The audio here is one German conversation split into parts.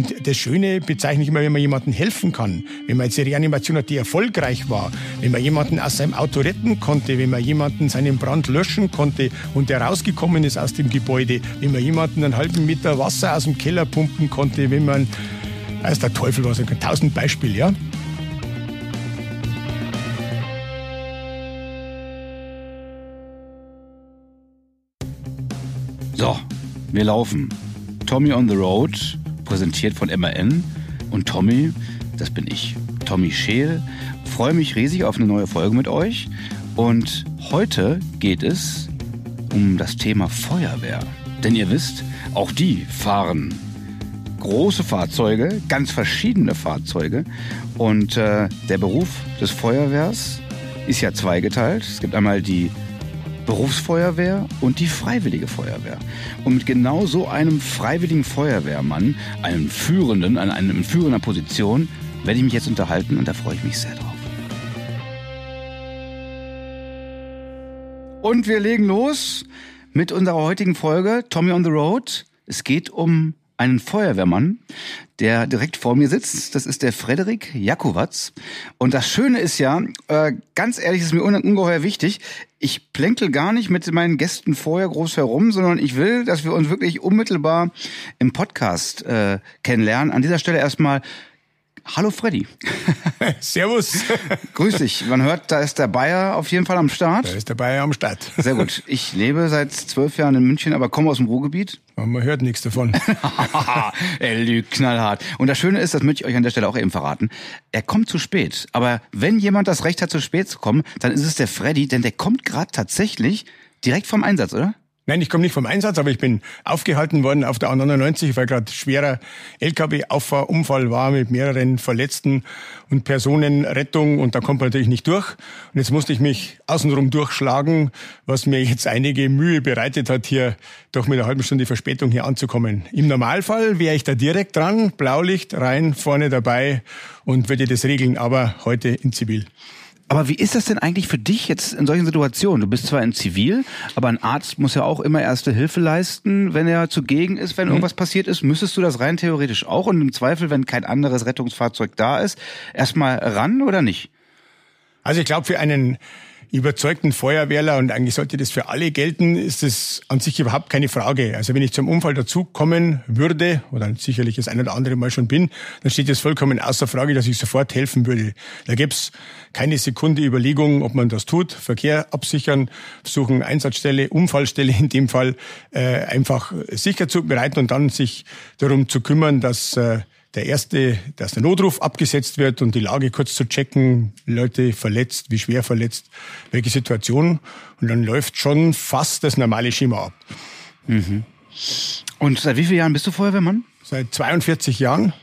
Und das Schöne bezeichne ich immer, wenn man jemandem helfen kann. Wenn man jetzt eine Reanimation hat, die erfolgreich war. Wenn man jemanden aus seinem Auto retten konnte. Wenn man jemanden seinen Brand löschen konnte und der rausgekommen ist aus dem Gebäude. Wenn man jemanden einen halben Meter Wasser aus dem Keller pumpen konnte. Wenn man, weiß der Teufel was, 1000 Beispiele, ja. So, wir laufen. Tommy on the Road, präsentiert von MAN. Und Tommy, das bin ich, Tommy Scheel. Freue mich riesig auf eine neue Folge mit euch. Und heute geht es um das Thema Feuerwehr. Denn ihr wisst, auch die fahren große Fahrzeuge, ganz verschiedene Fahrzeuge. Und der Beruf des Feuerwehrs ist ja zweigeteilt. Es gibt einmal die Berufsfeuerwehr und die Freiwillige Feuerwehr. Und mit genau so einem freiwilligen Feuerwehrmann, einem Führenden, an einer führender Position, werde ich mich jetzt unterhalten und da freue ich mich sehr drauf. Und wir legen los mit unserer heutigen Folge Tommy on the Road. Es geht um einen Feuerwehrmann, der direkt vor mir sitzt. Das ist der Frederik Jakowatz. Und das Schöne ist ja, ganz ehrlich, ist mir ungeheuer wichtig, ich plänkel gar nicht mit meinen Gästen vorher groß herum, sondern ich will, dass wir uns wirklich unmittelbar im Podcast kennenlernen. An dieser Stelle erstmal hallo Freddy. Servus. Grüß dich. Man hört, da ist der Bayer auf jeden Fall am Start. Da ist der Bayer am Start. Sehr gut. Ich lebe seit 12 Jahren in München, aber komme aus dem Ruhrgebiet. Aber man hört nichts davon. Er lügt knallhart. Und das Schöne ist, das möchte ich euch an der Stelle auch eben verraten, er kommt zu spät. Aber wenn jemand das Recht hat, zu spät zu kommen, dann ist es der Freddy, denn der kommt gerade tatsächlich direkt vom Einsatz, oder? Nein, ich komme nicht vom Einsatz, aber ich bin aufgehalten worden auf der A99, weil gerade schwerer LKW-Unfall war mit mehreren Verletzten und Personenrettung und da kommt man natürlich nicht durch. Und jetzt musste ich mich außenrum durchschlagen, was mir jetzt einige Mühe bereitet hat, hier doch mit einer halben Stunde Verspätung hier anzukommen. Im Normalfall wäre ich da direkt dran, Blaulicht rein, vorne dabei und würde das regeln, aber heute in Zivil. Aber wie ist das denn eigentlich für dich jetzt in solchen Situationen? Du bist zwar in Zivil, aber ein Arzt muss ja auch immer erste Hilfe leisten, wenn er zugegen ist, wenn irgendwas passiert ist. Müsstest du das rein theoretisch auch und im Zweifel, wenn kein anderes Rettungsfahrzeug da ist, erstmal ran oder nicht? Also ich glaube, für einen überzeugten Feuerwehrler, und eigentlich sollte das für alle gelten, ist das an sich überhaupt keine Frage. Also wenn ich zum Unfall dazukommen würde, oder sicherlich das ein oder andere Mal schon bin, dann steht es vollkommen außer Frage, dass ich sofort helfen würde. Da gibt's keine Sekunde Überlegung, ob man das tut. Verkehr absichern, versuchen Einsatzstelle, Unfallstelle in dem Fall einfach sicher zu bereiten und dann sich darum zu kümmern, dass der Notruf abgesetzt wird und die Lage kurz zu checken, Leute verletzt, wie schwer verletzt, welche Situation. Und dann läuft schon fast das normale Schema ab. Mhm. Und seit wie vielen Jahren bist du Feuerwehrmann? Seit 42 Jahren.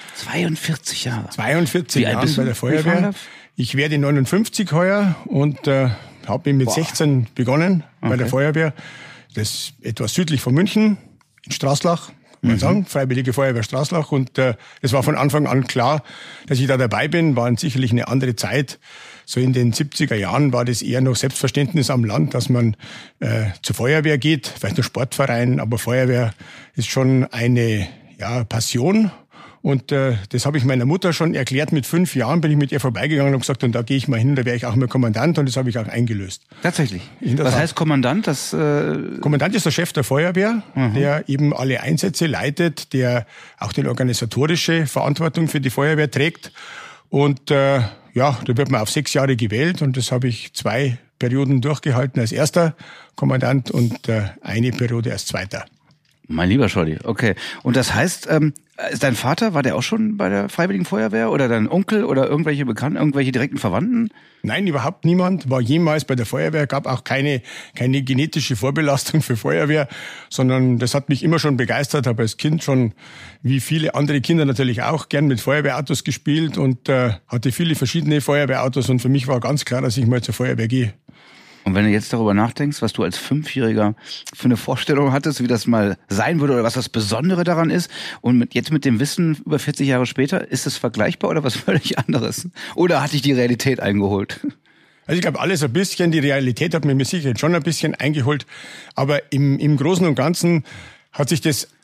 42 Jahre? 42 Jahren bei der Feuerwehr. Ich werde 59 heuer und habe mit 16 begonnen bei der Feuerwehr. Das ist etwas südlich von München, in Straßlach. Man sagen, Freiwillige Feuerwehr Straßlach. Und es war von Anfang an klar, dass ich da dabei bin. War sicherlich eine andere Zeit. So in den 70er Jahren war das eher noch Selbstverständnis am Land, dass man zur Feuerwehr geht. Vielleicht nur Sportverein, aber Feuerwehr ist schon eine Passion. Und das habe ich meiner Mutter schon erklärt. Mit 5 Jahren bin ich mit ihr vorbeigegangen und gesagt, und da gehe ich mal hin, da wäre ich auch mal Kommandant. Und das habe ich auch eingelöst. Tatsächlich? Was heißt Kommandant? Kommandant ist der Chef der Feuerwehr, der eben alle Einsätze leitet, der auch die organisatorische Verantwortung für die Feuerwehr trägt. Und da wird man auf 6 Jahre gewählt. Und das habe ich 2 Perioden durchgehalten als erster Kommandant und eine Periode als zweiter. Mein lieber Scholli, okay. Und das heißt, ist dein Vater, war der auch schon bei der Freiwilligen Feuerwehr oder dein Onkel oder irgendwelche Bekannten, irgendwelche direkten Verwandten? Nein, überhaupt niemand war jemals bei der Feuerwehr, gab auch keine genetische Vorbelastung für Feuerwehr, sondern das hat mich immer schon begeistert, habe als Kind schon, wie viele andere Kinder natürlich auch, gern mit Feuerwehrautos gespielt und hatte viele verschiedene Feuerwehrautos und für mich war ganz klar, dass ich mal zur Feuerwehr gehe. Und wenn du jetzt darüber nachdenkst, was du als 5-Jähriger für eine Vorstellung hattest, wie das mal sein würde oder was das Besondere daran ist und jetzt mit dem Wissen über 40 Jahre später, ist das vergleichbar oder was völlig anderes? Oder hat dich die Realität eingeholt? Also ich glaube, alles ein bisschen. Die Realität hat mir mit Sicherheit schon ein bisschen eingeholt. Aber im Großen und Ganzen hat sich das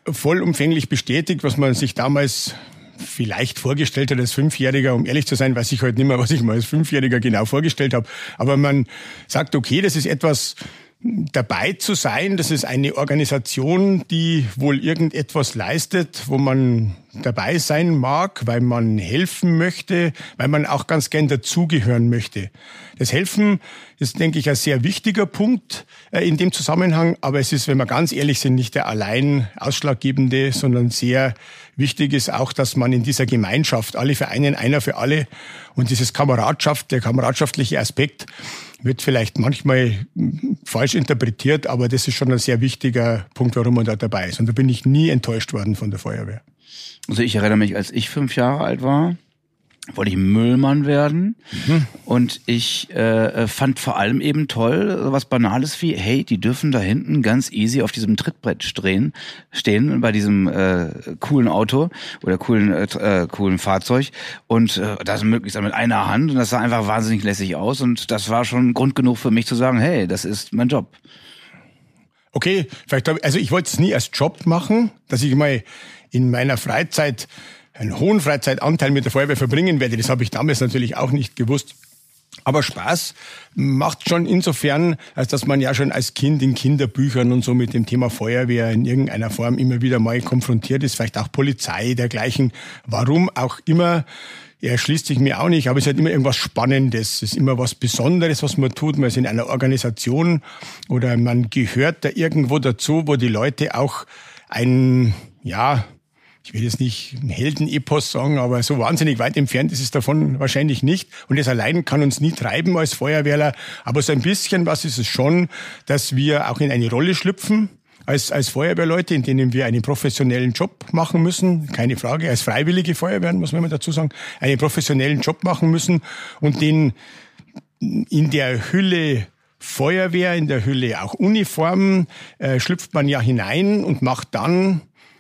vollumfänglich bestätigt, was man sich damals vielleicht vorgestellt hat als Fünfjähriger. Um ehrlich zu sein, weiß ich heute nicht mehr, was ich mal als Fünfjähriger genau vorgestellt habe. Aber man sagt, okay, das ist etwas, dabei zu sein. Das ist eine Organisation, die wohl irgendetwas leistet, wo man dabei sein mag, weil man helfen möchte, weil man auch ganz gern dazugehören möchte. Das Helfen ist, denke ich, ein sehr wichtiger Punkt in dem Zusammenhang. Aber es ist, wenn wir ganz ehrlich sind, nicht der allein ausschlaggebende, sondern sehr wichtig ist auch, dass man in dieser Gemeinschaft, alle für einen, einer für alle, und dieses der kameradschaftliche Aspekt wird vielleicht manchmal falsch interpretiert, aber das ist schon ein sehr wichtiger Punkt, warum man da dabei ist. Und da bin ich nie enttäuscht worden von der Feuerwehr. Also ich erinnere mich, als ich 5 Jahre alt war, wollte ich Müllmann werden. Und ich fand vor allem eben toll, was Banales wie, hey, die dürfen da hinten ganz easy auf diesem Trittbrett stehen bei diesem coolen Auto oder coolen Fahrzeug und das möglichst mit einer Hand, und das sah einfach wahnsinnig lässig aus, und das war schon Grund genug für mich zu sagen, hey, das ist mein Job. Okay, also ich wollte es nie als Job machen, dass ich mal in meiner Freizeit einen hohen Freizeitanteil mit der Feuerwehr verbringen werde. Das habe ich damals natürlich auch nicht gewusst. Aber Spaß macht schon insofern, als dass man ja schon als Kind in Kinderbüchern und so mit dem Thema Feuerwehr in irgendeiner Form immer wieder mal konfrontiert ist, vielleicht auch Polizei, dergleichen. Warum auch immer, erschließt sich mir auch nicht, aber es ist halt immer irgendwas Spannendes, es ist immer was Besonderes, was man tut. Man ist in einer Organisation oder man gehört da irgendwo dazu, wo die Leute auch ich will jetzt nicht ein Heldenepos sagen, aber so wahnsinnig weit entfernt ist es davon wahrscheinlich nicht. Und das allein kann uns nie treiben als Feuerwehrler. Aber so ein bisschen was ist es schon, dass wir auch in eine Rolle schlüpfen als Feuerwehrleute, in denen wir einen professionellen Job machen müssen. Keine Frage, als freiwillige Feuerwehren, muss man immer dazu sagen, einen professionellen Job machen müssen und den in der Hülle Feuerwehr, in der Hülle auch Uniform, schlüpft man ja hinein und macht dann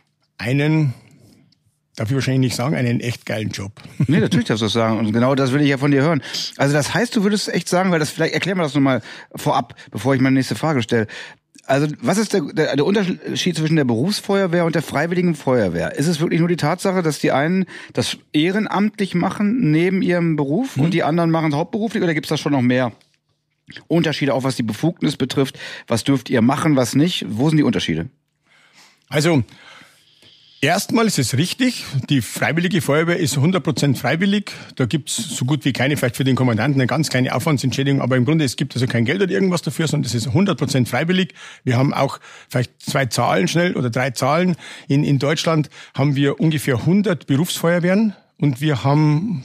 darf ich wahrscheinlich nicht sagen, einen echt geilen Job. Nee, natürlich darfst du das sagen. Und genau das will ich ja von dir hören. Also das heißt, du würdest echt sagen, weil vielleicht erklären wir das nochmal vorab, bevor ich meine nächste Frage stelle. Also was ist der Unterschied zwischen der Berufsfeuerwehr und der Freiwilligen Feuerwehr? Ist es wirklich nur die Tatsache, dass die einen das ehrenamtlich machen neben ihrem Beruf und die anderen machen es hauptberuflich, oder gibt es da schon noch mehr Unterschiede, auch was die Befugnis betrifft? Was dürft ihr machen, was nicht? Wo sind die Unterschiede? Also erstmal ist es richtig, die Freiwillige Feuerwehr ist 100% freiwillig. Da gibt's so gut wie keine, vielleicht für den Kommandanten eine ganz kleine Aufwandsentschädigung, aber im Grunde, es gibt also kein Geld oder irgendwas dafür, sondern es ist 100% freiwillig. Wir haben auch vielleicht 3 Zahlen. In Deutschland haben wir ungefähr 100 Berufsfeuerwehren und wir haben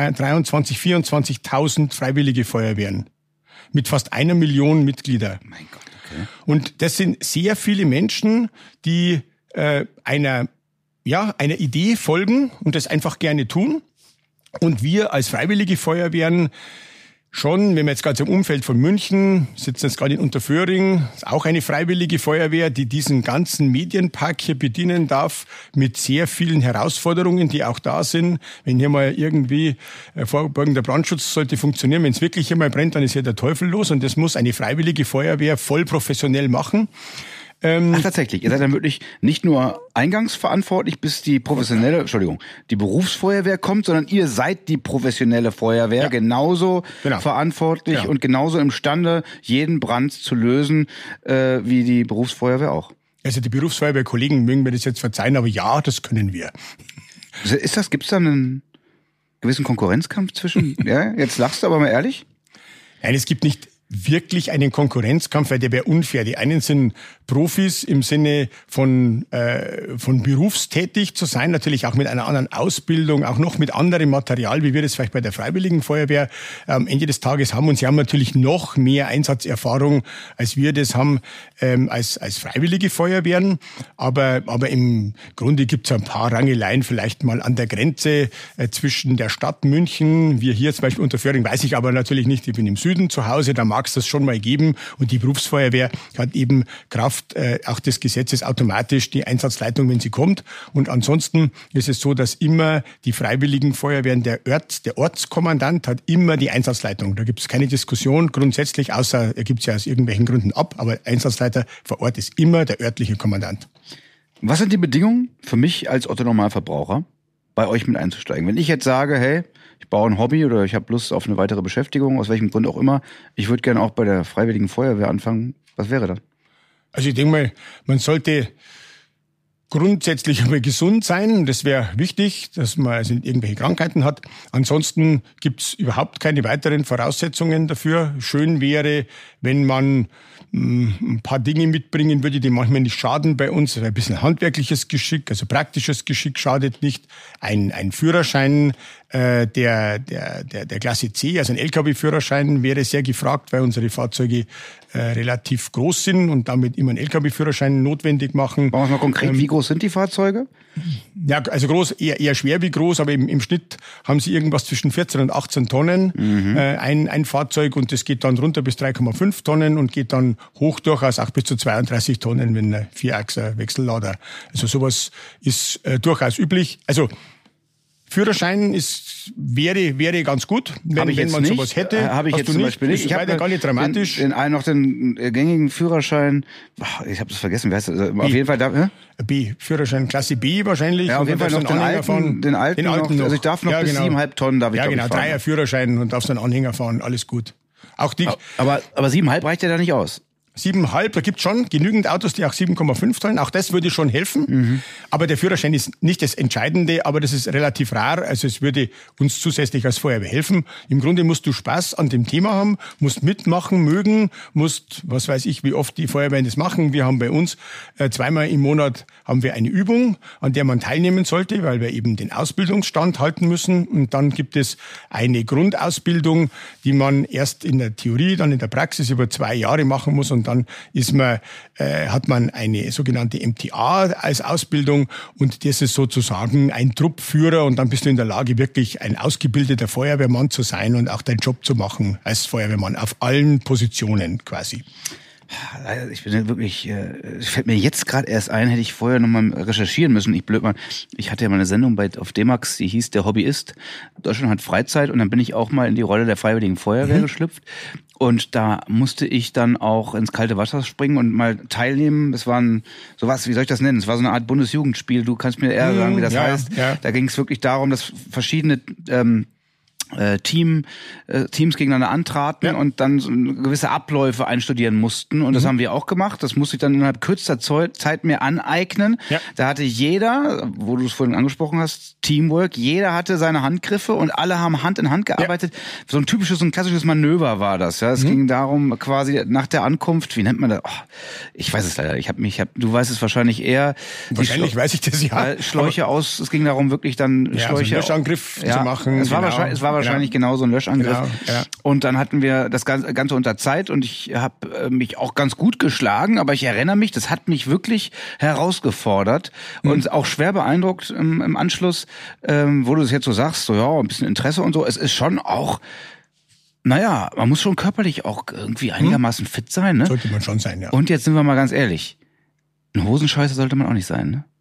24.000 freiwillige Feuerwehren mit fast 1 Million Mitglieder. Mein Gott, okay. Und das sind sehr viele Menschen, die einer Idee folgen und das einfach gerne tun. Und wir als Freiwillige Feuerwehren schon, wenn wir jetzt gerade im Umfeld von München, sitzen jetzt gerade in Unterföhring, ist auch eine Freiwillige Feuerwehr, die diesen ganzen Medienpark hier bedienen darf, mit sehr vielen Herausforderungen, die auch da sind. Wenn hier mal irgendwie vorbeugender Brandschutz sollte funktionieren, wenn es wirklich hier mal brennt, dann ist hier der Teufel los, und das muss eine Freiwillige Feuerwehr voll professionell machen. Ach, tatsächlich. Ihr seid dann wirklich nicht nur eingangsverantwortlich, bis die Berufsfeuerwehr kommt, sondern ihr seid die professionelle Feuerwehr, genauso verantwortlich und genauso imstande, jeden Brand zu lösen, wie die Berufsfeuerwehr auch. Also die Berufsfeuerwehrkollegen mögen mir das jetzt verzeihen, aber ja, das können wir. Gibt's da einen gewissen Konkurrenzkampf zwischen, ja, jetzt lachst du aber mal ehrlich? Nein, es gibt nicht wirklich einen Konkurrenzkampf, weil der wäre unfair. Die einen sind Profis im Sinne von berufstätig zu sein, natürlich auch mit einer anderen Ausbildung, auch noch mit anderem Material, wie wir das vielleicht bei der Freiwilligen Feuerwehr am Ende des Tages haben. Und sie haben natürlich noch mehr Einsatzerfahrung, als wir das haben als Freiwillige Feuerwehren. Aber im Grunde gibt es ein paar Rangeleien vielleicht mal an der Grenze zwischen der Stadt München, wir hier zum Beispiel Unterföhring, weiß ich aber natürlich nicht, ich bin im Süden zu Hause, da mag es das schon mal geben. Und die Berufsfeuerwehr hat eben Kraft auch des Gesetzes automatisch die Einsatzleitung, wenn sie kommt. Und ansonsten ist es so, dass immer die Freiwilligen Feuerwehren, der Ortskommandant hat immer die Einsatzleitung. Da gibt es keine Diskussion grundsätzlich, außer er gibt es ja aus irgendwelchen Gründen ab. Aber Einsatzleiter vor Ort ist immer der örtliche Kommandant. Was sind die Bedingungen für mich als Otto-Normalverbraucher, bei euch mit einzusteigen? Wenn ich jetzt sage, hey, ich baue ein Hobby oder ich habe Lust auf eine weitere Beschäftigung, aus welchem Grund auch immer, ich würde gerne auch bei der Freiwilligen Feuerwehr anfangen, was wäre das? Also ich denke mal, man sollte grundsätzlich einmal gesund sein. Das wäre wichtig, dass man also irgendwelche Krankheiten hat. Ansonsten gibt's überhaupt keine weiteren Voraussetzungen dafür. Schön wäre, wenn man ein paar Dinge mitbringen würde, die manchmal nicht schaden bei uns. Ein bisschen handwerkliches Geschick, also praktisches Geschick schadet nicht. Ein Führerschein der Klasse C, also ein LKW-Führerschein wäre sehr gefragt, weil unsere Fahrzeuge relativ groß sind und damit immer einen LKW-Führerschein notwendig machen. Machen wir mal konkret, wie groß sind die Fahrzeuge? Ja, also groß, eher schwer wie groß, aber im Schnitt haben sie irgendwas zwischen 14 und 18 Tonnen ein Fahrzeug und das geht dann runter bis 3,5 Tonnen und geht dann hoch durchaus auch bis zu 32 Tonnen, wenn ein Vierachser Wechsellader. Also sowas ist durchaus üblich. Also Führerschein wäre ganz gut, wenn man sowas hätte. Habe ich jetzt zum Beispiel nicht. Ich habe gar nicht dramatisch. Noch den gängigen Führerschein. Ich habe das vergessen. Wie heißt das? Auf jeden Fall da. B, Führerschein Klasse B wahrscheinlich. Ja, auf jeden Fall noch den alten noch. Also ich darf noch bis 7,5 Tonnen darf ich. Ja, genau, 3er Führerschein und darfst einen Anhänger fahren. Alles gut. Auch die. Aber 7,5 reicht ja da nicht aus. 7,5, da gibt's schon genügend Autos, die auch 7,5 tollen. Auch das würde schon helfen. Aber der Führerschein ist nicht das Entscheidende, aber das ist relativ rar. Also es würde uns zusätzlich als Feuerwehr helfen. Im Grunde musst du Spaß an dem Thema haben, musst mitmachen, mögen, musst, was weiß ich, wie oft die Feuerwehren das machen. Wir haben bei uns zweimal im Monat haben wir eine Übung, an der man teilnehmen sollte, weil wir eben den Ausbildungsstand halten müssen. Und dann gibt es eine Grundausbildung, die man erst in der Theorie, dann in der Praxis über 2 Jahre machen muss. Und dann hat man eine sogenannte MTA als Ausbildung und das ist sozusagen ein Truppführer und dann bist du in der Lage, wirklich ein ausgebildeter Feuerwehrmann zu sein und auch deinen Job zu machen als Feuerwehrmann auf allen Positionen quasi. Ich bin wirklich, fällt mir jetzt gerade erst ein, hätte ich vorher nochmal recherchieren müssen. Ich hatte ja mal eine Sendung auf D-Max, die hieß Der Hobbyist. Deutschland hat Freizeit und dann bin ich auch mal in die Rolle der Freiwilligen Feuerwehr geschlüpft. Und da musste ich dann auch ins kalte Wasser springen und mal teilnehmen. Es war sowas, wie soll ich das nennen? Es war so eine Art Bundesjugendspiel. Du kannst mir eher sagen, wie das heißt. Ja. Da ging es wirklich darum, dass verschiedene Teams gegeneinander antraten und dann so gewisse Abläufe einstudieren mussten. Und das haben wir auch gemacht. Das musste ich dann innerhalb kürzester Zeit mir aneignen. Ja. Da hatte jeder, wo du es vorhin angesprochen hast, Teamwork, jeder hatte seine Handgriffe und alle haben Hand in Hand gearbeitet. Ja. So ein klassisches Manöver war das. Ja, es ging darum, quasi nach der Ankunft, wie nennt man das? Oh, ich weiß es leider. Du weißt es wahrscheinlich eher. Wahrscheinlich weiß ich das ja. Schläuche aus. Es ging darum, wirklich dann Schläuche. Also Löschangriff zu machen. Es war wahrscheinlich genau so ein Löschangriff. Genau, ja. Und dann hatten wir das Ganze unter Zeit und ich habe mich auch ganz gut geschlagen, aber ich erinnere mich, das hat mich wirklich herausgefordert und auch schwer beeindruckt im Anschluss, wo du das jetzt so sagst, so ja, ein bisschen Interesse und so. Es ist schon auch, naja, man muss schon körperlich auch irgendwie einigermaßen fit sein, ne? Sollte man schon sein, ja. Und jetzt sind wir mal ganz ehrlich, ein Hosenscheißer sollte man auch nicht sein, ne?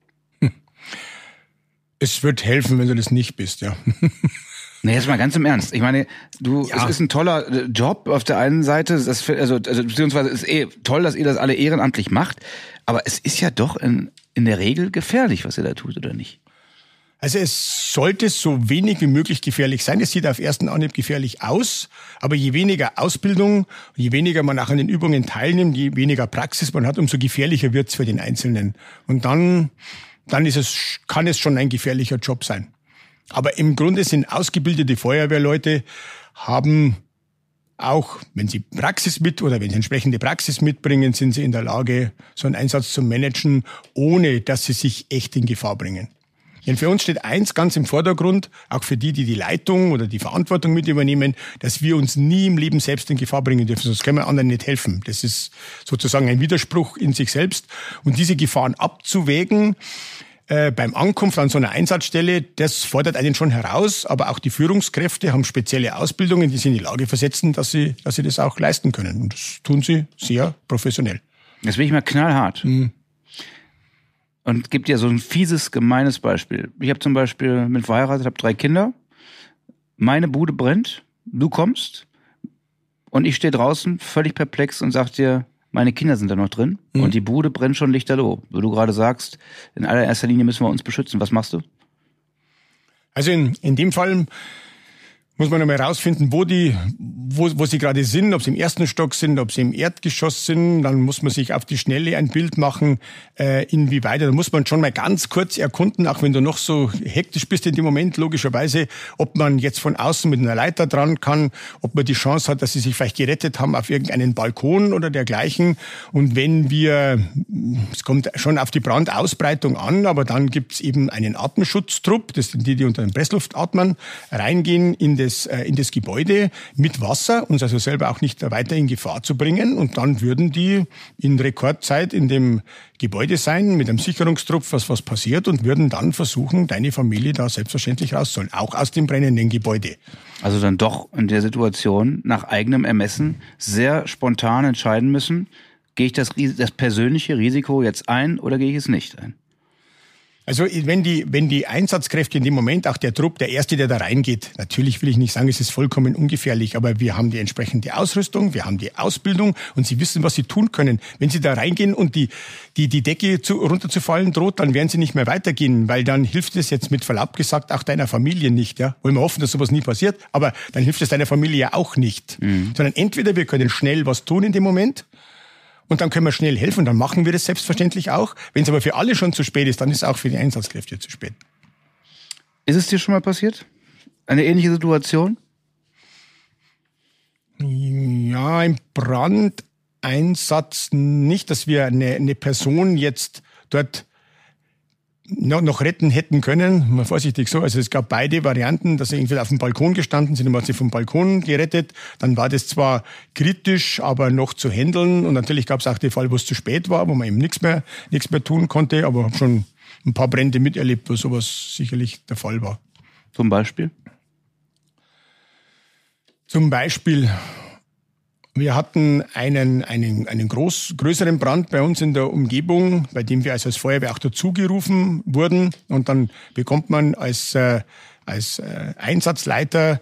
Es wird helfen, wenn du das nicht bist, ja. Nee, jetzt mal ganz im Ernst. Ich meine, es ist ein toller Job auf der einen Seite, beziehungsweise es ist toll, dass ihr das alle ehrenamtlich macht, aber es ist ja doch in der Regel gefährlich, was ihr da tut, oder nicht? Also es sollte so wenig wie möglich gefährlich sein. Es sieht auf ersten Anhieb gefährlich aus, aber je weniger Ausbildung, je weniger man auch an den Übungen teilnimmt, je weniger Praxis man hat, umso gefährlicher wird's für den Einzelnen. Und dann kann es schon ein gefährlicher Job sein. Aber im Grunde sind ausgebildete Feuerwehrleute, haben auch, wenn sie wenn sie entsprechende Praxis mitbringen, sind sie in der Lage, so einen Einsatz zu managen, ohne dass sie sich echt in Gefahr bringen. Denn für uns steht eins ganz im Vordergrund, auch für die die Leitung oder die Verantwortung mit übernehmen, dass wir uns nie im Leben selbst in Gefahr bringen dürfen, sonst können wir anderen nicht helfen. Das ist sozusagen ein Widerspruch in sich selbst. Und diese Gefahren abzuwägen, beim Ankunft an so einer Einsatzstelle, das fordert einen schon heraus, aber auch die Führungskräfte haben spezielle Ausbildungen, die sie in die Lage versetzen, dass sie das auch leisten können. Und das tun sie sehr professionell. Das will ich mal knallhart. Und gibt dir so ein fieses, gemeines Beispiel. Ich habe zum Beispiel bin verheiratet, habe 3 Kinder. Meine Bude brennt, du kommst und ich stehe draußen völlig perplex und sag dir, meine Kinder sind da noch drin und die Bude brennt schon lichterloh. Wo du gerade sagst, in allererster Linie müssen wir uns beschützen. Was machst du? Also in dem Fall muss man einmal herausfinden, wo sie gerade sind, ob sie im ersten Stock sind, ob sie im Erdgeschoss sind. Dann muss man sich auf die Schnelle ein Bild machen, inwieweit. Da muss man schon mal ganz kurz erkunden, auch wenn du noch so hektisch bist in dem Moment, logischerweise, ob man jetzt von außen mit einer Leiter dran kann, ob man die Chance hat, dass sie sich vielleicht gerettet haben auf irgendeinen Balkon oder dergleichen. Und es kommt schon auf die Brandausbreitung an, aber dann gibt's eben einen Atemschutztrupp, das sind die unter den Pressluft atmen, reingehen in das Gebäude mit Wasser, uns also selber auch nicht weiter in Gefahr zu bringen. Und dann würden die in Rekordzeit in dem Gebäude sein, mit einem Sicherungstrupp, was passiert, und würden dann versuchen, deine Familie da selbstverständlich rauszuholen, auch aus dem brennenden Gebäude. Also dann doch in der Situation nach eigenem Ermessen sehr spontan entscheiden müssen, gehe ich das persönliche Risiko jetzt ein oder gehe ich es nicht ein? Also wenn die Einsatzkräfte in dem Moment, auch der Trupp, der Erste, der da reingeht, natürlich will ich nicht sagen, es ist vollkommen ungefährlich, aber wir haben die entsprechende Ausrüstung, wir haben die Ausbildung und sie wissen, was sie tun können. Wenn sie da reingehen und die Decke runterzufallen droht, dann werden sie nicht mehr weitergehen, weil dann hilft es jetzt mit Verlaub gesagt auch deiner Familie nicht. Ja? Wollen wir hoffen, dass sowas nie passiert, aber dann hilft es deiner Familie ja auch nicht. Sondern entweder wir können schnell was tun in dem Moment, und dann können wir schnell helfen, dann machen wir das selbstverständlich auch. Wenn es aber für alle schon zu spät ist, dann ist es auch für die Einsatzkräfte zu spät. Ist es dir schon mal passiert? Eine ähnliche Situation? Ja, im Brandeinsatz nicht, dass wir eine Person jetzt dort noch retten hätten können, mal vorsichtig so. Also es gab beide Varianten, dass sie irgendwie auf dem Balkon gestanden sind, dann hat sie vom Balkon gerettet. Dann war das zwar kritisch, aber noch zu handeln. Und natürlich gab es auch den Fall, wo es zu spät war, wo man eben nichts mehr tun konnte. Aber ich habe schon ein paar Brände miterlebt, wo sowas sicherlich der Fall war. Zum Beispiel? Zum Beispiel, wir hatten einen größeren Brand bei uns in der Umgebung, bei dem wir also als Feuerwehr auch dazugerufen wurden. Und dann bekommt man als Einsatzleiter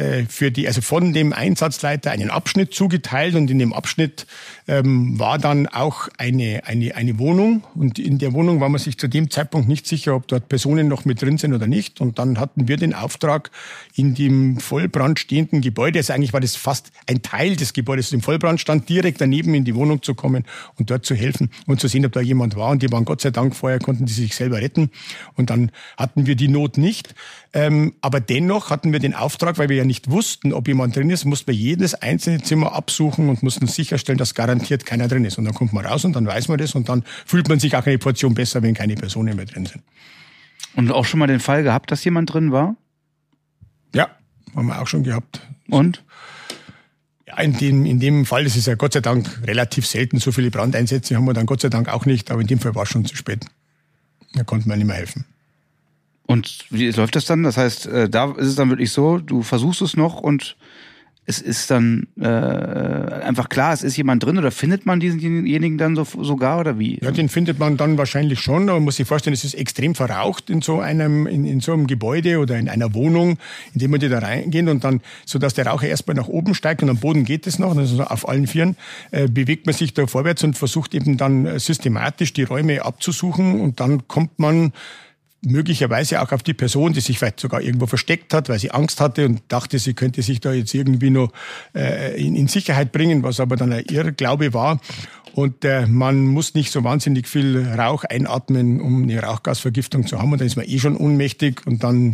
von dem Einsatzleiter einen Abschnitt zugeteilt, und in dem Abschnitt war dann auch eine Wohnung, und in der Wohnung war man sich zu dem Zeitpunkt nicht sicher, ob dort Personen noch mit drin sind oder nicht, und dann hatten wir den Auftrag, in dem Vollbrand stehenden Gebäude, also eigentlich war das fast ein Teil des Gebäudes, das im Vollbrand stand, direkt daneben in die Wohnung zu kommen und dort zu helfen und zu sehen, ob da jemand war, und die waren Gott sei Dank vorher, konnten die sich selber retten, und dann hatten wir die Not nicht. Aber dennoch hatten wir den Auftrag, weil wir ja nicht wussten, ob jemand drin ist, mussten wir jedes einzelne Zimmer absuchen und mussten sicherstellen, dass garantiert keiner drin ist. Und dann kommt man raus und dann weiß man das, und dann fühlt man sich auch eine Portion besser, wenn keine Personen mehr drin sind. Und auch schon mal den Fall gehabt, dass jemand drin war? Ja, haben wir auch schon gehabt. Und? Ja, in dem Fall ist es ja Gott sei Dank relativ selten. So viele Brandeinsätze haben wir dann Gott sei Dank auch nicht, aber in dem Fall war es schon zu spät. Da konnte man nicht mehr helfen. Und wie läuft das dann? Das heißt, da ist es dann wirklich so, du versuchst es noch und es ist dann einfach klar, es ist jemand drin, oder findet man diesenjenigen dann sogar, oder wie? Ja, den findet man dann wahrscheinlich schon, aber man muss sich vorstellen, es ist extrem verraucht in so einem Gebäude oder in einer Wohnung, in dem man da reingehen, und dann, so dass der Rauch erstmal nach oben steigt und am Boden geht es noch, also auf allen Vieren, bewegt man sich da vorwärts und versucht eben dann systematisch die Räume abzusuchen, und dann kommt man möglicherweise auch auf die Person, die sich vielleicht sogar irgendwo versteckt hat, weil sie Angst hatte und dachte, sie könnte sich da jetzt irgendwie noch in Sicherheit bringen, was aber dann ein Irrglaube war. Und man muss nicht so wahnsinnig viel Rauch einatmen, um eine Rauchgasvergiftung zu haben. Und dann ist man eh schon ohnmächtig, und dann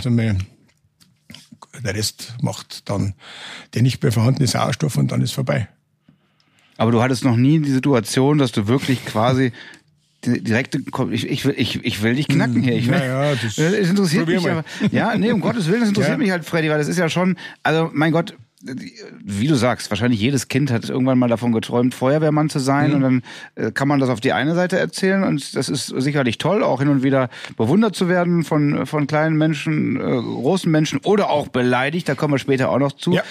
der Rest macht dann der nicht mehr vorhandene Sauerstoff, und dann ist vorbei. Aber du hattest noch nie die Situation, dass du wirklich quasi direkte, ich will dich knacken hier. Das interessiert mich aber. Ja, nee, um Gottes Willen, das interessiert mich halt, Freddy, weil das ist ja schon, also mein Gott, wie du sagst, wahrscheinlich jedes Kind hat irgendwann mal davon geträumt, Feuerwehrmann zu sein, und dann kann man das auf die eine Seite erzählen, und das ist sicherlich toll, auch hin und wieder bewundert zu werden von kleinen Menschen, großen Menschen, oder auch beleidigt, da kommen wir später auch noch zu. Ja.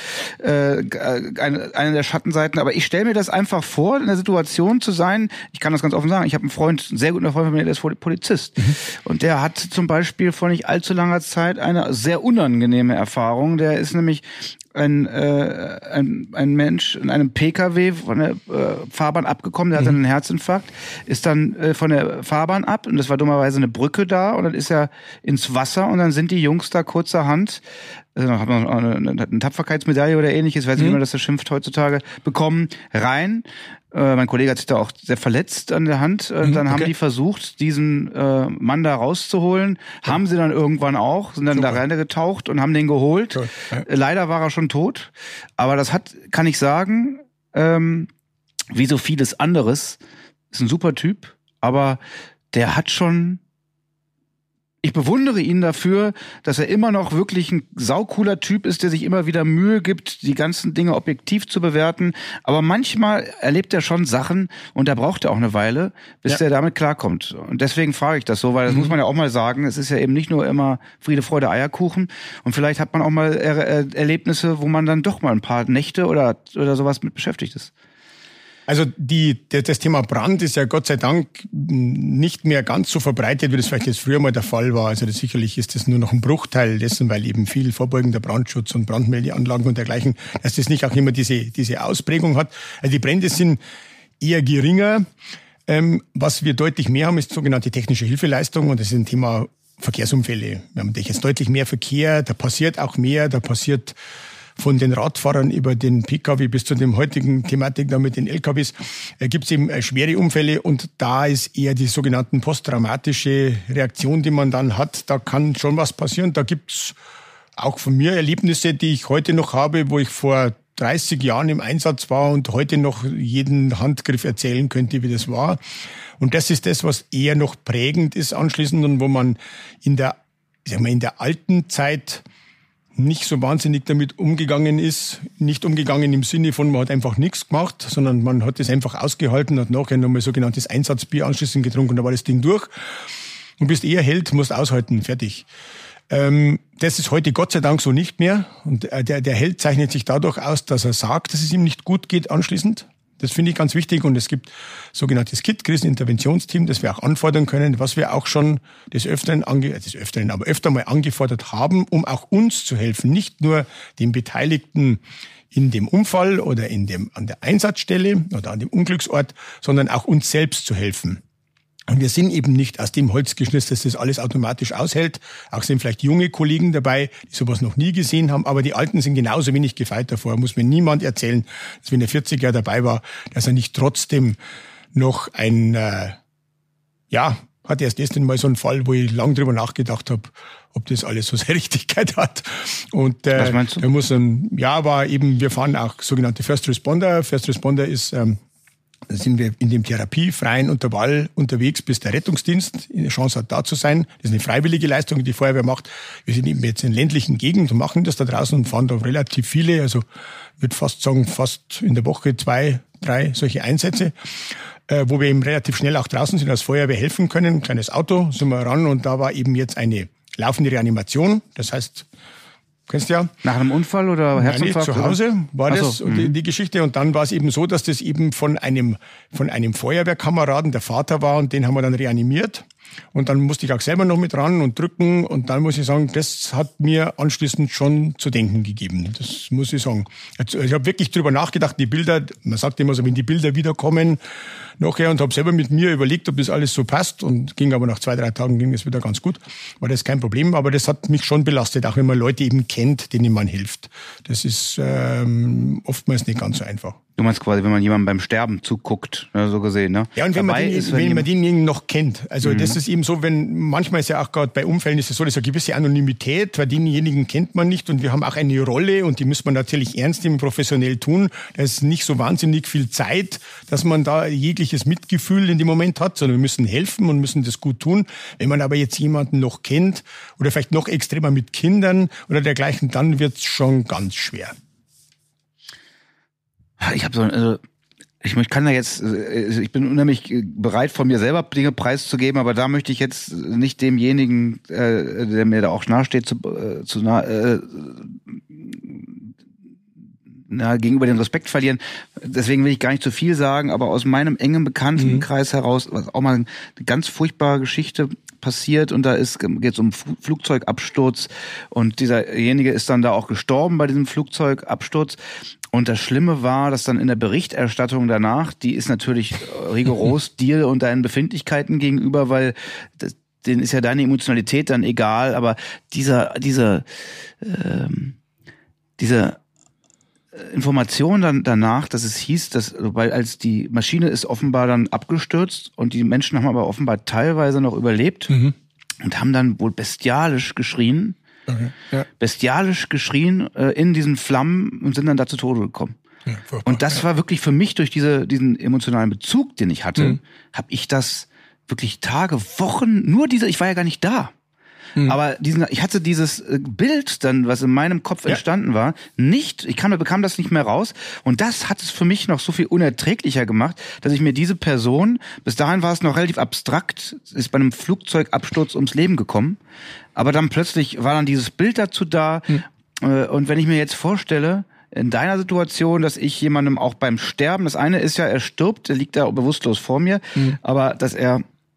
Eine der Schattenseiten, aber ich stelle mir das einfach vor, in der Situation zu sein, ich kann das ganz offen sagen, ich habe einen sehr guten Freund von mir, der ist Polizist, und der hat zum Beispiel vor nicht allzu langer Zeit eine sehr unangenehme Erfahrung, der ist nämlich ein Mensch in einem PKW von der Fahrbahn abgekommen, der hatte einen Herzinfarkt, ist dann von der Fahrbahn ab und es war dummerweise eine Brücke da und dann ist er ins Wasser und dann sind die Jungs da kurzerhand, hat man eine Tapferkeitsmedaille oder ähnliches, weiß nicht, wie man das schimpft heutzutage, bekommen, rein. Mein Kollege hat sich da auch sehr verletzt an der Hand. Dann haben die versucht, diesen Mann da rauszuholen. Ja. Haben sie dann irgendwann auch, sind dann da reingetaucht und haben den geholt. Ja. Leider war er schon tot. Aber das kann ich sagen, wie so vieles anderes, ist ein super Typ, aber der hat schon... Ich bewundere ihn dafür, dass er immer noch wirklich ein saucooler Typ ist, der sich immer wieder Mühe gibt, die ganzen Dinge objektiv zu bewerten. Aber manchmal erlebt er schon Sachen und da braucht er auch eine Weile, bis er damit klarkommt. Und deswegen frage ich das so, weil das muss man ja auch mal sagen, es ist ja eben nicht nur immer Friede, Freude, Eierkuchen. Und vielleicht hat man auch mal Erlebnisse, wo man dann doch mal ein paar Nächte oder sowas mit beschäftigt ist. Also das Thema Brand ist ja Gott sei Dank nicht mehr ganz so verbreitet, wie das vielleicht jetzt früher mal der Fall war. Also sicherlich ist das nur noch ein Bruchteil dessen, weil eben viel vorbeugender Brandschutz und Brandmeldeanlagen und dergleichen, dass das nicht auch immer diese Ausprägung hat. Also die Brände sind eher geringer. Was wir deutlich mehr haben, ist sogenannte technische Hilfeleistung und das ist ein Thema Verkehrsunfälle. Wir haben jetzt deutlich mehr Verkehr, da passiert auch mehr, da passiert von den Radfahrern über den Pkw bis zu dem heutigen Thematik da mit den LKWs, gibt es eben schwere Unfälle und da ist eher die sogenannten posttraumatische Reaktion, die man dann hat. Da kann schon was passieren. Da gibt's auch von mir Erlebnisse, die ich heute noch habe, wo ich vor 30 Jahren im Einsatz war und heute noch jeden Handgriff erzählen könnte, wie das war. Und das ist das, was eher noch prägend ist anschließend und wo man in der alten Zeit nicht so wahnsinnig damit umgegangen ist. Nicht umgegangen im Sinne von, man hat einfach nichts gemacht, sondern man hat es einfach ausgehalten, hat nachher nochmal sogenanntes Einsatzbier anschließend getrunken und da war das Ding durch. Und bist eher Held, musst aushalten, fertig. Das ist heute Gott sei Dank so nicht mehr. Und der Held zeichnet sich dadurch aus, dass er sagt, dass es ihm nicht gut geht anschließend. Das finde ich ganz wichtig und es gibt sogenanntes KIT, Kriseninterventionsteam, das wir auch anfordern können, was wir auch schon öfter mal angefordert haben, um auch uns zu helfen, nicht nur den Beteiligten in dem Unfall oder an der Einsatzstelle oder an dem Unglücksort, sondern auch uns selbst zu helfen. Und wir sind eben nicht aus dem Holz geschnitzt, dass das alles automatisch aushält. Auch sind vielleicht junge Kollegen dabei, die sowas noch nie gesehen haben, aber die Alten sind genauso wenig gefeit davor. Muss mir niemand erzählen, dass wenn er 40 Jahre dabei war, dass er nicht trotzdem noch hat erst gestern mal so einen Fall, wo ich lang drüber nachgedacht habe, ob das alles so seine Richtigkeit hat. Und was meinst du? Wir fahren auch sogenannte First Responder. First Responder ist da sind wir in dem therapiefreien Intervall unterwegs, bis der Rettungsdienst eine Chance hat, da zu sein. Das ist eine freiwillige Leistung, die die Feuerwehr macht. Wir sind eben jetzt in ländlichen Gegenden und machen das da draußen und fahren da relativ viele, also würde fast sagen, fast in der Woche 2, 3 solche Einsätze, wo wir eben relativ schnell auch draußen sind, als Feuerwehr helfen können. Ein kleines Auto, sind wir ran und da war eben jetzt eine laufende Reanimation. Das heißt, kennst du ja. Nach einem Unfall oder Herzinfarkt? Nein, zu Hause war das die Geschichte. Und dann war es eben so, dass das eben von einem Feuerwehrkameraden der Vater war und den haben wir dann reanimiert. Und dann musste ich auch selber noch mit ran und drücken. Und dann muss ich sagen, das hat mir anschließend schon zu denken gegeben. Das muss ich sagen. Also ich habe wirklich drüber nachgedacht, die Bilder, man sagt immer so, wenn die Bilder wiederkommen nachher und habe selber mit mir überlegt, ob das alles so passt und ging aber nach 2, 3 Tagen ging es wieder ganz gut. War das kein Problem, aber das hat mich schon belastet, auch wenn man Leute eben kennt, denen man hilft. Das ist oftmals nicht ganz so einfach. Du meinst quasi, wenn man jemandem beim Sterben zuguckt, so gesehen, ne? Ja, und wenn man denjenigen noch kennt. Also das ist eben so, manchmal ist ja auch gerade bei Unfällen ist es so, dass eine gewisse Anonymität, weil denjenigen kennt man nicht und wir haben auch eine Rolle und die muss man natürlich ernst nehmen, professionell tun. Da ist nicht so wahnsinnig viel Zeit, dass man da jegliches Mitgefühl in dem Moment hat, sondern wir müssen helfen und müssen das gut tun. Wenn man aber jetzt jemanden noch kennt oder vielleicht noch extremer mit Kindern oder dergleichen, dann wird's schon ganz schwer. Ich bin unheimlich bereit, von mir selber Dinge preiszugeben, aber da möchte ich jetzt nicht demjenigen, der mir da auch nahesteht, gegenüber den Respekt verlieren. Deswegen will ich gar nicht zu viel sagen, aber aus meinem engen Bekanntenkreis heraus, was auch mal eine ganz furchtbare Geschichte passiert, und da geht es um Flugzeugabsturz, und dieserjenige ist dann da auch gestorben bei diesem Flugzeugabsturz. Und das Schlimme war, dass dann in der Berichterstattung danach, die ist natürlich rigoros dir und deinen Befindlichkeiten gegenüber, weil denen ist ja deine Emotionalität dann egal, aber diese Information dann danach, dass es hieß, weil als die Maschine ist offenbar dann abgestürzt und die Menschen haben aber offenbar teilweise noch überlebt und haben dann wohl bestialisch geschrien. Okay, ja. Bestialisch geschrien in diesen Flammen und sind dann da zu Tode gekommen. Ja, und das war wirklich für mich durch diesen emotionalen Bezug, den ich hatte, habe ich das wirklich Tage, Wochen, ich war ja gar nicht da. Aber ich hatte dieses Bild dann, was in meinem Kopf entstanden war, nicht, bekam das nicht mehr raus. Und das hat es für mich noch so viel unerträglicher gemacht, dass ich mir diese Person, bis dahin war es noch relativ abstrakt, ist bei einem Flugzeugabsturz ums Leben gekommen. Aber dann plötzlich war dann dieses Bild dazu da. Und wenn ich mir jetzt vorstelle, in deiner Situation, dass ich jemandem auch beim Sterben, das eine ist ja, er stirbt, er liegt da bewusstlos vor mir, aber dass er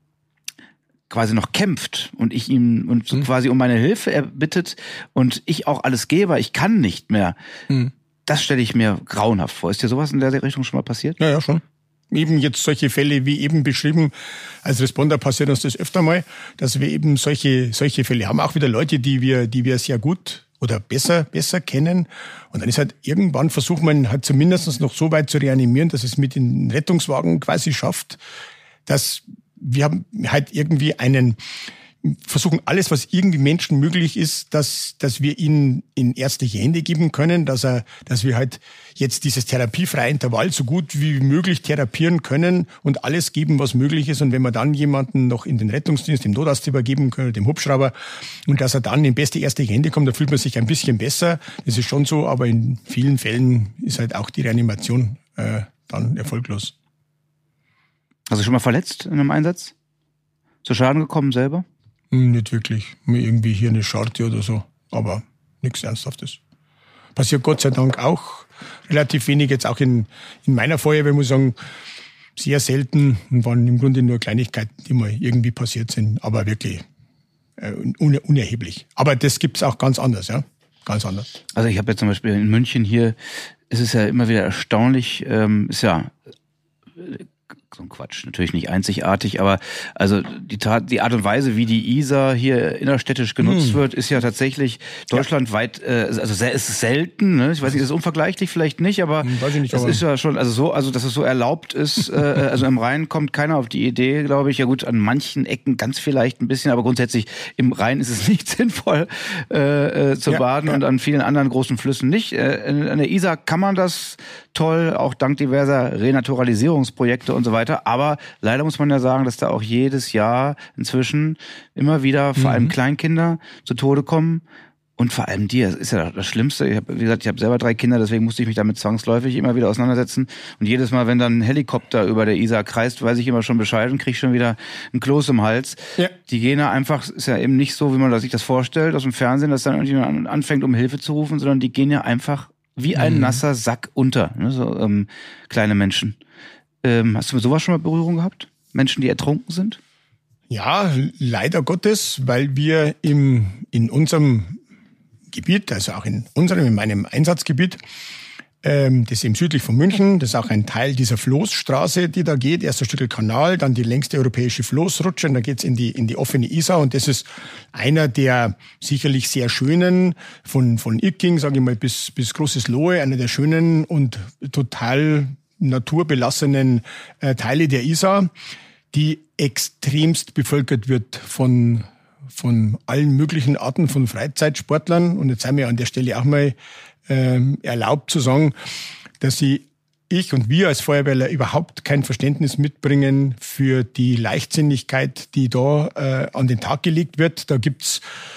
quasi noch kämpft und ich ihm und so quasi um meine Hilfe erbittet und ich auch alles gebe, ich kann nicht mehr. Das stelle ich mir grauenhaft vor. Ist dir sowas in der Richtung schon mal passiert? Ja, schon. Eben jetzt solche Fälle, wie eben beschrieben, als Responder passiert uns das öfter mal, dass wir eben solche Fälle haben. Auch wieder Leute, die wir sehr gut oder besser kennen. Und dann ist halt irgendwann versucht man halt zumindest noch so weit zu reanimieren, dass es mit den Rettungswagen quasi schafft, dass wir haben halt irgendwie versuchen alles, was irgendwie Menschen möglich ist, dass wir ihn in ärztliche Hände geben können, dass wir halt jetzt dieses therapiefreie Intervall so gut wie möglich therapieren können und alles geben, was möglich ist. Und wenn wir dann jemanden noch in den Rettungsdienst, dem Notarzt übergeben können, dem Hubschrauber, und dass er dann in beste ärztliche Hände kommt, da fühlt man sich ein bisschen besser. Das ist schon so, aber in vielen Fällen ist halt auch die Reanimation dann erfolglos. Hast du schon mal verletzt in einem Einsatz? Zu Schaden gekommen selber? Nicht wirklich. Irgendwie hier eine Scharte oder so. Aber nichts Ernsthaftes. Passiert Gott sei Dank auch relativ wenig. Jetzt auch in meiner Feuerwehr, muss ich sagen, sehr selten. Und waren im Grunde nur Kleinigkeiten, die mal irgendwie passiert sind. Aber wirklich unerheblich. Aber das gibt's auch ganz anders, ja. Ganz anders. Also ich habe jetzt zum Beispiel in München hier, ist es ja immer wieder erstaunlich, ist ja so ein Quatsch, natürlich nicht einzigartig, aber also die Art und Weise, wie die Isar hier innerstädtisch genutzt wird, ist ja tatsächlich deutschlandweit, also es ist selten, ne? Ich weiß nicht, ist es unvergleichlich vielleicht nicht, aber es ist ja schon, also dass es so erlaubt ist, also im Rhein kommt keiner auf die Idee, glaube ich, ja gut, an manchen Ecken ganz vielleicht ein bisschen, aber grundsätzlich im Rhein ist es nicht sinnvoll zu baden und an vielen anderen großen Flüssen nicht. An der Isar kann man das toll, auch dank diverser Renaturalisierungsprojekte und so weiter. Aber leider muss man ja sagen, dass da auch jedes Jahr inzwischen immer wieder vor allem Kleinkinder zu Tode kommen. Und vor allem das ist ja das Schlimmste. Ich habe selber 3 Kinder, deswegen musste ich mich damit zwangsläufig immer wieder auseinandersetzen. Und jedes Mal, wenn dann ein Helikopter über der Isar kreist, weiß ich immer schon Bescheid und kriege schon wieder ein Kloß im Hals. Ja. Die gehen ja einfach, ist ja eben nicht so, wie man sich das vorstellt aus dem Fernsehen, dass dann irgendjemand anfängt, um Hilfe zu rufen, sondern die gehen ja einfach wie ein nasser Sack unter, ne? So kleine Menschen. Hast du mit sowas schon mal Berührung gehabt? Menschen, die ertrunken sind? Ja, leider Gottes, weil wir in unserem Gebiet, also auch in meinem Einsatzgebiet, das ist eben südlich von München, das ist auch ein Teil dieser Floßstraße, die da geht, erster Stückel Kanal, dann die längste europäische Floßrutsche, und da geht's in die offene Isar, und das ist einer der sicherlich sehr schönen, von Icking, sage ich mal, bis Großes Lohe, einer der schönen und total naturbelassenen Teile der Isar, die extremst bevölkert wird von allen möglichen Arten von Freizeitsportlern. Und jetzt sei mir an der Stelle auch mal erlaubt zu sagen, dass ich und wir als Feuerwehrler überhaupt kein Verständnis mitbringen für die Leichtsinnigkeit, die da an den Tag gelegt wird. Da gibt's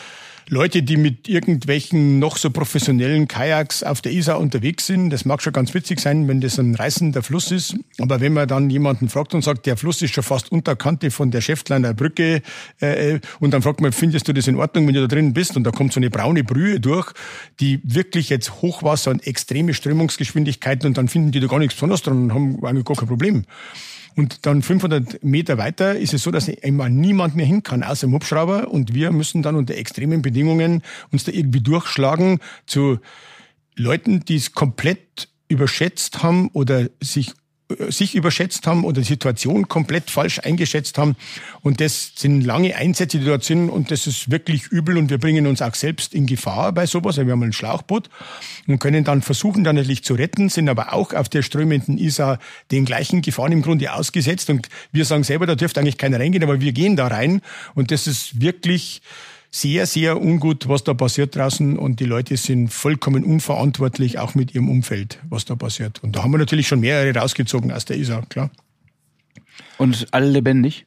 Leute, die mit irgendwelchen noch so professionellen Kajaks auf der Isar unterwegs sind. Das mag schon ganz witzig sein, wenn das ein reißender Fluss ist. Aber wenn man dann jemanden fragt und sagt, der Fluss ist schon fast unter Kante von der Schäftleiner Brücke, und dann fragt man, findest du das in Ordnung, wenn du da drin bist? Und da kommt so eine braune Brühe durch, die wirklich jetzt Hochwasser und extreme Strömungsgeschwindigkeiten, und dann finden die da gar nichts Besonderes dran und haben eigentlich gar kein Problem. Und dann 500 Meter weiter ist es so, dass immer niemand mehr hin kann, außer dem Hubschrauber. Und wir müssen dann unter extremen Bedingungen uns da irgendwie durchschlagen zu Leuten, die es komplett überschätzt haben oder sich überschätzt haben oder die Situation komplett falsch eingeschätzt haben. Und das sind lange Einsätze, die dort sind, und das ist wirklich übel, und wir bringen uns auch selbst in Gefahr bei sowas. Wir haben ein Schlauchboot und können dann versuchen, dann natürlich zu retten, sind aber auch auf der strömenden Isar den gleichen Gefahren im Grunde ausgesetzt, und wir sagen selber, da dürfte eigentlich keiner reingehen, aber wir gehen da rein, und das ist wirklich sehr, sehr ungut, was da passiert draußen, und die Leute sind vollkommen unverantwortlich, auch mit ihrem Umfeld, was da passiert. Und da haben wir natürlich schon mehrere rausgezogen aus der Isar, klar. Und alle lebendig?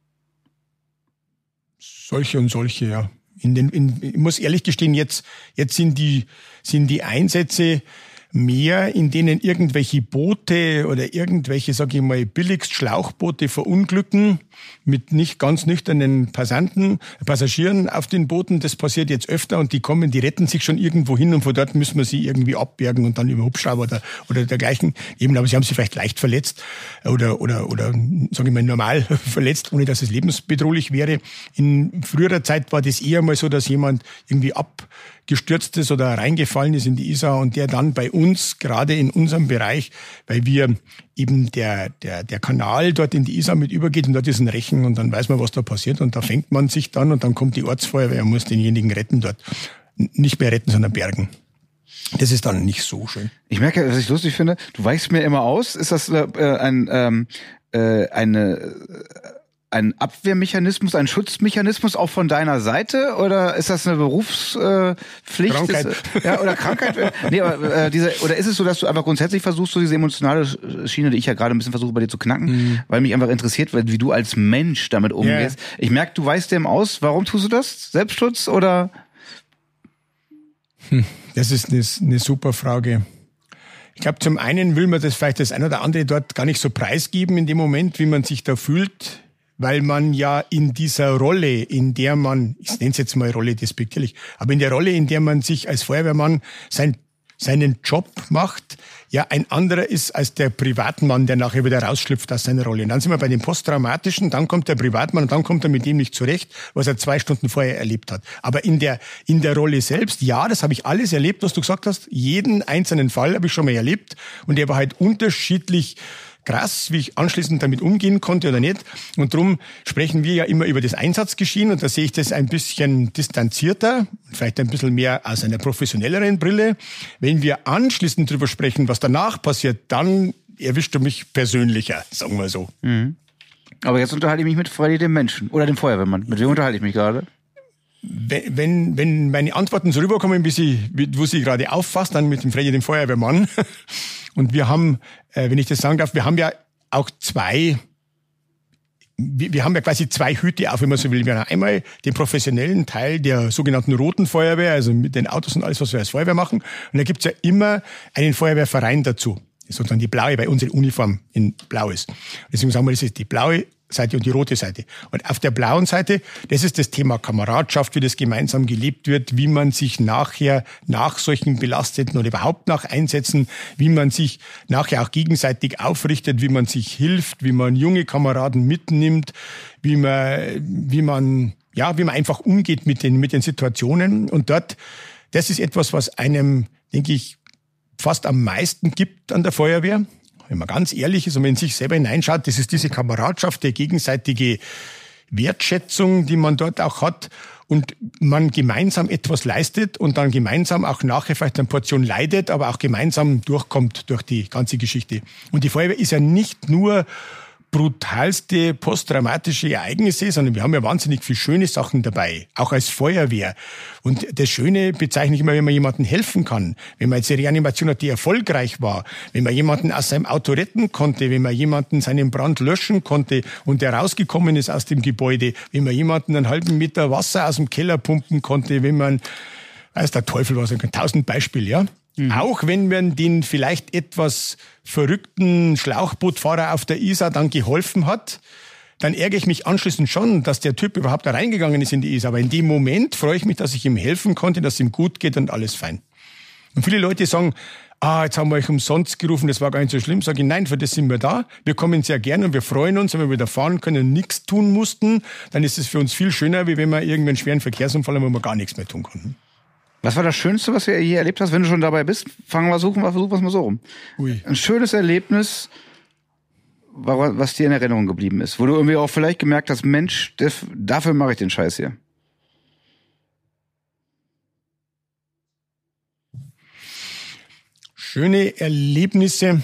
Solche und solche, ja. Ich muss ehrlich gestehen, jetzt sind die Einsätze mehr, in denen irgendwelche Boote oder irgendwelche, sage ich mal, billigst Schlauchboote verunglücken mit nicht ganz nüchternen Passagieren auf den Booten. Das passiert jetzt öfter, und die retten sich schon irgendwo hin, und von dort müssen wir sie irgendwie abbergen und dann über Hubschrauber oder dergleichen. Eben, aber sie haben sich vielleicht leicht verletzt oder sage ich mal, normal verletzt, ohne dass es lebensbedrohlich wäre. In früherer Zeit war das eher mal so, dass jemand irgendwie abgestürzt ist oder reingefallen ist in die Isar, und der dann bei uns, gerade in unserem Bereich, weil wir eben der Kanal dort in die Isar mit übergeht, und dort ist ein Rechen, und dann weiß man, was da passiert, und da fängt man sich dann, und dann kommt die Ortsfeuerwehr und muss denjenigen retten dort. Nicht mehr retten, sondern bergen. Das ist dann nicht so schön. Ich merke, was ich lustig finde, du weichst mir immer aus. Ist das ein Abwehrmechanismus, ein Schutzmechanismus auch von deiner Seite, oder ist das eine Berufspflicht? Krankheit. Oder Krankheit? Nee, aber oder ist es so, dass du einfach grundsätzlich versuchst, so diese emotionale Schiene, die ich ja gerade ein bisschen versuche bei dir zu knacken, weil mich einfach interessiert, wie du als Mensch damit umgehst. Yeah. Ich merke, du weißt dem aus. Warum tust du das? Selbstschutz oder? Das ist eine super Frage. Ich glaube, zum einen will man das vielleicht das eine oder andere dort gar nicht so preisgeben in dem Moment, wie man sich da fühlt, weil man ja in dieser Rolle, in der man, ich nenne es jetzt mal Rolle despektierlich, aber in der Rolle, in der man sich als Feuerwehrmann seinen Job macht, ja ein anderer ist als der Privatmann, der nachher wieder rausschlüpft aus seiner Rolle. Und dann sind wir bei dem Posttraumatischen, dann kommt der Privatmann, und dann kommt er mit dem nicht zurecht, was er 2 Stunden vorher erlebt hat. Aber in der Rolle selbst, ja, das habe ich alles erlebt, was du gesagt hast. Jeden einzelnen Fall habe ich schon mal erlebt, und der war halt unterschiedlich krass, wie ich anschließend damit umgehen konnte oder nicht. Und darum sprechen wir ja immer über das Einsatzgeschehen, und da sehe ich das ein bisschen distanzierter, vielleicht ein bisschen mehr aus einer professionelleren Brille. Wenn wir anschließend drüber sprechen, was danach passiert, dann erwischt du mich persönlicher, sagen wir so. Mhm. Aber jetzt unterhalte ich mich mit Freddy, dem Menschen, oder dem Feuerwehrmann. Mit wem unterhalte ich mich gerade? Wenn meine Antworten so rüberkommen, wo sie gerade auffasst, dann mit dem Freddy, dem Feuerwehrmann. Und wir haben, wenn ich das sagen darf, wir haben ja auch wir haben ja quasi 2 Hüte auf, wenn man so will. Wir haben einmal den professionellen Teil der sogenannten roten Feuerwehr, also mit den Autos und alles, was wir als Feuerwehr machen. Und da gibt's ja immer einen Feuerwehrverein dazu. Das ist sozusagen die blaue, weil unsere Uniform in blau ist. Deswegen sagen wir, das ist die blaue Seite und die rote Seite. Und auf der blauen Seite, das ist das Thema Kameradschaft, wie das gemeinsam gelebt wird, wie man sich nachher nach solchen belasteten oder überhaupt nach Einsätzen, wie man sich nachher auch gegenseitig aufrichtet, wie man sich hilft, wie man junge Kameraden mitnimmt, wie man einfach umgeht mit den Situationen. Und dort, das ist etwas, was einem, denke ich, fast am meisten gibt an der Feuerwehr. Wenn man ganz ehrlich ist und man in sich selber hineinschaut, das ist diese Kameradschaft, die gegenseitige Wertschätzung, die man dort auch hat, und man gemeinsam etwas leistet und dann gemeinsam auch nachher vielleicht eine Portion leidet, aber auch gemeinsam durchkommt durch die ganze Geschichte. Und die Feuerwehr ist ja nicht nur brutalste posttraumatische Ereignisse, sondern wir haben ja wahnsinnig viele schöne Sachen dabei, auch als Feuerwehr. Und das Schöne bezeichne ich immer, wenn man jemandem helfen kann, wenn man jetzt eine Reanimation hat, die erfolgreich war, wenn man jemanden aus seinem Auto retten konnte, wenn man jemanden seinen Brand löschen konnte und der rausgekommen ist aus dem Gebäude, wenn man jemanden einen halben Meter Wasser aus dem Keller pumpen konnte, wenn man, weiß der Teufel was, 1000 Beispiele, ja. Auch wenn man den vielleicht etwas verrückten Schlauchbootfahrer auf der Isar dann geholfen hat, dann ärgere ich mich anschließend schon, dass der Typ überhaupt da reingegangen ist in die Isar. Aber in dem Moment freue ich mich, dass ich ihm helfen konnte, dass es ihm gut geht und alles fein. Und viele Leute sagen, jetzt haben wir euch umsonst gerufen, das war gar nicht so schlimm. Sage ich, nein, für das sind wir da. Wir kommen sehr gerne und wir freuen uns, wenn wir wieder fahren können und nichts tun mussten. Dann ist es für uns viel schöner, wie wenn wir irgendwie einen schweren Verkehrsunfall haben, wo wir gar nichts mehr tun konnten. Was war das Schönste, was du je erlebt hast, wenn du schon dabei bist? Versuchen wir es mal so rum. Ui. Ein schönes Erlebnis, was dir in Erinnerung geblieben ist, wo du irgendwie auch vielleicht gemerkt hast, Mensch, dafür mache ich den Scheiß hier. Schöne Erlebnisse.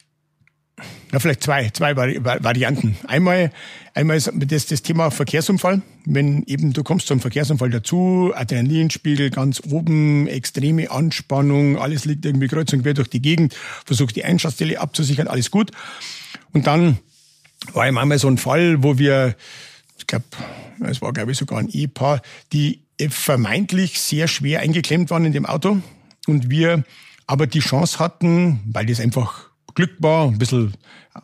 Ja, vielleicht zwei Varianten. Einmal ist das Thema Verkehrsunfall. Wenn eben du kommst zum Verkehrsunfall dazu, Adrenalinspiegel ganz oben, extreme Anspannung, alles liegt irgendwie kreuz und quer durch die Gegend, versuchst die Einsatzstelle abzusichern, alles gut. Und dann war eben einmal so ein Fall, wo wir, es war glaube ich sogar ein Ehepaar, die vermeintlich sehr schwer eingeklemmt waren in dem Auto und wir aber die Chance hatten, weil das einfach Glück war, ein bisschen,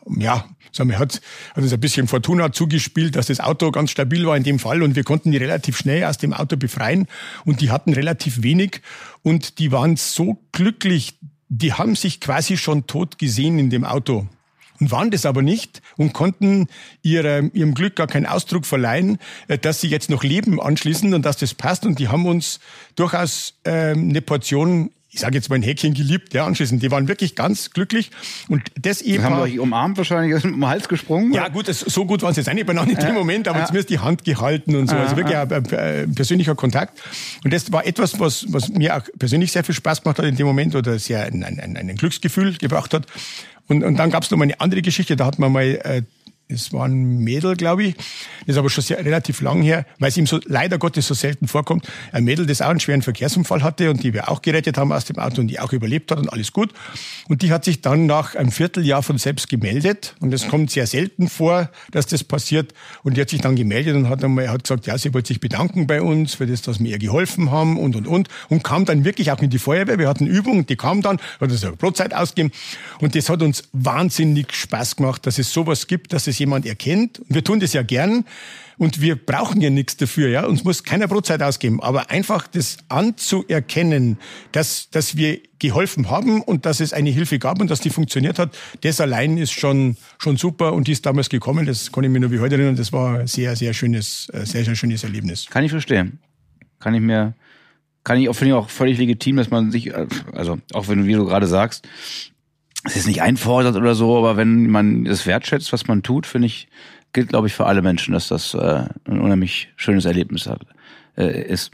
hat uns ein bisschen Fortuna zugespielt, dass das Auto ganz stabil war in dem Fall und wir konnten die relativ schnell aus dem Auto befreien und die hatten relativ wenig und die waren so glücklich, die haben sich quasi schon tot gesehen in dem Auto und waren das aber nicht und konnten ihrem Glück gar keinen Ausdruck verleihen, dass sie jetzt noch leben anschließend und dass das passt und die haben uns durchaus eine Portion, ich sage jetzt mal ein Häkchen geliebt, ja, anschließend. Die waren wirklich ganz glücklich. Und das Ehepaar... Haben euch umarmt wahrscheinlich, um den Hals gesprungen? Ja gut, so gut waren sie jetzt auch nicht in dem Moment, aber zumindest die Hand gehalten und so. Also wirklich ein persönlicher Kontakt. Und das war etwas, was mir auch persönlich sehr viel Spaß gemacht hat in dem Moment oder sehr ein Glücksgefühl gebracht hat. Und dann gab es noch mal eine andere Geschichte, da hat man mal... Es war ein Mädel, glaube ich. Das ist aber schon relativ lang her, weil es ihm so leider Gottes so selten vorkommt. Ein Mädel, das auch einen schweren Verkehrsunfall hatte und die wir auch gerettet haben aus dem Auto und die auch überlebt hat und alles gut. Und die hat sich dann nach einem Vierteljahr von selbst gemeldet. Und es kommt sehr selten vor, dass das passiert. Und die hat sich dann gemeldet und hat gesagt, ja, sie wollte sich bedanken bei uns für das, dass wir ihr geholfen haben und. Und kam dann wirklich auch in die Feuerwehr. Wir hatten Übungen, die kam dann, hat uns eine Brotzeit ausgegeben. Und das hat uns wahnsinnig Spaß gemacht, dass es sowas gibt, dass es jemand erkennt. Und wir tun das ja gern. Und wir brauchen ja nichts dafür, ja. Uns muss keiner Brotzeit ausgeben. Aber einfach das anzuerkennen, dass wir geholfen haben und dass es eine Hilfe gab und dass die funktioniert hat, das allein ist schon super. Und die ist damals gekommen. Das kann ich mir nur wie heute erinnern. Das war ein sehr, sehr schönes Erlebnis. Kann ich verstehen. Finde ich auch völlig legitim, dass man sich, also auch wenn du, wie du gerade sagst, es ist nicht einfordert oder so, aber wenn man das wertschätzt, was man tut, finde ich, gilt, glaube ich, für alle Menschen, dass das ein unheimlich schönes Erlebnis ist.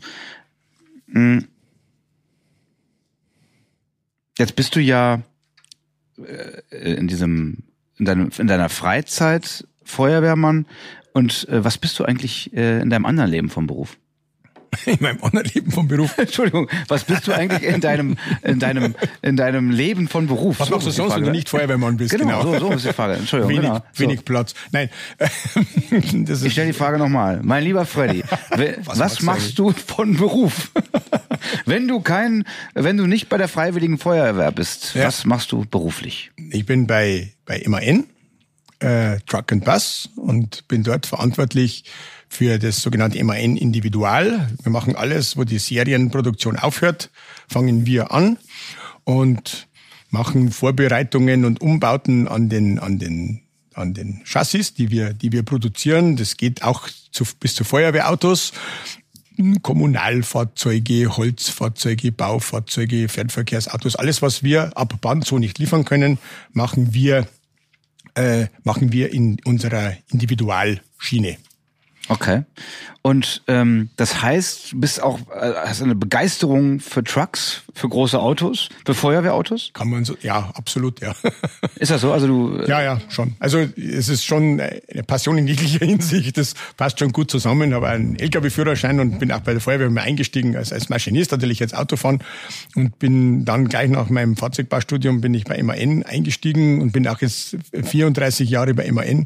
Jetzt bist du ja in deiner Freizeit Feuerwehrmann. Und was bist du eigentlich in deinem anderen Leben vom Beruf? In meinem anderen Leben vom Beruf. Entschuldigung, was bist du eigentlich in deinem Leben von Beruf? Was machst du sonst, wenn du nicht Feuerwehrmann bist? Genau. So ist die Frage. Entschuldigung. Wenig Platz. Nein. Ich stelle die Frage nochmal. Mein lieber Freddy, was machst du von Beruf? Wenn du nicht bei der Freiwilligen Feuerwehr bist, was machst du beruflich? Ich bin bei MAN, Truck and Bus, und bin dort verantwortlich für das sogenannte MAN Individual. Wir machen alles, wo die Serienproduktion aufhört, fangen wir an und machen Vorbereitungen und Umbauten an den Chassis, die wir produzieren. Das geht auch bis zu Feuerwehrautos, Kommunalfahrzeuge, Holzfahrzeuge, Baufahrzeuge, Fernverkehrsautos. Alles, was wir ab Band so nicht liefern können, machen wir in unserer Individualschiene. Okay. Und das heißt, du bist auch hast eine Begeisterung für Trucks, für große Autos, für Feuerwehrautos? Kann man so, ja, absolut, ja. Ist das so? Also du Ja, schon. Also es ist schon eine Passion in jeglicher Hinsicht. Das passt schon gut zusammen. Ich habe einen LKW-Führerschein und bin auch bei der Feuerwehr mal eingestiegen als Maschinist, natürlich jetzt Autofahren, und bin dann gleich nach meinem Fahrzeugbaustudium bin ich bei MAN eingestiegen und bin auch jetzt 34 Jahre bei MAN.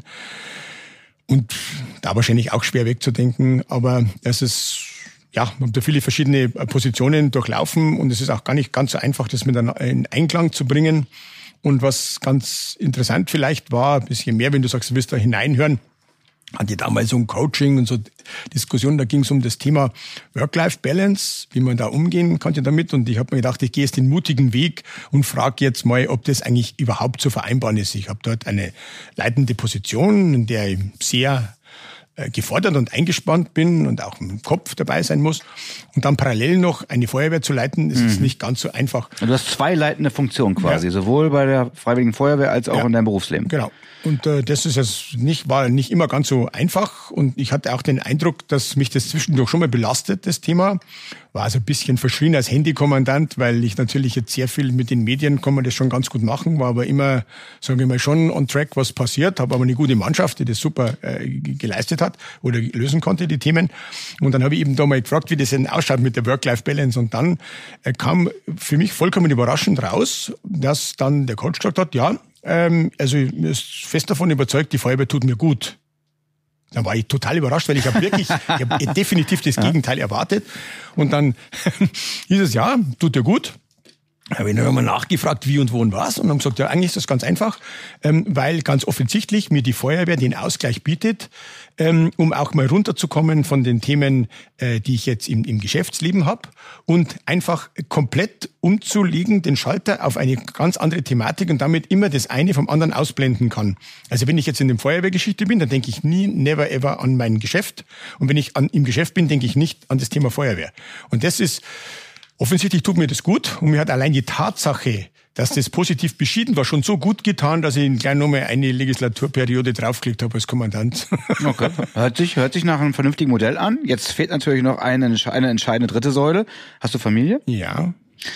Und da wahrscheinlich auch schwer wegzudenken, aber es ist, ja, man hat da viele verschiedene Positionen durchlaufen und es ist auch gar nicht ganz so einfach, das miteinander in Einklang zu bringen. Und was ganz interessant vielleicht war, ein bisschen mehr, wenn du sagst, du willst da hineinhören, hatte damals so ein Coaching und so Diskussionen, da ging es um das Thema Work-Life-Balance, wie man da umgehen konnte damit. Und ich habe mir gedacht, ich gehe jetzt den mutigen Weg und frage jetzt mal, ob das eigentlich überhaupt zu vereinbaren ist. Ich habe dort eine leitende Position, in der ich sehr gefordert und eingespannt bin und auch im Kopf dabei sein muss. Und dann parallel noch eine Feuerwehr zu leiten, ist es nicht ganz so einfach. Du hast zwei leitende Funktionen quasi, sowohl bei der Freiwilligen Feuerwehr als auch in deinem Berufsleben. Genau. Und das ist war nicht immer ganz so einfach. Und ich hatte auch den Eindruck, dass mich das zwischendurch schon mal belastet, das Thema. War also ein bisschen verschrien als Handykommandant, weil ich natürlich jetzt sehr viel mit den Medien kann man das schon ganz gut machen, war aber immer, sagen wir mal, schon on track, was passiert, habe aber eine gute Mannschaft, die das super geleistet hat oder lösen konnte, die Themen. Und dann habe ich eben da mal gefragt, wie das denn ausschaut mit der Work-Life-Balance. Und dann kam für mich vollkommen überraschend raus, dass dann der Coach gesagt hat, ja, also ich bin fest davon überzeugt, die Feuerwehr tut mir gut. Dann war ich total überrascht, weil ich habe definitiv das Gegenteil erwartet. Und dann hieß es, ja, tut dir gut. Habe ich dann nochmal nachgefragt, wie und wo und was. Und haben gesagt, ja, eigentlich ist das ganz einfach, weil ganz offensichtlich mir die Feuerwehr den Ausgleich bietet, um auch mal runterzukommen von den Themen, die ich jetzt im Geschäftsleben habe und einfach komplett umzulegen, den Schalter auf eine ganz andere Thematik und damit immer das eine vom anderen ausblenden kann. Also wenn ich jetzt in der Feuerwehrgeschichte bin, dann denke ich never ever an mein Geschäft. Und wenn ich im Geschäft bin, denke ich nicht an das Thema Feuerwehr. Und das ist offensichtlich tut mir das gut und mir hat allein die Tatsache, dass das positiv beschieden war, schon so gut getan, dass ich gleich nochmal eine Legislaturperiode draufgelegt habe als Kommandant. Okay. Hört sich nach einem vernünftigen Modell an. Jetzt fehlt natürlich noch eine entscheidende dritte Säule. Hast du Familie? Ja.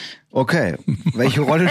Okay. Welche Rolle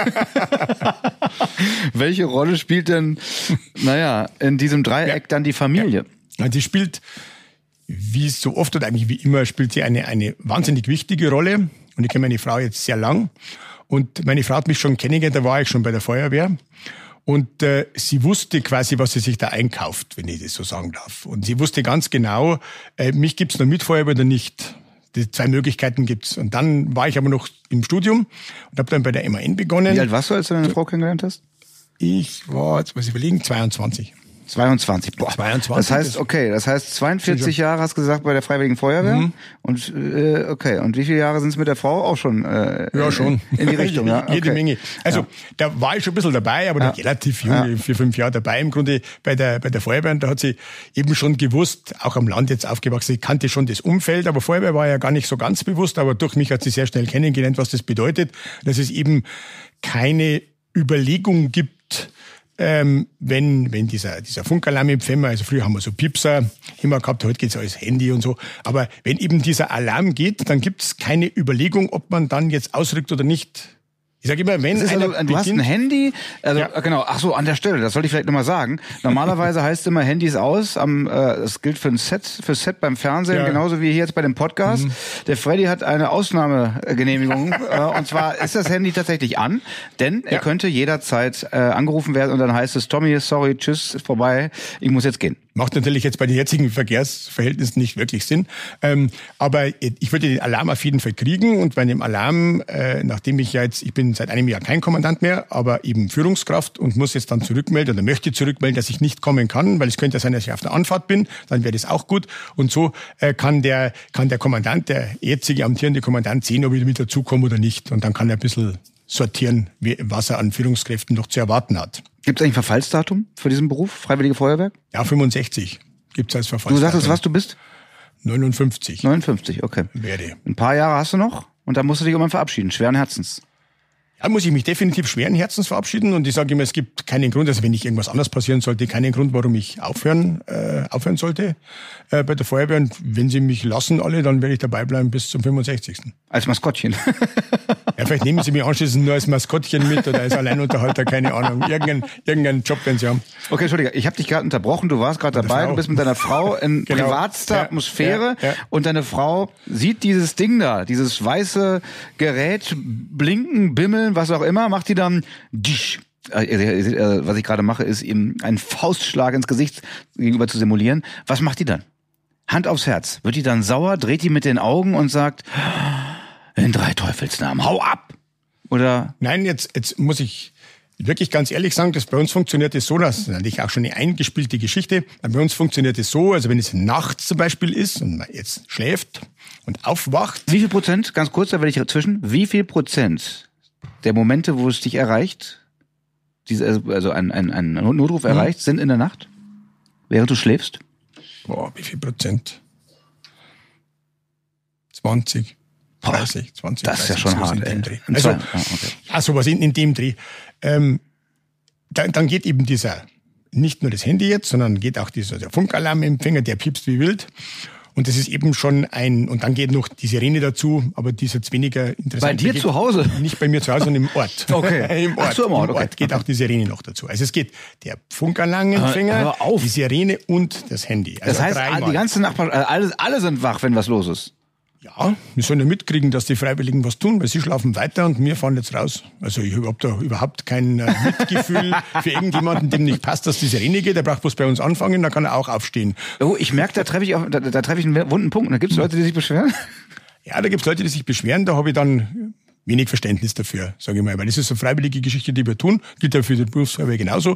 spielt denn, in diesem Dreieck dann die Familie? Ja, die spielt, wie es so oft oder eigentlich wie immer, spielt sie eine wahnsinnig wichtige Rolle. Und ich kenne meine Frau jetzt sehr lang. Und meine Frau hat mich schon kennengelernt, da war ich schon bei der Feuerwehr. Und sie wusste quasi, was sie sich da einkauft, wenn ich das so sagen darf. Und sie wusste ganz genau, mich gibt's noch mit Feuerwehr oder nicht. Die zwei Möglichkeiten gibt's. Und dann war ich aber noch im Studium und habe dann bei der MAN begonnen. Wie alt warst du, als du deine Frau kennengelernt hast? Ich war, jetzt muss ich überlegen, 22. 22, boah. 22. Das heißt 42 Jahre hast du gesagt bei der Freiwilligen Feuerwehr. Mhm. Und okay, und wie viele Jahre sind es mit der Frau auch schon? Ja, schon. In die Richtung, ja. Okay. Jede Menge. Also da war ich schon ein bisschen dabei, aber noch relativ jung, 4-5 Jahre dabei im Grunde bei der Feuerwehr. Und da hat sie eben schon gewusst, auch am Land jetzt aufgewachsen, ich kannte schon das Umfeld, aber Feuerwehr war ja gar nicht so ganz bewusst, aber durch mich hat sie sehr schnell kennengelernt, was das bedeutet, dass es eben keine Überlegung gibt, wenn dieser Funkalarmempfänger, also früher haben wir so Piepser immer gehabt, heute geht's alles Handy und so, aber wenn eben dieser Alarm geht, dann gibt's keine Überlegung, ob man dann jetzt ausrückt oder nicht. Ich sage immer, wenn einer also, du hast ein Handy, genau, ach so, an der Stelle, das sollte ich vielleicht nochmal sagen. Normalerweise heißt es immer, Handys aus, das gilt für Set beim Fernsehen, genauso wie hier jetzt bei dem Podcast. Mhm. Der Freddy hat eine Ausnahmegenehmigung, und zwar ist das Handy tatsächlich an, denn er könnte jederzeit angerufen werden und dann heißt es, Tommy, sorry, tschüss, ist vorbei, ich muss jetzt gehen. Macht natürlich jetzt bei den jetzigen Verkehrsverhältnissen nicht wirklich Sinn. Aber ich würde den Alarm auf jeden Fall kriegen. Und bei dem Alarm, nachdem ich bin seit einem Jahr kein Kommandant mehr, aber eben Führungskraft und muss jetzt dann zurückmelden oder möchte zurückmelden, dass ich nicht kommen kann, weil es könnte ja sein, dass ich auf der Anfahrt bin. Dann wäre das auch gut. Und so kann der Kommandant, der jetzige amtierende Kommandant, sehen, ob ich mit dazukomme oder nicht. Und dann kann er ein bisschen sortieren, was er an Führungskräften noch zu erwarten hat. Gibt es eigentlich ein Verfallsdatum für diesen Beruf, Freiwillige Feuerwehr? Ja, 65 gibt es als Verfallsdatum. Du sagtest, was du bist? 59. 59, okay. Werde. Ein paar Jahre hast du noch und dann musst du dich irgendwann verabschieden, schweren Herzens. Da muss ich mich definitiv schweren Herzens verabschieden und ich sage immer, es gibt keinen Grund, also wenn nicht irgendwas anderes passieren sollte, keinen Grund, warum ich aufhören sollte bei der Feuerwehr. Und wenn sie mich lassen alle, dann werde ich dabei bleiben bis zum 65. Als Maskottchen. Ja, vielleicht nehmen sie mich anschließend nur als Maskottchen mit oder als Alleinunterhalter, keine Ahnung. Irgendeinen Job, wenn sie haben. Okay, Entschuldige, ich habe dich gerade unterbrochen, du warst gerade dabei, du bist mit deiner Frau in Genau. privatster Atmosphäre Ja. und deine Frau sieht dieses Ding da, dieses weiße Gerät, blinken, bimmeln, was auch immer, macht die dann was ich gerade mache, ist ihm einen Faustschlag ins Gesicht gegenüber zu simulieren. Was macht die dann? Hand aufs Herz. Wird die dann sauer, dreht die mit den Augen und sagt, in 3 Teufelsnamen, hau ab! Oder? Nein, jetzt muss ich wirklich ganz ehrlich sagen, dass bei uns funktioniert es so, das ist natürlich auch schon eine eingespielte Geschichte, aber bei uns funktioniert es so, also wenn es nachts zum Beispiel ist und man jetzt schläft und aufwacht. Wie viel Prozent, ganz kurz, da werde ich dazwischen, wie viel Prozent der Momente, wo es dich erreicht, also ein Notruf erreicht, sind in der Nacht, während du schläfst? Boah, wie viel Prozent? 20, 30, 20. Das ist ja 30, schon sowas hart, in dem ey. Dreh. Also, okay. ja, sowas in dem Dreh. Dann geht eben nicht nur das Handy jetzt, sondern geht auch der Funkalarmempfänger, der piepst wie wild. Und das ist eben schon und dann geht noch die Sirene dazu, aber die ist jetzt weniger interessant. Bei dir zu Hause? Nicht bei mir zu Hause, sondern im Ort. Okay. Im Ort. Ach so, im Ort, okay. Geht auch die Sirene noch dazu. Also es geht der Funkalarmempfänger, Hör auf. die Sirene und das Handy. Also Das heißt, dreimal. die ganze Nachbarschaft, alle sind wach, wenn was los ist. Ja, wir sollen ja mitkriegen, dass die Freiwilligen was tun, weil sie schlafen weiter und wir fahren jetzt raus. Also ich habe da überhaupt kein Mitgefühl für irgendjemanden, dem nicht passt, dass die Sirene geht. Der braucht bloß bei uns anfangen, dann kann er auch aufstehen. Oh, ich merke, da treffe ich einen wunden Punkt. Da gibt es Leute, die sich beschweren? Ja, da gibt's Leute, die sich beschweren, da habe ich dann wenig Verständnis dafür, sage ich mal. Weil das ist eine freiwillige Geschichte, die wir tun. Gilt ja für die Berufsfeuerwehr genauso.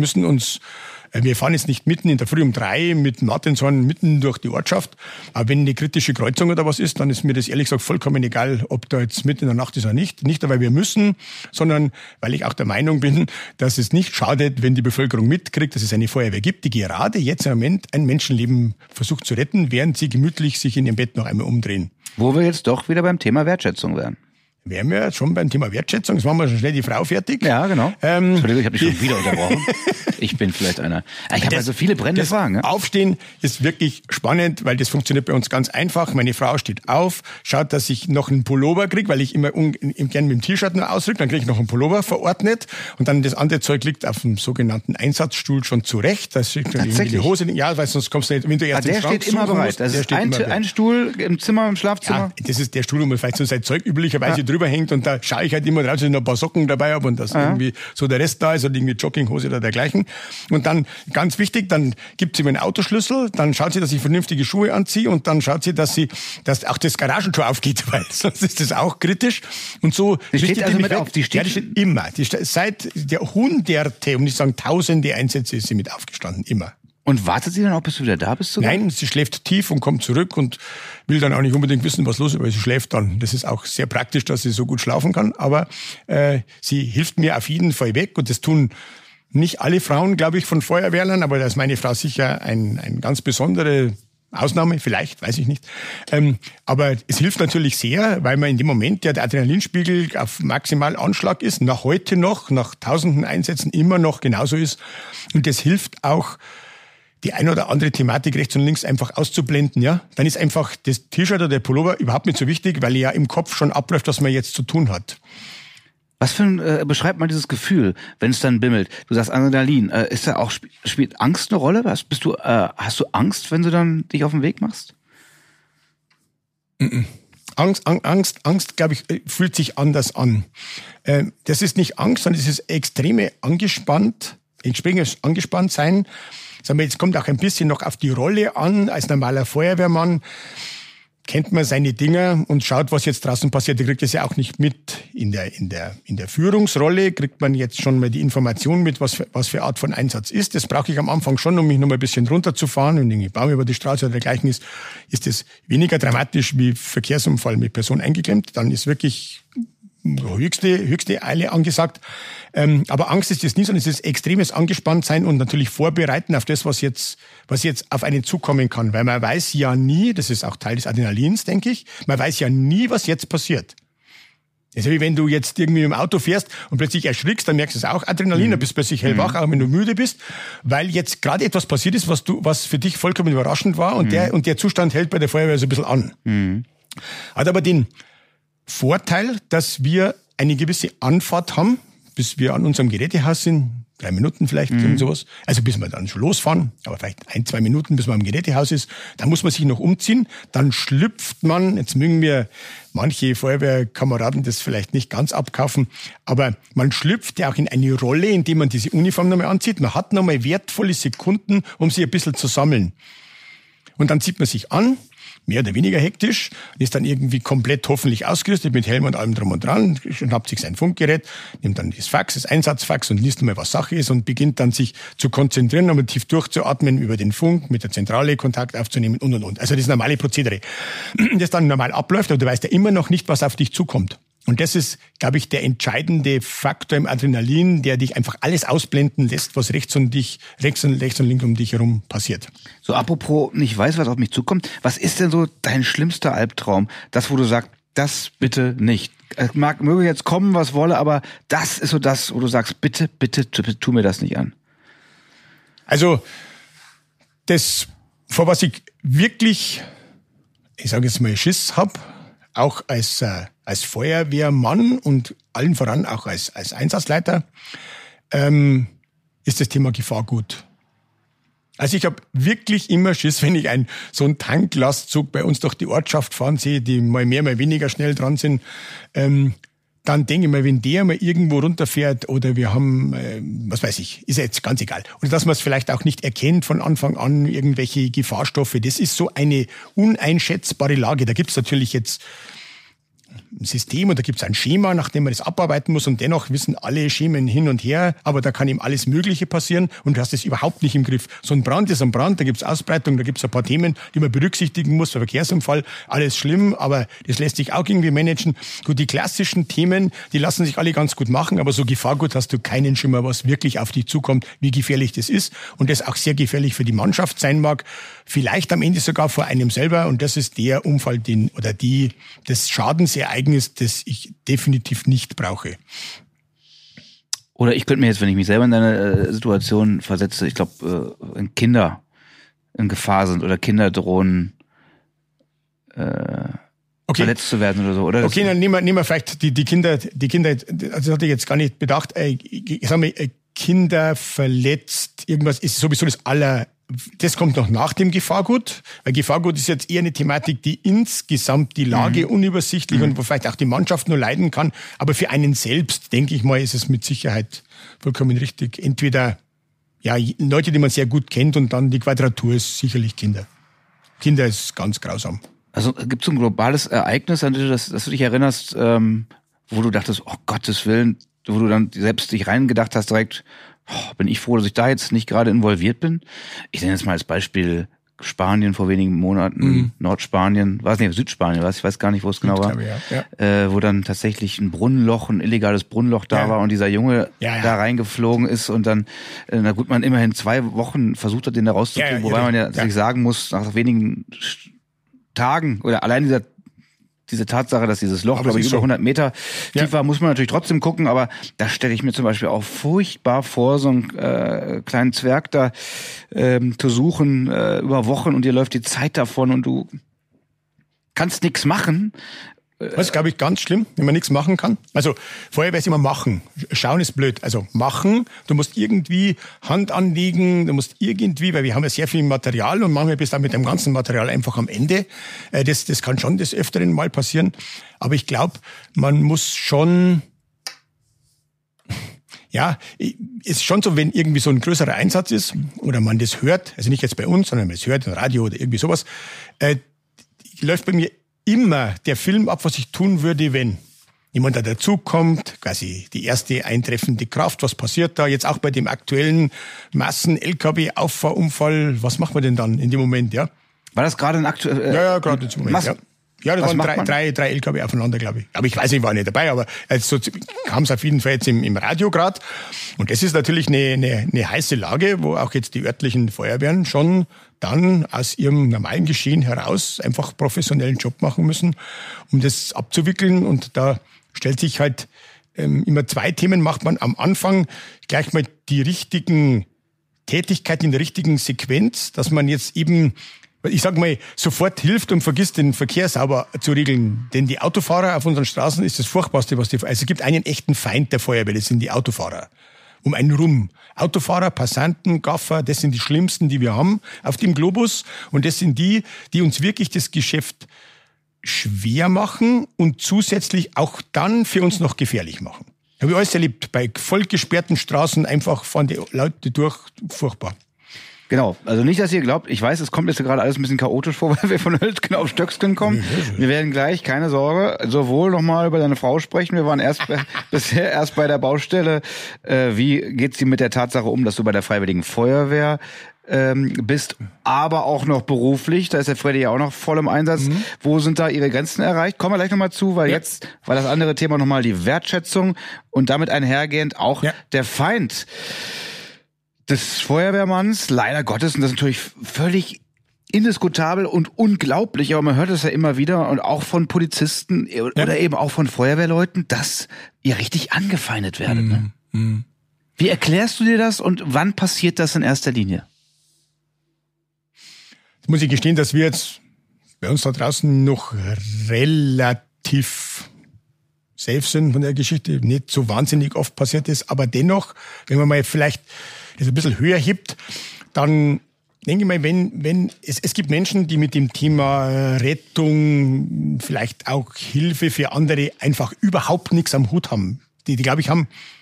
Wir fahren jetzt nicht mitten in der Früh um 3 mit Martinshorn mitten durch die Ortschaft. Aber wenn eine kritische Kreuzung oder was ist, dann ist mir das ehrlich gesagt vollkommen egal, ob da jetzt mitten in der Nacht ist oder nicht. Nicht, weil wir müssen, sondern weil ich auch der Meinung bin, dass es nicht schadet, wenn die Bevölkerung mitkriegt, dass es eine Feuerwehr gibt, die gerade jetzt im Moment ein Menschenleben versucht zu retten, während sie gemütlich sich in ihrem Bett noch einmal umdrehen. Wo wir jetzt doch wieder beim Thema Wertschätzung wären. Wären wir jetzt schon beim Thema Wertschätzung. Jetzt machen wir schon schnell die Frau fertig. Ja, genau. Entschuldigung, ich habe dich schon wieder unterbrochen. Ich bin vielleicht einer. Ich habe also viele brennende Fragen. Ja? Aufstehen ist wirklich spannend, weil das funktioniert bei uns ganz einfach. Meine Frau steht auf, schaut, dass ich noch einen Pullover kriege, weil ich immer gern mit dem T-Shirt nur ausrücke. Dann kriege ich noch einen Pullover verordnet. Und dann das andere Zeug liegt auf dem sogenannten Einsatzstuhl schon zurecht. Das ist die Hose. Ja, weil sonst kommst du nicht, wenn du erst der steht immer bereit. Das ist ein Stuhl im Zimmer, im Schlafzimmer. Ja, das ist der Stuhl, wo man vielleicht so sein Zeug üblicherweise drüber hängt und da schaue ich halt immer drauf, dass ich noch ein paar Socken dabei habe und dass irgendwie so der Rest da ist oder irgendwie Jogginghose oder dergleichen. Und dann, ganz wichtig, dann gibt sie mir einen Autoschlüssel, dann schaut sie, dass ich vernünftige Schuhe anziehe und dann schaut sie, dass auch das Garagentor aufgeht, weil sonst ist das auch kritisch. Und so die steht also mit auf. Die steht immer. Seit der Hunderte, um nicht zu sagen Tausende Einsätze ist sie mit aufgestanden, immer. Und wartet sie dann auch, bis du wieder da bist? Sogar? Nein, sie schläft tief und kommt zurück und will dann auch nicht unbedingt wissen, was los ist, weil sie schläft dann. Das ist auch sehr praktisch, dass sie so gut schlafen kann. Aber sie hilft mir auf jeden Fall weg und das tun nicht alle Frauen, glaube ich, von Feuerwehrlern, aber da ist meine Frau sicher ein ganz besondere Ausnahme, vielleicht, weiß ich nicht. Aber es hilft natürlich sehr, weil man in dem Moment der Adrenalinspiegel auf maximal Anschlag ist, nach heute noch, nach tausenden Einsätzen immer noch genauso ist. Und das hilft auch, die eine oder andere Thematik rechts und links einfach auszublenden, ja. Dann ist einfach das T-Shirt oder der Pullover überhaupt nicht so wichtig, weil ja im Kopf schon abläuft, was man jetzt zu tun hat. Was für beschreibt mal dieses Gefühl, wenn es dann bimmelt? Du sagst Adrenalin. Ist da auch, spielt Angst eine Rolle? Hast du Angst, wenn du dann dich auf den Weg machst? Angst, glaube ich, fühlt sich anders an. Das ist nicht Angst, sondern es ist extreme angespannt sein. Sagen wir, jetzt kommt auch ein bisschen noch auf die Rolle an. Als normaler Feuerwehrmann kennt man seine Dinger und schaut, was jetzt draußen passiert. Der kriegt das ja auch nicht mit. In der Führungsrolle kriegt man jetzt schon mal die Information mit, was für Art von Einsatz ist. Das brauche ich am Anfang schon, um mich noch mal ein bisschen runterzufahren. Wenn ein Baum über die Straße oder dergleichen ist das weniger dramatisch wie Verkehrsunfall mit Person eingeklemmt. Dann ist wirklich höchste Eile angesagt. Aber Angst ist es nie, sondern es ist extremes Angespanntsein und natürlich vorbereiten auf das, was jetzt auf einen zukommen kann. Weil man weiß ja nie, das ist auch Teil des Adrenalins, denke ich, man weiß ja nie, was jetzt passiert. Das ist wie wenn du jetzt irgendwie im Auto fährst und plötzlich erschrickst, dann merkst du es auch, Adrenalin, dann bist du plötzlich hellwach, auch wenn du müde bist, weil jetzt gerade etwas passiert ist, was für dich vollkommen überraschend war und der Zustand hält bei der Feuerwehr so ein bisschen an. Hat aber den Vorteil, dass wir eine gewisse Anfahrt haben, bis wir an unserem Gerätehaus sind, 3 Minuten vielleicht, irgend sowas. Also bis wir dann schon losfahren, aber vielleicht 1-2 Minuten, bis man am Gerätehaus ist. Dann muss man sich noch umziehen. Dann schlüpft man, jetzt mögen mir manche Feuerwehrkameraden das vielleicht nicht ganz abkaufen, aber man schlüpft ja auch in eine Rolle, indem man diese Uniform nochmal anzieht. Man hat nochmal wertvolle Sekunden, um sich ein bisschen zu sammeln. Und dann zieht man sich an, mehr oder weniger hektisch, ist dann irgendwie komplett hoffentlich ausgerüstet mit Helm und allem drum und dran, schnappt sich sein Funkgerät, nimmt dann das Fax, das Einsatzfax und liest mal, was Sache ist und beginnt dann sich zu konzentrieren, um tief durchzuatmen, über den Funk, mit der Zentrale Kontakt aufzunehmen und. Also das normale Prozedere, das dann normal abläuft, aber du weißt ja immer noch nicht, was auf dich zukommt. Und das ist, glaube ich, der entscheidende Faktor im Adrenalin, der dich einfach alles ausblenden lässt, was rechts und links um dich herum passiert. So, apropos, nicht weiß, was auf mich zukommt. Was ist denn so dein schlimmster Albtraum? Das, wo du sagst, das bitte nicht. Es möge jetzt kommen, was wolle, aber das ist so das, wo du sagst, bitte, bitte, tu mir das nicht an. Also, das, vor was ich wirklich, ich sage jetzt mal, Schiss hab, auch als Feuerwehrmann und allen voran auch als Einsatzleiter, ist das Thema Gefahrgut. Also ich habe wirklich immer Schiss, wenn ich so einen Tanklastzug bei uns durch die Ortschaft fahren sehe, die mal mehr, mal weniger schnell dran sind, dann denke ich mir, wenn der mal irgendwo runterfährt oder wir haben, was weiß ich, ist ja jetzt ganz egal. Oder dass man es vielleicht auch nicht erkennt von Anfang an, irgendwelche Gefahrstoffe. Das ist so eine uneinschätzbare Lage. Da gibt's natürlich jetzt ein System und da gibt es ein Schema, nach dem man das abarbeiten muss und dennoch wissen alle Schemen hin und her, aber da kann eben alles Mögliche passieren und du hast es überhaupt nicht im Griff. So ein Brand ist ein Brand, da gibt es Ausbreitung, da gibt es ein paar Themen, die man berücksichtigen muss, Verkehrsunfall, alles schlimm, aber das lässt sich auch irgendwie managen. Gut, die klassischen Themen, die lassen sich alle ganz gut machen, aber so Gefahrgut hast du keinen Schimmer, was wirklich auf dich zukommt, wie gefährlich das ist und das auch sehr gefährlich für die Mannschaft sein mag, vielleicht am Ende sogar vor einem selber und das ist der Unfall, das Schadensereignis, das ich definitiv nicht brauche. Oder ich könnte mir jetzt, wenn ich mich selber in deine Situation versetze, ich glaube, wenn Kinder in Gefahr sind oder Kinder drohen verletzt zu werden oder so, oder? Okay, dann nehmen wir vielleicht die Kinder, also das hatte ich jetzt gar nicht bedacht, ich sag mal, Kinder verletzt, irgendwas ist sowieso das kommt noch nach dem Gefahrgut, weil Gefahrgut ist jetzt eher eine Thematik, die insgesamt die Lage unübersichtlich und wo vielleicht auch die Mannschaft nur leiden kann. Aber für einen selbst, denke ich mal, ist es mit Sicherheit vollkommen richtig. Entweder Leute, die man sehr gut kennt und dann die Quadratur ist sicherlich Kinder. Kinder ist ganz grausam. Also gibt es ein globales Ereignis, an das du dich erinnerst, wo du dachtest, oh Gottes Willen, wo du dann selbst dich reingedacht hast direkt, bin ich froh, dass ich da jetzt nicht gerade involviert bin. Ich nenne jetzt mal als Beispiel Spanien vor wenigen Monaten, Nordspanien, Südspanien, ich weiß gar nicht, wo es genau war, wo dann tatsächlich ein illegales Brunnenloch da war und dieser Junge da reingeflogen ist und dann, man immerhin 2 Wochen versucht hat, den da rauszukriegen, wobei man sich sagen muss, nach wenigen Tagen oder allein diese Tatsache, dass dieses Loch, glaube ich, über 100 Meter tief war, muss man natürlich trotzdem gucken, aber da stelle ich mir zum Beispiel auch furchtbar vor, so einen kleinen Zwerg da zu suchen über Wochen und dir läuft die Zeit davon und du kannst nichts machen. Das ist, glaube ich, ganz schlimm, wenn man nichts machen kann. Also Feuerwehr ist immer machen. Schauen ist blöd. Also machen, du musst irgendwie Hand anlegen, weil wir haben ja sehr viel Material und manchmal bist du auch mit dem ganzen Material einfach am Ende. Das kann schon des Öfteren mal passieren. Aber ich glaube, man muss schon, ist schon so, wenn irgendwie so ein größerer Einsatz ist oder man das hört, also nicht jetzt bei uns, sondern man das hört im Radio oder irgendwie sowas, läuft bei mir immer der Film ab, was ich tun würde, wenn jemand da dazukommt, quasi die erste eintreffende Kraft, was passiert da? Jetzt auch bei dem aktuellen Massen-LKW-Auffahrunfall, was machen wir denn dann in dem Moment, ja? War das gerade ein aktueller? Ja, gerade in dem Moment, Ja, das waren drei LKW aufeinander, glaube ich. Aber ich weiß, ich war nicht dabei, aber so kam es auf jeden Fall jetzt im Radio gerade. Und das ist natürlich eine heiße Lage, wo auch jetzt die örtlichen Feuerwehren schon dann aus ihrem normalen Geschehen heraus einfach professionellen Job machen müssen, um das abzuwickeln. Und da stellt sich halt immer 2 Themen, macht man am Anfang gleich mal die richtigen Tätigkeiten in der richtigen Sequenz, dass man jetzt eben, ich sag mal, sofort hilft und vergisst, den Verkehr sauber zu regeln. Denn die Autofahrer auf unseren Straßen ist das Furchtbarste, also es gibt einen echten Feind der Feuerwehr, das sind die Autofahrer. Um einen rum. Autofahrer, Passanten, Gaffer, das sind die schlimmsten, die wir haben auf dem Globus. Und das sind die uns wirklich das Geschäft schwer machen und zusätzlich auch dann für uns noch gefährlich machen. Habe ich alles erlebt. Bei vollgesperrten Straßen einfach fahren die Leute durch. Furchtbar. Genau, also nicht, dass ihr glaubt, ich weiß, es kommt jetzt gerade alles ein bisschen chaotisch vor, weil wir von Hölzgen auf Stöcksken kommen. Wir werden gleich, keine Sorge, sowohl nochmal über deine Frau sprechen. Wir waren bisher erst bei der Baustelle. Wie geht's dir mit der Tatsache um, dass du bei der Freiwilligen Feuerwehr bist, aber auch noch beruflich? Da ist der Freddy ja auch noch voll im Einsatz. Wo sind da ihre Grenzen erreicht? Kommen wir gleich nochmal zu, weil jetzt war das andere Thema nochmal die Wertschätzung und damit einhergehend auch der Feind des Feuerwehrmanns, leider Gottes, und das ist natürlich völlig indiskutabel und unglaublich, aber man hört es ja immer wieder und auch von Polizisten oder eben auch von Feuerwehrleuten, dass ihr richtig angefeindet werdet. Ne? Wie erklärst du dir das und wann passiert das in erster Linie? Jetzt muss ich gestehen, dass wir jetzt bei uns da draußen noch relativ safe sind von der Geschichte, nicht so wahnsinnig oft passiert ist, aber dennoch, wenn man mal vielleicht das ein bisschen höher hebt, dann denke ich mal, wenn es gibt Menschen, die mit dem Thema Rettung, vielleicht auch Hilfe für andere einfach überhaupt nichts am Hut haben. Die glaube ich,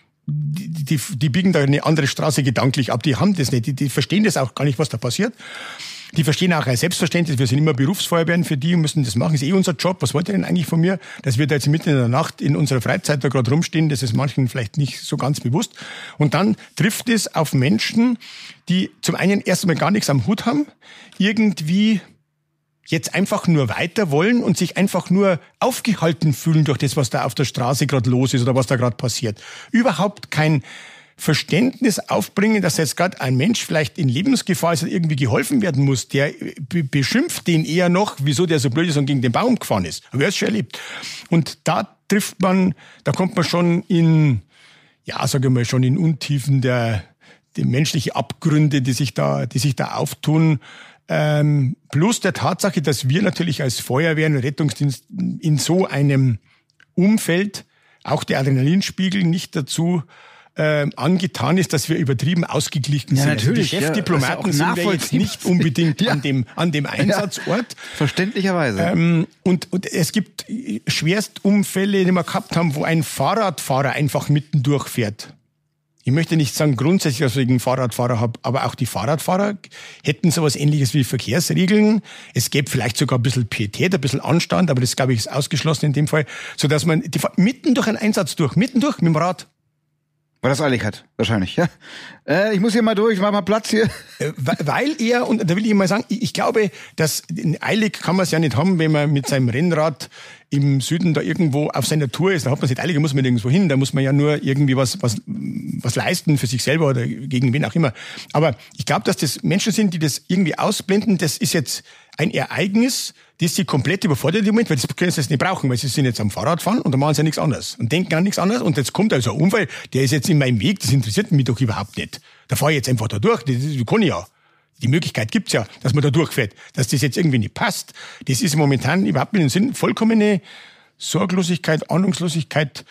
die biegen da eine andere Straße gedanklich ab. Die haben das nicht. Die verstehen das auch gar nicht, was da passiert. Die verstehen auch als Selbstverständlich, wir sind immer Berufsfeuerwehren für die und müssen das machen. Das ist unser Job. Was wollt ihr denn eigentlich von mir? Dass wir da jetzt mitten in der Nacht in unserer Freizeit da gerade rumstehen, das ist manchen vielleicht nicht so ganz bewusst. Und dann trifft es auf Menschen, die zum einen erstmal gar nichts am Hut haben, irgendwie jetzt einfach nur weiter wollen und sich einfach nur aufgehalten fühlen durch das, was da auf der Straße gerade los ist oder was da gerade passiert. Überhaupt kein Verständnis aufbringen, dass jetzt gerade ein Mensch vielleicht in Lebensgefahr ist und irgendwie geholfen werden muss, der beschimpft den eher noch, wieso der so blöd ist und gegen den Baum gefahren ist. Aber er hat es schon erlebt. Und da kommt man schon in Untiefen die menschliche Abgründe, die sich da auftun. Plus der Tatsache, dass wir natürlich als Feuerwehr und Rettungsdienst in so einem Umfeld auch der Adrenalinspiegel nicht dazu angetan ist, dass wir übertrieben ausgeglichen sind. Natürlich, also die Chefdiplomaten sind wir jetzt nicht unbedingt an dem Einsatzort. Verständlicherweise. Und es gibt Schwerstunfälle, die wir gehabt haben, wo ein Fahrradfahrer einfach mitten durchfährt. Ich möchte nicht sagen grundsätzlich, dass ich einen Fahrradfahrer habe, aber auch die Fahrradfahrer hätten sowas Ähnliches wie Verkehrsregeln. Es gäbe vielleicht sogar ein bisschen Pietät, ein bisschen Anstand, aber das, glaube ich, ist ausgeschlossen in dem Fall, sodass man mitten durch einen Einsatz mit dem Rad. Weil das eilig hat, wahrscheinlich, ja. Ich muss hier mal durch, mach mal Platz hier. Weil er, und da will ich mal sagen, ich glaube, dass eilig kann man es ja nicht haben, wenn man mit seinem Rennrad im Süden da irgendwo auf seiner Tour ist. Da hat man es nicht eilig, da muss man nirgendwo hin, da muss man ja nur irgendwie was leisten für sich selber oder gegen wen auch immer. Aber ich glaube, dass das Menschen sind, die das irgendwie ausblenden, das ist jetzt ein Ereignis, das sie komplett überfordert im Moment, weil das können sie jetzt nicht brauchen, weil sie sind jetzt am Fahrradfahren und da machen sie ja nichts anderes und denken an nichts anderes und jetzt kommt also ein Unfall, der ist jetzt in meinem Weg, das interessiert mich doch überhaupt nicht. Da fahre ich jetzt einfach da durch, das kann ich ja. Die Möglichkeit gibt's ja, dass man da durchfährt. Dass das jetzt irgendwie nicht passt, das ist momentan überhaupt nicht im Sinn. Vollkommene Sorglosigkeit, Ahnungslosigkeit,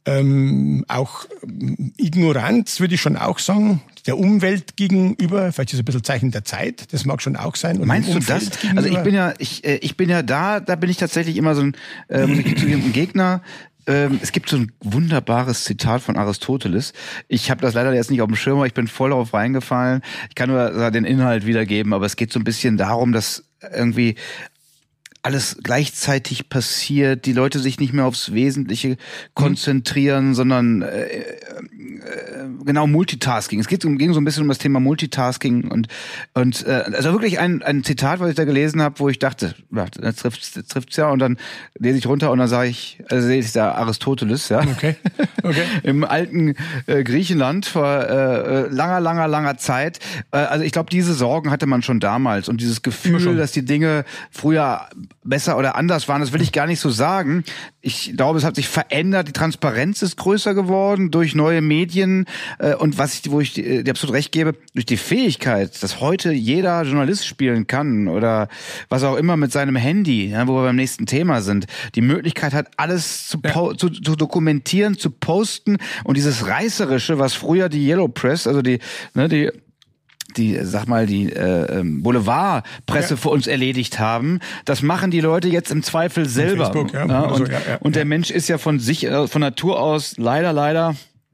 auch Ignoranz, würde ich schon auch sagen, der Umwelt gegenüber. Vielleicht ist es ein bisschen Zeichen der Zeit, das mag schon auch sein. Und meinst du das? Also ich bin ja da bin ich tatsächlich immer so ein Gegner. Es gibt so ein wunderbares Zitat von Aristoteles. Ich habe das leider jetzt nicht auf dem Schirm, aber ich bin voll darauf reingefallen. Ich kann nur den Inhalt wiedergeben, aber es geht so ein bisschen darum, dass irgendwie alles gleichzeitig passiert, die Leute sich nicht mehr aufs Wesentliche konzentrieren, sondern genau, Multitasking. Es ging so ein bisschen um das Thema Multitasking und also wirklich ein Zitat, was ich da gelesen habe, wo ich dachte, das trifft's ja, und dann lese ich runter und dann sage ich, sehe ich da Aristoteles, ja. Okay. Im alten Griechenland vor langer Zeit. Also ich glaube, diese Sorgen hatte man schon damals und dieses Gefühl, dass die Dinge früher besser oder anders waren, das will ich gar nicht so sagen. Ich glaube, es hat sich verändert, die Transparenz ist größer geworden durch neue Medien und wo ich dir absolut recht gebe, durch die Fähigkeit, dass heute jeder Journalist spielen kann oder was auch immer mit seinem Handy, ja, wo wir beim nächsten Thema sind, die Möglichkeit hat, alles zu dokumentieren, zu posten, und dieses Reißerische, was früher die Yellow Press, also die Boulevardpresse für uns erledigt haben, das machen die Leute jetzt im Zweifel selber. Facebook, und der Mensch ist ja von Natur aus leider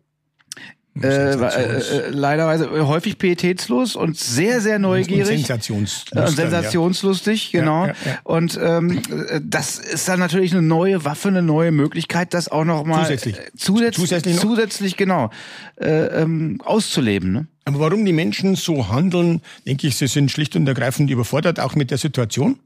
häufig pietätslos und sehr, sehr neugierig. Und sensationslustig, genau. Ja. Und das ist dann natürlich eine neue Waffe, eine neue Möglichkeit, das auch noch mal zusätzlich genau auszuleben. Ne? Aber warum die Menschen so handeln, denke ich, sie sind schlicht und ergreifend überfordert, auch mit der Situation.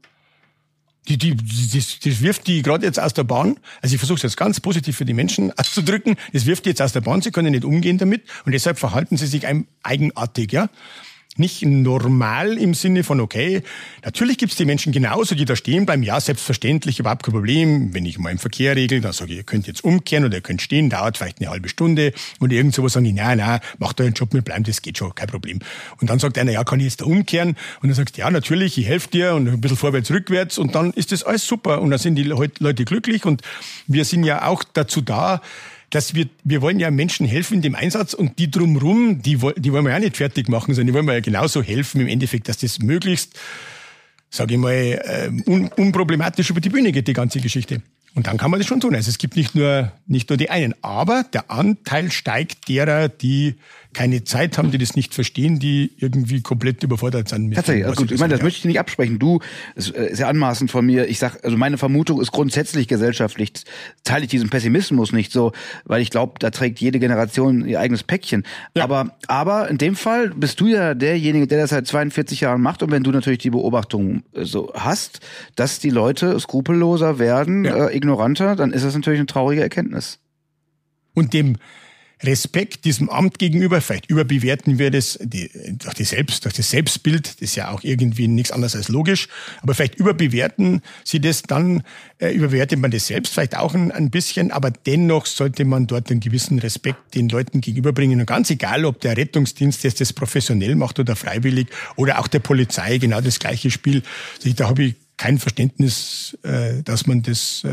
Das wirft die gerade jetzt aus der Bahn. Also ich versuche es jetzt ganz positiv für die Menschen auszudrücken. Das wirft die jetzt aus der Bahn, sie können nicht umgehen damit und deshalb verhalten sie sich eigenartig, ja. Nicht normal im Sinne von, okay, natürlich gibt's die Menschen genauso, die da stehen bleiben. Ja, selbstverständlich, überhaupt kein Problem. Wenn ich mal im Verkehr regel, dann sage ich, ihr könnt jetzt umkehren oder ihr könnt stehen, dauert vielleicht eine halbe Stunde. Und irgend sowas sagen die, nein, macht euren Job, wir bleiben, das geht schon, kein Problem. Und dann sagt einer, ja, kann ich jetzt da umkehren? Und dann sagst du, ja, natürlich, ich helfe dir und ein bisschen vorwärts, rückwärts und dann ist das alles super. Und dann sind die Leute glücklich und wir sind ja auch dazu da, dass wir wollen ja Menschen helfen in dem Einsatz und die drumrum, die wollen wir ja nicht fertig machen, sondern die wollen wir ja genauso helfen im Endeffekt, dass das möglichst, sage ich mal, unproblematisch über die Bühne geht, die ganze Geschichte. Und dann kann man das schon tun. Also es gibt nicht nur die einen, aber der Anteil steigt derer, die keine Zeit haben, die das nicht verstehen, die irgendwie komplett überfordert sind. Tatsächlich, also gut, ich meine, das möchte ich nicht absprechen. Es ist ja anmaßend von mir. Ich sag, also meine Vermutung ist grundsätzlich gesellschaftlich, teile ich diesen Pessimismus nicht so, weil ich glaube, da trägt jede Generation ihr eigenes Päckchen. Ja. Aber in dem Fall bist du ja derjenige, der das seit 42 Jahren macht, und wenn du natürlich die Beobachtung so hast, dass die Leute skrupelloser werden, ignoranter, dann ist das natürlich eine traurige Erkenntnis. Und dem Respekt diesem Amt gegenüber, vielleicht überbewerten wir das durch das Selbstbild, das ist ja auch irgendwie nichts anderes als logisch, aber vielleicht überbewerten sie das dann, überbewertet man das selbst vielleicht auch ein bisschen, aber dennoch sollte man dort einen gewissen Respekt den Leuten gegenüberbringen. Und ganz egal, ob der Rettungsdienst jetzt das professionell macht oder freiwillig oder auch der Polizei, genau das gleiche Spiel. Also da habe ich kein Verständnis, dass man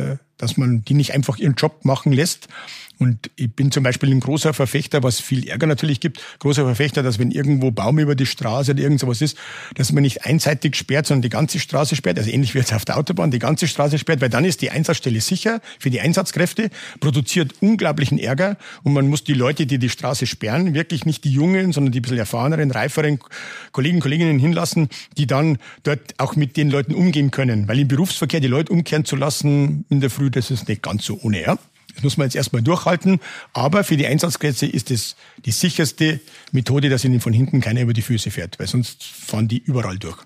die nicht einfach ihren Job machen lässt. Und ich bin zum Beispiel ein großer Verfechter, was viel Ärger natürlich gibt, großer Verfechter, dass wenn irgendwo Baum über die Straße oder irgend sowas ist, dass man nicht einseitig sperrt, sondern die ganze Straße sperrt, also ähnlich wie jetzt auf der Autobahn, die ganze Straße sperrt, weil dann ist die Einsatzstelle sicher für die Einsatzkräfte, produziert unglaublichen Ärger und man muss die Leute, die die Straße sperren, wirklich nicht die Jungen, sondern die ein bisschen erfahreneren, reiferen Kolleginnen hinlassen, die dann dort auch mit den Leuten umgehen können. Weil im Berufsverkehr die Leute umkehren zu lassen in der Früh, das ist nicht ganz so ohne, ja. Das muss man jetzt erstmal durchhalten. Aber für die Einsatzkräfte ist es die sicherste Methode, dass ihnen von hinten keiner über die Füße fährt, weil sonst fahren die überall durch.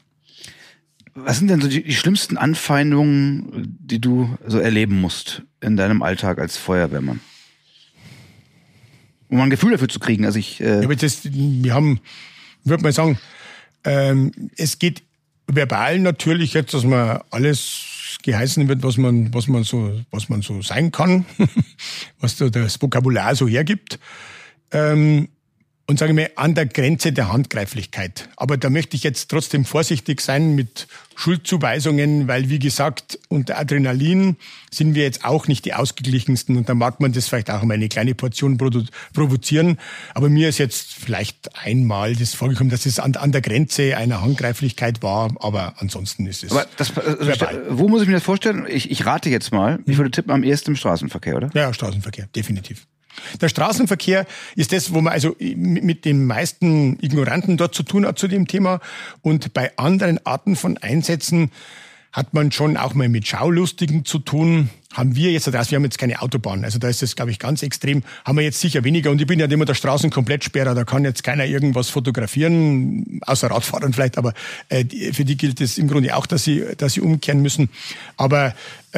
Was sind denn so die schlimmsten Anfeindungen, die du so erleben musst in deinem Alltag als Feuerwehrmann? Um ein Gefühl dafür zu kriegen. Also wir haben, würde mal sagen, es geht verbal natürlich jetzt, dass man alles geheißen wird, was man so sein kann, was da das Vokabular so hergibt. Und sagen wir an der Grenze der Handgreiflichkeit. Aber da möchte ich jetzt trotzdem vorsichtig sein mit Schuldzuweisungen, weil wie gesagt, unter Adrenalin sind wir jetzt auch nicht die ausgeglichensten und da mag man das vielleicht auch mal eine kleine Portion provozieren. Aber mir ist jetzt vielleicht einmal das vorgekommen, dass es an der Grenze einer Handgreiflichkeit war, aber ansonsten ist es. Aber wo muss ich mir das vorstellen? Ich rate jetzt mal. Ich würde tippen, am ehesten im Straßenverkehr, oder? Ja, Straßenverkehr, definitiv. Der Straßenverkehr ist das, wo man also mit den meisten Ignoranten dort zu tun hat zu dem Thema. Und bei anderen Arten von Einsätzen hat man schon auch mal mit Schaulustigen zu tun. haben wir jetzt, wir haben jetzt keine Autobahn, also da ist das, glaube ich, ganz extrem, haben wir jetzt sicher weniger und ich bin ja immer der Straßenkomplettsperrer, da kann jetzt keiner irgendwas fotografieren, außer Radfahrern vielleicht, aber für die gilt es im Grunde auch, dass sie umkehren müssen, aber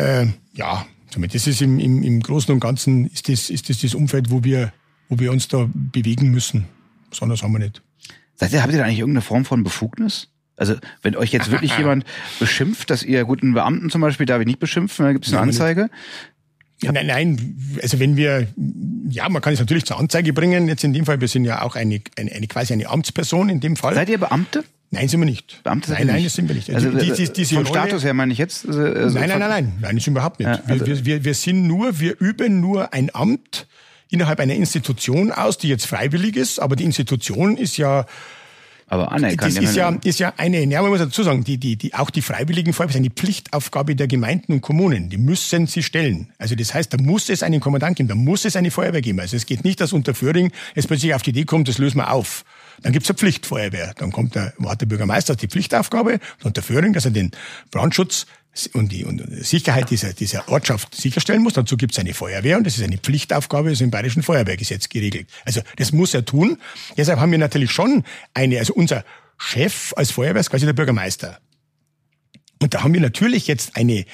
somit das ist im Großen und Ganzen ist das Umfeld, wo wir uns da bewegen müssen, was anderes haben wir nicht. Habt ihr da eigentlich irgendeine Form von Befugnis? Also, wenn euch jetzt wirklich jemand beschimpft, dass ihr guten Beamten zum Beispiel darf ich nicht beschimpfen, da gibt es eine Anzeige? Ja. Nein, also man kann es natürlich zur Anzeige bringen. Jetzt in dem Fall, wir sind ja auch quasi eine Amtsperson in dem Fall. Seid ihr Beamte? Nein, sind wir nicht. Beamte nein, das sind wir nicht. Also diese vom Rolle, Status her meine ich jetzt? Nein, das sind wir überhaupt nicht. Ja, wir üben nur ein Amt innerhalb einer Institution aus, die jetzt freiwillig ist, aber die Institution ist ja aber anerkannt. Das ist ja eine, man muss dazu sagen, auch die freiwilligen Feuerwehr ist eine Pflichtaufgabe der Gemeinden und Kommunen. Die müssen sie stellen. Also das heißt, da muss es einen Kommandant geben, da muss es eine Feuerwehr geben. Also es geht nicht, dass unter Föhring jetzt plötzlich auf die Idee kommt, das lösen wir auf. Dann gibt's eine Pflichtfeuerwehr. Dann hat der Bürgermeister die Pflichtaufgabe unter Föhring, dass er den Brandschutz und die Sicherheit dieser Ortschaft sicherstellen muss. Dazu gibt's eine Feuerwehr und das ist eine Pflichtaufgabe, das ist im Bayerischen Feuerwehrgesetz geregelt. Also das muss er tun. Deshalb haben wir natürlich schon unser Chef als Feuerwehr ist quasi der Bürgermeister. Und da haben wir natürlich jetzt eine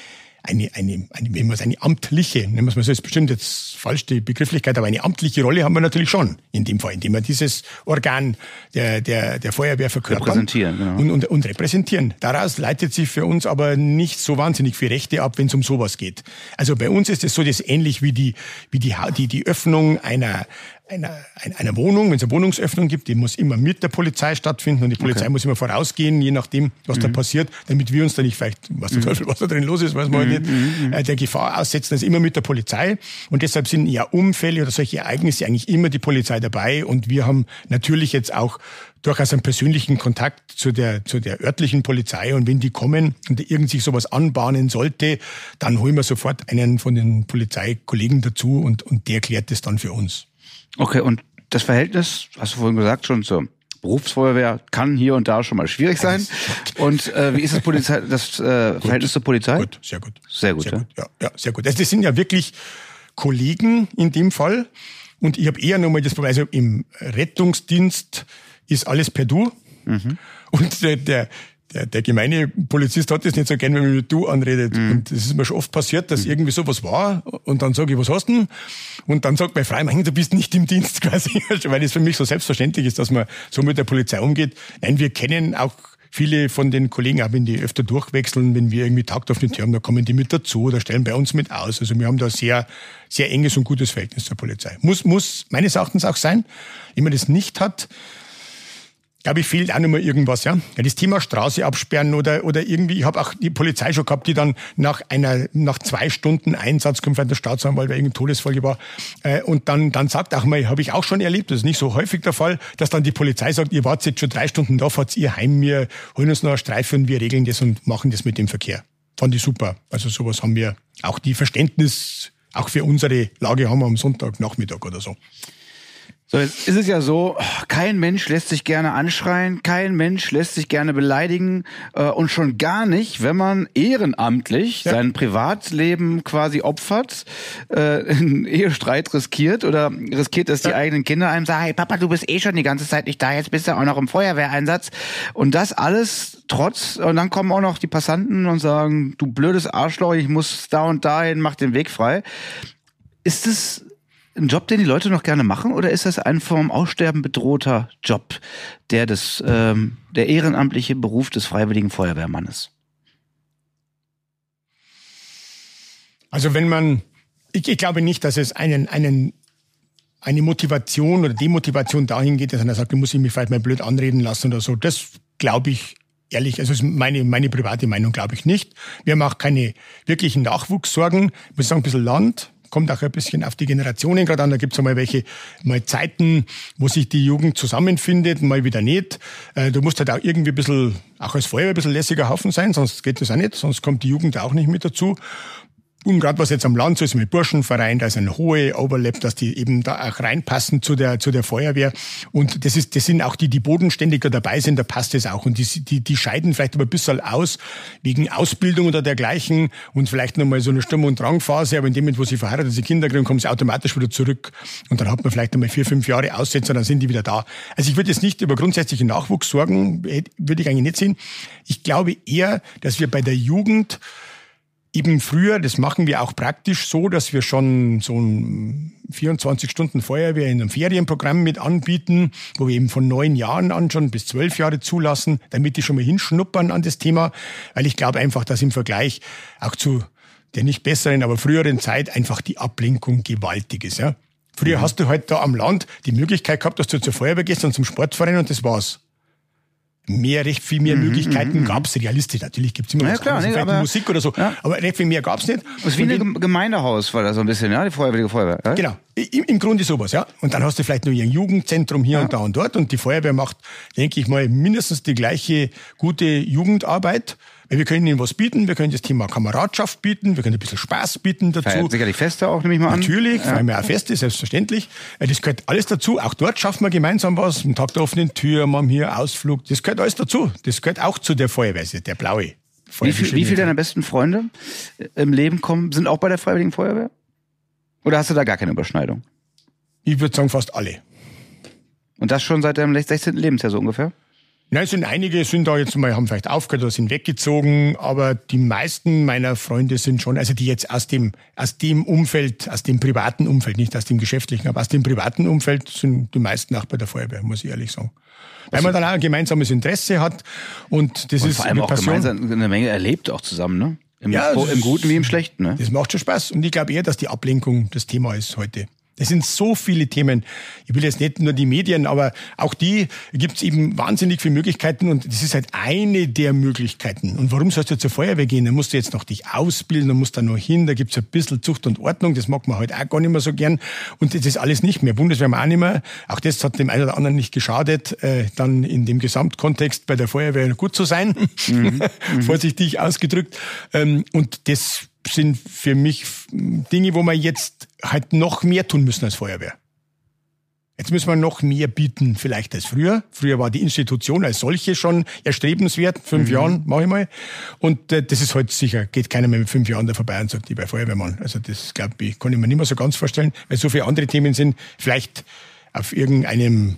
amtliche, nennen wir es mal so, ist bestimmt jetzt falsch die Begrifflichkeit, aber eine amtliche Rolle haben wir natürlich schon in dem Fall, indem wir dieses Organ der Feuerwehr verkörpern. Repräsentieren, genau. Und repräsentieren. Daraus leitet sich für uns aber nicht so wahnsinnig viel Rechte ab, wenn es um sowas geht. Also bei uns ist es so, das ist ähnlich wie die Öffnung einer Wohnung, wenn es eine Wohnungsöffnung gibt, die muss immer mit der Polizei stattfinden und die Polizei muss immer vorausgehen, je nachdem, was da passiert, damit wir uns da nicht vielleicht, was da drin los ist, weiß man halt nicht, der Gefahr aussetzen, das ist immer mit der Polizei und deshalb sind ja Unfälle oder solche Ereignisse eigentlich immer die Polizei dabei und wir haben natürlich jetzt auch durchaus einen persönlichen Kontakt zu der örtlichen Polizei und wenn die kommen und irgend sich sowas anbahnen sollte, dann holen wir sofort einen von den Polizeikollegen dazu und der klärt das dann für uns. Okay, und das Verhältnis, hast du vorhin gesagt, schon zur Berufsfeuerwehr kann hier und da schon mal schwierig sein. Und wie ist das Verhältnis zur Polizei? Gut, sehr gut. Sehr gut, ja? Ja, sehr gut. Also das sind ja wirklich Kollegen in dem Fall. Und ich habe eher nochmal das Problem, also im Rettungsdienst ist alles per Du. Und der gemeine Polizist hat das nicht so gern, wenn man mit Du anredet. Und das ist mir schon oft passiert, dass irgendwie sowas war. Und dann sage ich, was hast du denn? Und dann sagt mein Freimann, du bist nicht im Dienst quasi. Weil das für mich so selbstverständlich ist, dass man so mit der Polizei umgeht. Nein, wir kennen auch viele von den Kollegen, auch wenn die öfter durchwechseln, wenn wir irgendwie Tag auf die Tür haben, da kommen die mit dazu oder stellen bei uns mit aus. Also wir haben da sehr, sehr enges und gutes Verhältnis zur Polizei. Muss meines Erachtens auch sein. Wenn man das nicht hat, glaube ich, fehlt auch noch mal irgendwas, ja. Das Thema Straße absperren oder irgendwie, ich habe auch die Polizei schon gehabt, die dann nach 2 Stunden Einsatz kommt, weil der Staatsanwalt, weil irgendein Todesfall war, und dann sagt auch mal, habe ich auch schon erlebt, das ist nicht so häufig der Fall, dass dann die Polizei sagt, ihr wart jetzt schon 3 Stunden da, fahrt ihr heim, wir holen uns noch eine Streife und wir regeln das und machen das mit dem Verkehr. Fand ich super. Also sowas haben wir, auch die Verständnis, auch für unsere Lage haben wir am Sonntagnachmittag oder so. So, jetzt ist es ja so, kein Mensch lässt sich gerne anschreien, kein Mensch lässt sich gerne beleidigen und schon gar nicht, wenn man ehrenamtlich sein Privatleben quasi opfert, einen Ehestreit riskiert oder riskiert, dass die eigenen Kinder einem sagen, hey Papa, du bist eh schon die ganze Zeit nicht da, jetzt bist du auch noch im Feuerwehreinsatz und das alles und dann kommen auch noch die Passanten und sagen, du blödes Arschloch, ich muss da und dahin, mach den Weg frei. Ist es ein Job, den die Leute noch gerne machen, oder ist das ein vom Aussterben bedrohter Job, der ehrenamtliche Beruf des freiwilligen Feuerwehrmannes? Also ich glaube nicht, dass es eine Motivation oder Demotivation dahin geht, dass einer sagt, du musst mich vielleicht mal blöd anreden lassen oder so. Das glaube ich ehrlich, also ist meine private Meinung, glaube ich nicht. Wir haben auch keine wirklichen Nachwuchssorgen. Ich muss sagen, ein bisschen Land. Kommt auch ein bisschen auf die Generationen gerade an. Da gibt's mal Zeiten, wo sich die Jugend zusammenfindet, mal wieder nicht. Du musst halt auch irgendwie ein bisschen, auch als Feuerwehr ein bisschen lässiger Haufen sein, sonst geht das auch nicht. Sonst kommt die Jugend auch nicht mit dazu. Und gerade was jetzt am Land so ist mit Burschenverein, da ist ein hohe Overlap, dass die eben da auch reinpassen zu der Feuerwehr. Und das sind auch die bodenständiger dabei sind, da passt es auch. Und die scheiden vielleicht aber ein bisschen aus, wegen Ausbildung oder dergleichen und vielleicht nochmal so eine Sturm- und Drangphase, aber in dem Moment, wo sie verheiratet sind, Kinder kriegen, kommen sie automatisch wieder zurück. Und dann hat man vielleicht einmal 4-5 Jahre Aussetzer, dann sind die wieder da. Also ich würde jetzt nicht über grundsätzlichen Nachwuchs sorgen, würde ich eigentlich nicht sehen. Ich glaube eher, dass wir bei der Jugend eben früher, das machen wir auch praktisch so, dass wir schon so ein 24 Stunden Feuerwehr in einem Ferienprogramm mit anbieten, wo wir eben von 9 Jahren an schon bis 12 Jahre zulassen, damit die schon mal hinschnuppern an das Thema, weil ich glaube einfach, dass im Vergleich auch zu der nicht besseren, aber früheren Zeit einfach die Ablenkung gewaltig ist. Ja. Früher hast du halt da am Land die Möglichkeit gehabt, dass du zur Feuerwehr gehst und zum Sportverein und das war's. Recht viel mehr Möglichkeiten gab's realistisch. Natürlich gibt's immer was anderes, vielleicht Musik oder so, aber recht viel mehr gab's nicht. Das ist wie ein Gemeindehaus, war das so ein bisschen, ja, die Feuerwehr. Ja? Genau, im Grunde sowas, ja. Und dann hast du vielleicht noch ein Jugendzentrum hier und da und dort und die Feuerwehr macht, denke ich mal, mindestens die gleiche gute Jugendarbeit. Weil wir können ihnen was bieten, wir können das Thema Kameradschaft bieten, wir können ein bisschen Spaß bieten dazu. Feiert sicherlich Feste auch, nehme ich mal an. Natürlich, feiern wir auch Feste, selbstverständlich. Das gehört alles dazu. Auch dort schaffen wir gemeinsam was. Am Tag der offenen Tür, machen hier Ausflug. Das gehört alles dazu. Das gehört auch zu der Feuerwehr, der blaue. Wie viele deiner besten Freunde im Leben sind auch bei der Freiwilligen Feuerwehr? Oder hast du da gar keine Überschneidung? Ich würde sagen, fast alle. Und das schon seit deinem 16. Lebensjahr so ungefähr? Nein, einige sind da jetzt mal, haben vielleicht aufgehört oder sind weggezogen, aber die meisten meiner Freunde sind schon, also die jetzt aus dem Umfeld, aus dem privaten Umfeld, nicht aus dem geschäftlichen, aber aus dem privaten Umfeld sind die meisten auch bei der Feuerwehr, muss ich ehrlich sagen. Weil man dann auch ein gemeinsames Interesse hat und das ist vor allem auch Passion. Gemeinsam eine Menge erlebt auch zusammen, ne? Im Guten wie im Schlechten, ne? Das macht schon Spaß und ich glaube eher, dass die Ablenkung das Thema ist heute. Es sind so viele Themen. Ich will jetzt nicht nur die Medien, aber auch die gibt's eben wahnsinnig viele Möglichkeiten und das ist halt eine der Möglichkeiten. Und warum sollst du zur Feuerwehr gehen? Dann musst du jetzt noch dich ausbilden, dann musst du da noch hin, da gibt's ein bisschen Zucht und Ordnung, das mag man heute auch gar nicht mehr so gern. Und das ist alles nicht mehr. Bundeswehr auch nicht mehr. Auch das hat dem einen oder anderen nicht geschadet, dann in dem Gesamtkontext bei der Feuerwehr gut zu sein. Vorsichtig ausgedrückt. Und das sind für mich Dinge, wo wir jetzt halt noch mehr tun müssen als Feuerwehr. Jetzt müssen wir noch mehr bieten, vielleicht als früher. Früher war die Institution als solche schon erstrebenswert. 5 Jahren, mache ich mal. Und das ist heute sicher, geht keiner mehr mit 5 Jahren da vorbei und sagt, ich bin Feuerwehrmann. Also das, glaube ich, kann ich mir nicht mehr so ganz vorstellen, weil so viele andere Themen sind. Vielleicht auf irgendeinem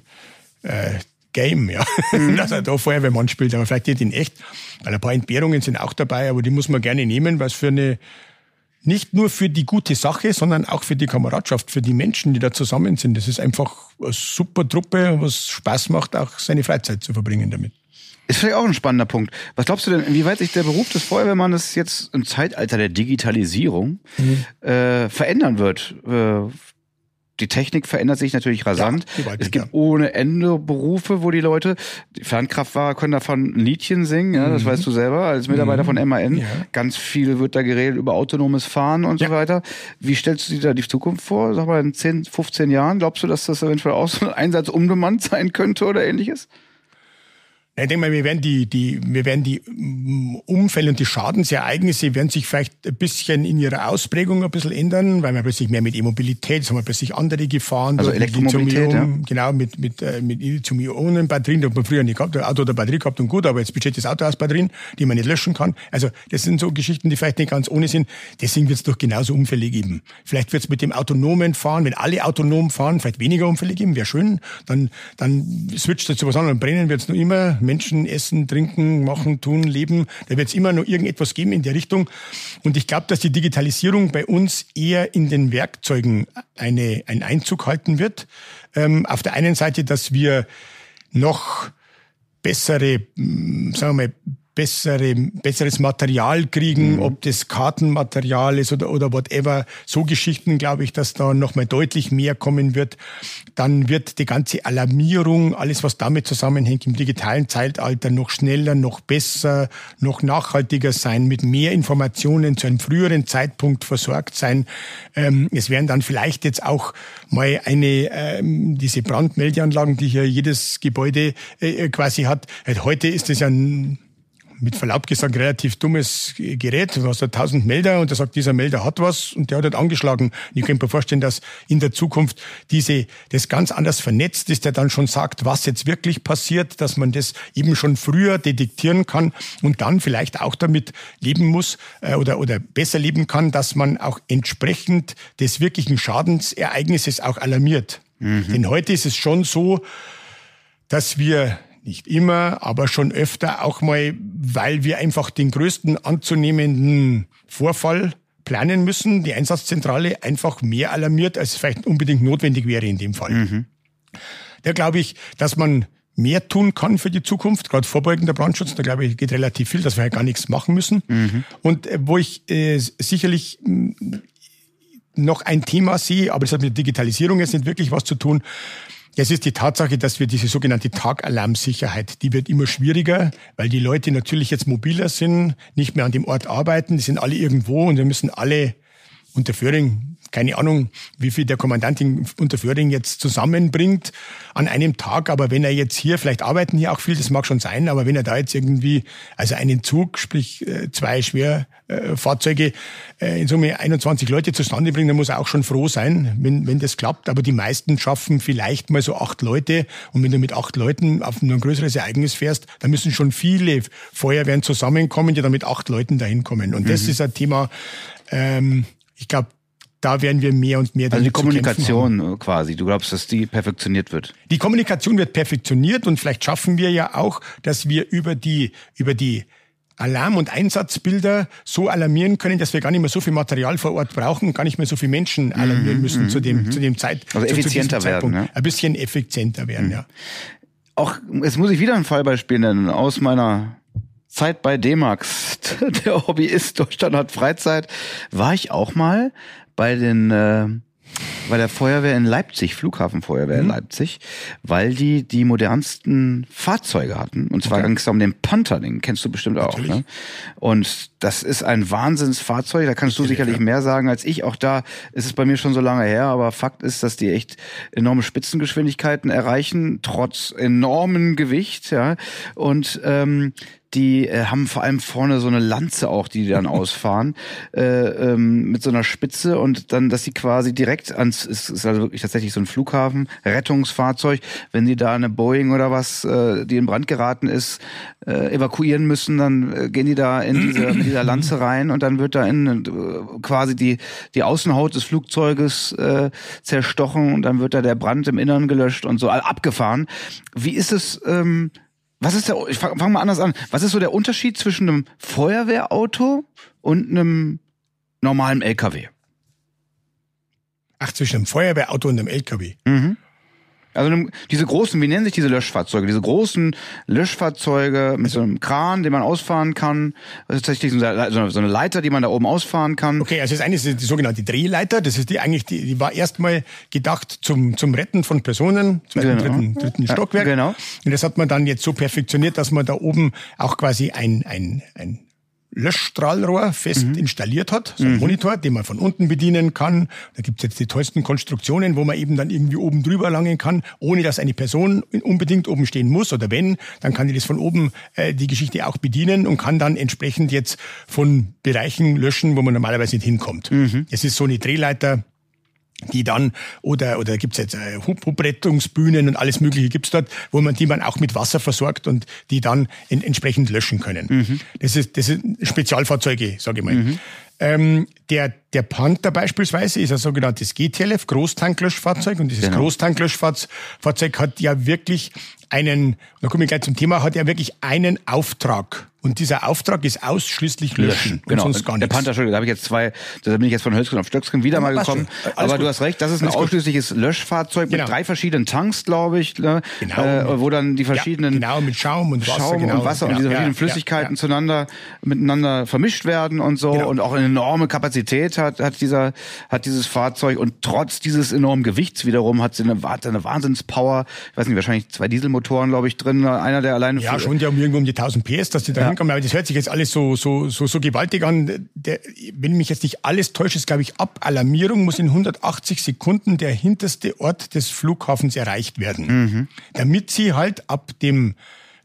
Game, ja, dass er da Feuerwehrmann spielt, aber vielleicht nicht in echt. Weil ein paar Entbehrungen sind auch dabei, aber die muss man gerne nehmen, weil es nicht nur für die gute Sache, sondern auch für die Kameradschaft, für die Menschen, die da zusammen sind. Das ist einfach eine super Truppe, was Spaß macht, auch seine Freizeit zu verbringen damit. Ist vielleicht auch ein spannender Punkt. Was glaubst du denn, inwieweit sich der Beruf des Feuerwehrmannes jetzt im Zeitalter der Digitalisierung verändern wird? Die Technik verändert sich natürlich rasant. Ja, es gibt ohne Ende Berufe, wo die Leute, die Fernkraftfahrer können davon ein Liedchen singen, ja, das weißt du selber, als Mitarbeiter von MAN. Ja. Ganz viel wird da geredet über autonomes Fahren und so weiter. Wie stellst du dir da die Zukunft vor? Sag mal, in 10, 15 Jahren, glaubst du, dass das eventuell auch so ein Einsatz unbemannt sein könnte oder ähnliches? Ich denke mal, wir werden die Unfälle und die Schadensereignisse werden sich vielleicht ein bisschen in ihrer Ausprägung ein bisschen ändern, weil wir plötzlich mehr mit E-Mobilität, jetzt haben wir plötzlich andere Gefahren. Also Elektromobilität, ja. Genau, mit Lithium-Ionen-Batterien, da hat man früher nicht gehabt, ein Auto oder Batterie gehabt und gut, aber jetzt besteht das Auto aus Batterien, die man nicht löschen kann. Also das sind so Geschichten, die vielleicht nicht ganz ohne sind. Deswegen wird es doch genauso Unfälle geben. Vielleicht wird es mit dem autonomen Fahren, wenn alle autonom fahren, vielleicht weniger Unfälle geben, wäre schön. Dann switcht es zu was anderem, brennen wird es noch immer. Menschen essen, trinken, machen, tun, leben. Da wird es immer noch irgendetwas geben in der Richtung. Und ich glaube, dass die Digitalisierung bei uns eher in den Werkzeugen einen Einzug halten wird. Auf der einen Seite, dass wir noch besseres Material kriegen, ob das Kartenmaterial ist oder whatever. So Geschichten, glaube ich, dass da noch mal deutlich mehr kommen wird. Dann wird die ganze Alarmierung, alles was damit zusammenhängt, im digitalen Zeitalter noch schneller, noch besser, noch nachhaltiger sein, mit mehr Informationen zu einem früheren Zeitpunkt versorgt sein. Es werden dann vielleicht jetzt auch mal diese Brandmeldeanlagen, die hier jedes Gebäude quasi hat. Heute ist es ja mit Verlaub gesagt, relativ dummes Gerät. Du hast 1000 Melder und da sagt, dieser Melder hat was und der hat halt angeschlagen. Ich könnte mir vorstellen, dass in der Zukunft das ganz anders vernetzt ist, der dann schon sagt, was jetzt wirklich passiert, dass man das eben schon früher detektieren kann und dann vielleicht auch damit leben muss oder besser leben kann, dass man auch entsprechend des wirklichen Schadensereignisses auch alarmiert. Denn heute ist es schon so, dass wir nicht immer, aber schon öfter auch mal, weil wir einfach den größten anzunehmenden Vorfall planen müssen, die Einsatzzentrale einfach mehr alarmiert, als es vielleicht unbedingt notwendig wäre in dem Fall. Da glaube ich, dass man mehr tun kann für die Zukunft, gerade vorbeugender Brandschutz, da glaube ich, geht relativ viel, dass wir halt gar nichts machen müssen. Und wo ich sicherlich noch ein Thema sehe, aber das hat mit Digitalisierung jetzt nicht wirklich was zu tun. Das ist die Tatsache, dass wir diese sogenannte Tagalarmsicherheit, die wird immer schwieriger, weil die Leute natürlich jetzt mobiler sind, nicht mehr an dem Ort arbeiten, die sind alle irgendwo und wir müssen alle unter Föhring, keine Ahnung, wie viel der Kommandant in Unterföhring jetzt zusammenbringt an einem Tag, aber wenn er jetzt hier, vielleicht arbeiten hier auch viel, das mag schon sein, aber wenn er da jetzt irgendwie, also einen Zug, sprich 2 Schwerfahrzeuge, in Summe 21 Leute zustande bringt, dann muss er auch schon froh sein, wenn das klappt, aber die meisten schaffen vielleicht mal so 8 Leute und wenn du mit 8 Leuten auf ein größeres Ereignis fährst, dann müssen schon viele Feuerwehren zusammenkommen, die dann mit 8 Leuten dahin kommen und das ist ein Thema, ich glaube, da werden wir mehr und mehr. Also die Kommunikation quasi, du glaubst, dass die perfektioniert wird? Die Kommunikation wird perfektioniert und vielleicht schaffen wir ja auch, dass wir über die Alarm- und Einsatzbilder so alarmieren können, dass wir gar nicht mehr so viel Material vor Ort brauchen und gar nicht mehr so viele Menschen alarmieren müssen zu dem Zeitpunkt. Also effizienter werden, ne? Ein bisschen effizienter werden, ja. Auch, jetzt muss ich wieder ein Fallbeispiel nennen aus meiner Zeit bei D-Max, der Hobbyist Deutschland hat Freizeit, war ich auch mal bei der Feuerwehr in Leipzig, Flughafenfeuerwehr in Leipzig, weil die modernsten Fahrzeuge hatten. Und zwar ging es um den Panther, den kennst du bestimmt auch. Ne? Und das ist ein Wahnsinnsfahrzeug, da kannst du sicherlich mehr sagen als ich. Auch da ist es bei mir schon so lange her, aber Fakt ist, dass die echt enorme Spitzengeschwindigkeiten erreichen, trotz enormen Gewicht. Ja. Und die haben vor allem vorne so eine Lanze auch, die dann ausfahren, mit so einer Spitze und dann, dass sie quasi direkt ist also wirklich tatsächlich so ein Flughafen, Rettungsfahrzeug, wenn sie da eine Boeing oder was, die in Brand geraten ist, evakuieren müssen, dann gehen die da mit dieser Lanze rein und dann wird da quasi die Außenhaut des Flugzeuges zerstochen und dann wird da der Brand im Innern gelöscht und so abgefahren. Wie ist es, ich fange mal anders an. Was ist so der Unterschied zwischen einem Feuerwehrauto und einem normalen LKW? Ach, zwischen einem Feuerwehrauto und einem LKW? Also diese großen, wie nennen sich diese Löschfahrzeuge? Diese großen Löschfahrzeuge mit so einem Kran, den man ausfahren kann. Das ist tatsächlich so eine Leiter, die man da oben ausfahren kann. Okay, also das eine ist die sogenannte Drehleiter. Das ist die war erstmal gedacht zum Retten von Personen, dritten Stockwerk. Genau. Und das hat man dann jetzt so perfektioniert, dass man da oben auch quasi ein Löschstrahlrohr fest installiert hat, so ein Monitor, den man von unten bedienen kann. Da gibt's jetzt die tollsten Konstruktionen, wo man eben dann irgendwie oben drüber langen kann, ohne dass eine Person unbedingt oben stehen muss. Oder wenn, dann kann die das von oben die Geschichte auch bedienen und kann dann entsprechend jetzt von Bereichen löschen, wo man normalerweise nicht hinkommt. Es ist so eine Drehleiter, die dann, oder gibt's jetzt Hubrettungsbühnen und alles Mögliche gibt's dort, die man auch mit Wasser versorgt und die dann entsprechend löschen können. Das ist Spezialfahrzeuge, sage ich mal. Der Panther beispielsweise ist ein sogenanntes GTLF, Großtanklöschfahrzeug, und dieses Großtanklöschfahrzeug hat ja wirklich da komme ich gleich zum Thema, hat ja wirklich einen Auftrag. Und dieser Auftrag ist ausschließlich Löschen. Genau. Und sonst gar nichts. Der Panther, Entschuldigung, da bin ich jetzt von Hölzgen auf Stöcksken wieder mal gekommen. Aber du hast recht, das ist ein ausschließlich Löschfahrzeug mit 3 verschiedenen Tanks, glaube ich, ne? Wo dann die verschiedenen mit Schaum und Wasser, und diese verschiedenen Flüssigkeiten miteinander vermischt werden und so. Und auch eine enorme Kapazität hat dieses Fahrzeug, und trotz dieses enormen Gewichts wiederum hat sie eine Wahnsinnspower. Ich weiß nicht, wahrscheinlich 2 Dieselmotoren, glaube ich, drin. Einer, der alleine... Ja, schon, die haben irgendwo um die 1000 PS, dass die da hinkommen. Aber das hört sich jetzt alles so gewaltig an. Wenn mich jetzt nicht alles täuscht, ist, glaube ich, ab Alarmierung muss in 180 Sekunden der hinterste Ort des Flughafens erreicht werden. Damit sie halt ab dem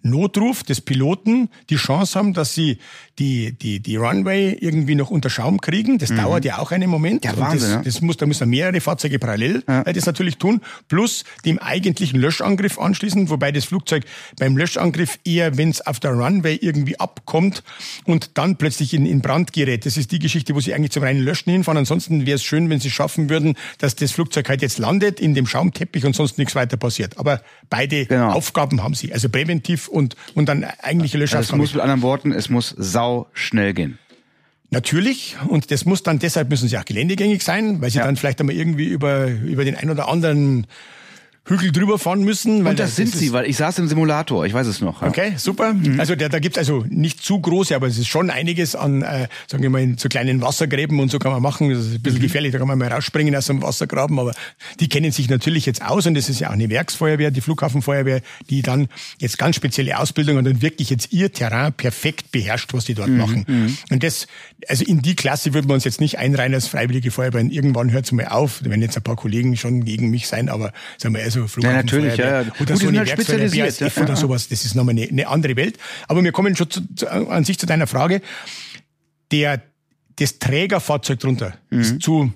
Notruf des Piloten die Chance haben, dass sie die Runway irgendwie noch unter Schaum kriegen. Das dauert ja auch einen Moment. Ja, Wahnsinn, da müssen mehrere Fahrzeuge parallel das natürlich tun, plus dem eigentlichen Löschangriff anschließen, wobei das Flugzeug beim Löschangriff eher, wenn es auf der Runway irgendwie abkommt und dann plötzlich in Brand gerät. Das ist die Geschichte, wo sie eigentlich zum reinen Löschen hinfahren. Ansonsten wäre es schön, wenn sie schaffen würden, dass das Flugzeug halt jetzt landet in dem Schaumteppich und sonst nichts weiter passiert. Aber beide Aufgaben haben sie, also präventiv und dann eigentliche Löschaufgabe. Also es muss mit anderen Worten, es muss sau schnell gehen. Natürlich, und das muss dann, deshalb müssen sie auch geländegängig sein, weil sie dann vielleicht einmal irgendwie über den ein oder anderen Hügel drüber fahren müssen. Weil und das sind sie, weil ich saß im Simulator, ich weiß es noch. Ja. Okay, super. Also da gibt's also nicht zu große, aber es ist schon einiges an, sagen wir mal, in so kleinen Wassergräben und so kann man machen. Das ist ein bisschen gefährlich, da kann man mal rausspringen aus einem Wassergraben, aber die kennen sich natürlich jetzt aus und das ist ja auch eine Werksfeuerwehr, die Flughafenfeuerwehr, die dann jetzt ganz spezielle Ausbildung und dann wirklich jetzt ihr Terrain perfekt beherrscht, was die dort machen. Und das, also in die Klasse würden wir uns jetzt nicht einreihen als freiwillige Feuerwehr. Irgendwann hört's mal auf, da werden jetzt ein paar Kollegen schon gegen mich sein, aber sagen wir also ja, natürlich, ja. Oder so eine spezialisiert oder sowas, das ist nochmal eine andere Welt. Aber wir kommen schon an sich zu deiner Frage. Das Trägerfahrzeug drunter ist zu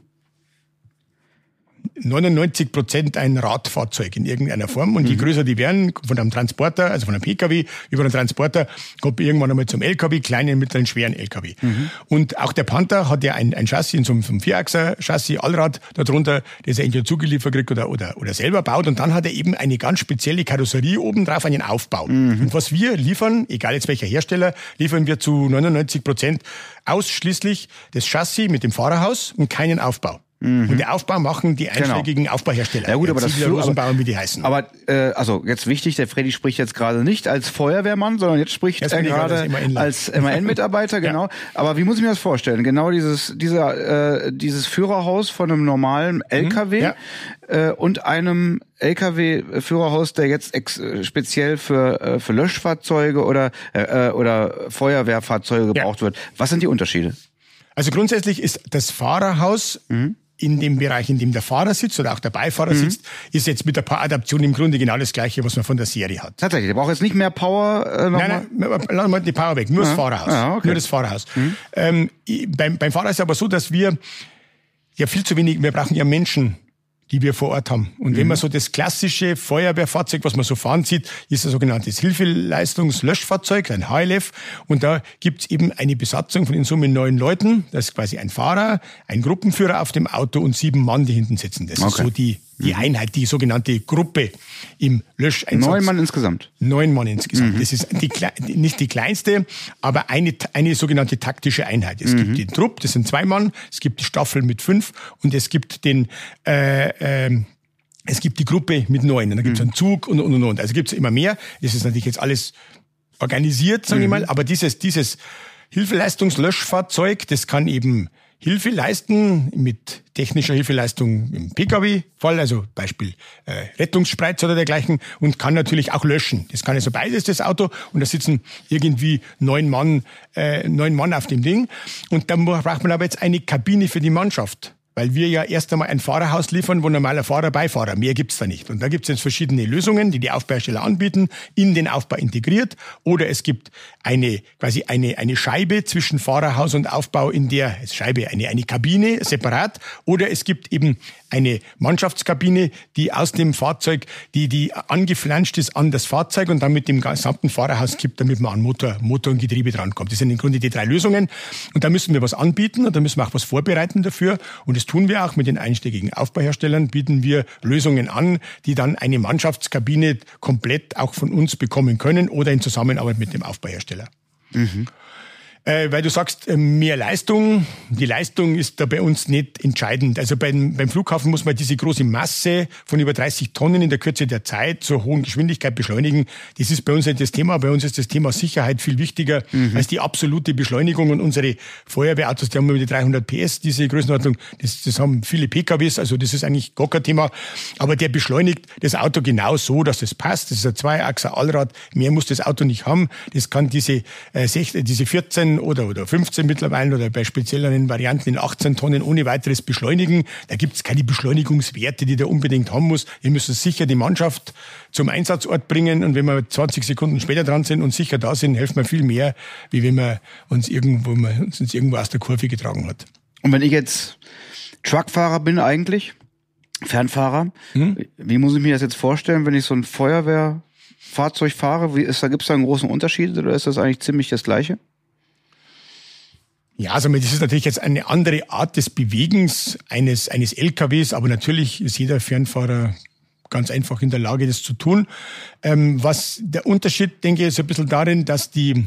99% ein Radfahrzeug in irgendeiner Form. Und je größer die werden, von einem Transporter, also von einem PKW über einen Transporter, kommt irgendwann einmal zum LKW, kleinen, mittleren, schweren LKW. Und auch der Panther hat ja ein Chassis, in so einem Vierachser-Chassis, Allrad darunter, das er entweder zugeliefert kriegt oder selber baut. Und dann hat er eben eine ganz spezielle Karosserie obendrauf, einen Aufbau. Und was wir liefern, egal jetzt welcher Hersteller, liefern wir zu 99% ausschließlich das Chassis mit dem Fahrerhaus und keinen Aufbau. Und den Aufbau machen die einschlägigen Aufbauhersteller. Ja gut, aber das Rosenbauer, wie die heißen. Aber also jetzt wichtig, der Freddy spricht jetzt gerade nicht als Feuerwehrmann, sondern jetzt spricht er gerade als MAN-Mitarbeiter, genau. Ja. Aber wie muss ich mir das vorstellen? Genau dieses Führerhaus von einem normalen LKW und einem LKW-Führerhaus, der jetzt speziell für Löschfahrzeuge oder Feuerwehrfahrzeuge gebraucht wird. Was sind die Unterschiede? Also grundsätzlich ist das Fahrerhaus in dem Bereich, in dem der Fahrer sitzt oder auch der Beifahrer sitzt, ist jetzt mit ein paar Adaptionen im Grunde genau das Gleiche, was man von der Serie hat. Tatsächlich, der braucht jetzt nicht mehr Power Nein, lassen wir die Power weg, nur das Fahrerhaus. Okay. Nur das Fahrerhaus. Beim Fahrer ist es aber so, dass wir ja viel zu wenig, wir brauchen ja Menschen, die wir vor Ort haben. Und wenn man so das klassische Feuerwehrfahrzeug, was man so fahren sieht, ist ein sogenanntes Hilfeleistungslöschfahrzeug, ein HLF. Und da gibt's eben eine Besatzung von in Summe 9 Leuten. Das ist quasi ein Fahrer, ein Gruppenführer auf dem Auto und 7 Mann, die hinten sitzen. Das ist so die Einheit, die sogenannte Gruppe im Löscheinsatz. 9 Mann insgesamt? 9 Mann insgesamt. Das ist nicht die kleinste, aber eine sogenannte taktische Einheit. Es gibt den Trupp, das sind 2 Mann, es gibt die Staffel mit 5 und es gibt es gibt die Gruppe mit 9. Und dann gibt es einen Zug und. Also gibt es immer mehr. Das ist natürlich jetzt alles organisiert, sagen wir mal. Aber dieses Hilfeleistungslöschfahrzeug, das kann eben Hilfe leisten mit technischer Hilfeleistung im Pkw-Fall, also Beispiel Rettungsspreiz oder dergleichen, und kann natürlich auch löschen. Das kann also beides, das Auto, und da sitzen irgendwie 9 Mann auf dem Ding. Und dann braucht man aber jetzt eine Kabine für die Mannschaft. Weil wir ja erst einmal ein Fahrerhaus liefern, wo normaler Fahrer, Beifahrer, mehr gibt's da nicht. Und da gibt's jetzt verschiedene Lösungen, die Aufbauhersteller anbieten, in den Aufbau integriert. Oder es gibt eine Scheibe zwischen Fahrerhaus und Aufbau, in der eine Kabine separat. Oder es gibt eben eine Mannschaftskabine, die aus dem Fahrzeug, die angeflanscht ist an das Fahrzeug und dann mit dem gesamten Fahrerhaus kippt, damit man an Motor und Getriebe drankommt. Das sind im Grunde die 3 Lösungen. Und da müssen wir was anbieten und da müssen wir auch was vorbereiten dafür. Und das tun wir auch mit den einschlägigen Aufbauherstellern, bieten wir Lösungen an, die dann eine Mannschaftskabine komplett auch von uns bekommen können oder in Zusammenarbeit mit dem Aufbauhersteller. Weil du sagst, mehr Leistung. Die Leistung ist da bei uns nicht entscheidend. Also beim Flughafen muss man diese große Masse von über 30 Tonnen in der Kürze der Zeit zur hohen Geschwindigkeit beschleunigen. Das ist bei uns nicht das Thema. Bei uns ist das Thema Sicherheit viel wichtiger als die absolute Beschleunigung. Und unsere Feuerwehrautos, die haben immer die 300 PS, diese Größenordnung. Das haben viele PKWs, also das ist eigentlich gar kein Thema. Aber der beschleunigt das Auto genau so, dass es passt. Das ist ein Zweiachser Allrad. Mehr muss das Auto nicht haben. Das kann diese 14 Tonnen oder 15 mittlerweile oder bei spezielleren Varianten in 18 Tonnen ohne weiteres beschleunigen. Da gibt es keine Beschleunigungswerte, die der unbedingt haben muss. Wir müssen sicher die Mannschaft zum Einsatzort bringen und wenn wir 20 Sekunden später dran sind und sicher da sind, helfen wir viel mehr, wie wenn man uns irgendwo aus der Kurve getragen hat. Und wenn ich jetzt Truckfahrer bin eigentlich, Fernfahrer, wie muss ich mir das jetzt vorstellen, wenn ich so ein Feuerwehrfahrzeug fahre? Gibt es da einen großen Unterschied oder ist das eigentlich ziemlich das Gleiche? Ja, also das ist natürlich jetzt eine andere Art des Bewegens eines LKWs, aber natürlich ist jeder Fernfahrer ganz einfach in der Lage, das zu tun. Was der Unterschied, denke ich, ist ein bisschen darin, dass die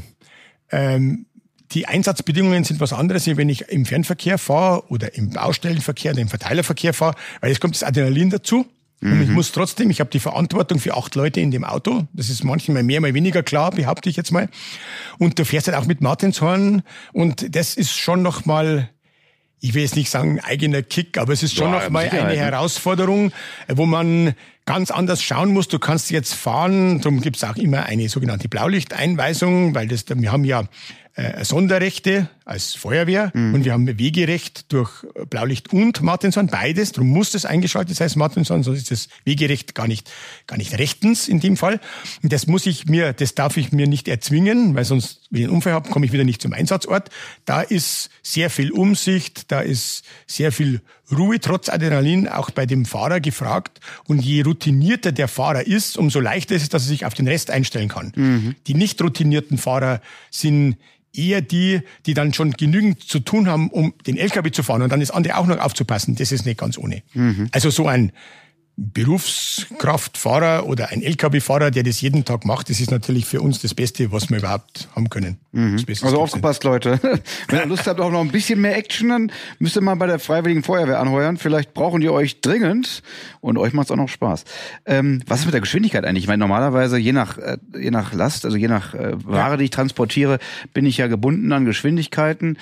Einsatzbedingungen sind was anderes, wenn ich im Fernverkehr fahre oder im Baustellenverkehr oder im Verteilerverkehr fahre, weil es kommt das Adrenalin dazu. Und ich muss trotzdem, ich habe die Verantwortung für 8 Leute in dem Auto. Das ist manchmal mehr, mal weniger klar, behaupte ich jetzt mal. Und du fährst halt auch mit Martinshorn und das ist schon nochmal, ich will jetzt nicht sagen eigener Kick, aber es ist schon nochmal eine Herausforderung, wo man ganz anders schauen muss. Du kannst jetzt fahren, darum gibt's auch immer eine sogenannte Blaulichteinweisung, weil wir haben ja Sonderrechte als Feuerwehr und wir haben Wegerecht durch Blaulicht und Martinshorn, beides. Darum muss das eingeschaltet sein, das Martinshorn, sonst ist das Wegerecht gar nicht rechtens in dem Fall. Und das darf ich mir nicht erzwingen, weil sonst, wenn ich einen Unfall habe, komme ich wieder nicht zum Einsatzort. Da ist sehr viel Umsicht, da ist sehr viel Ruhe, trotz Adrenalin, auch bei dem Fahrer gefragt. Und je routinierter der Fahrer ist, umso leichter ist es, dass er sich auf den Rest einstellen kann. Die nicht routinierten Fahrer sind eher die dann schon genügend zu tun haben, um den LKW zu fahren und dann das andere auch noch aufzupassen. Das ist nicht ganz ohne. Also so ein Berufskraftfahrer oder ein LKW-Fahrer, der das jeden Tag macht, das ist natürlich für uns das Beste, was wir überhaupt haben können. Also aufgepasst, Leute. Wenn ihr Lust habt auf noch ein bisschen mehr Action, dann müsst ihr mal bei der Freiwilligen Feuerwehr anheuern. Vielleicht brauchen die euch dringend und euch macht's auch noch Spaß. Was ist mit der Geschwindigkeit eigentlich? Ich meine, normalerweise je nach Last, also je nach Ware, die ich transportiere, bin ich ja gebunden an Geschwindigkeiten.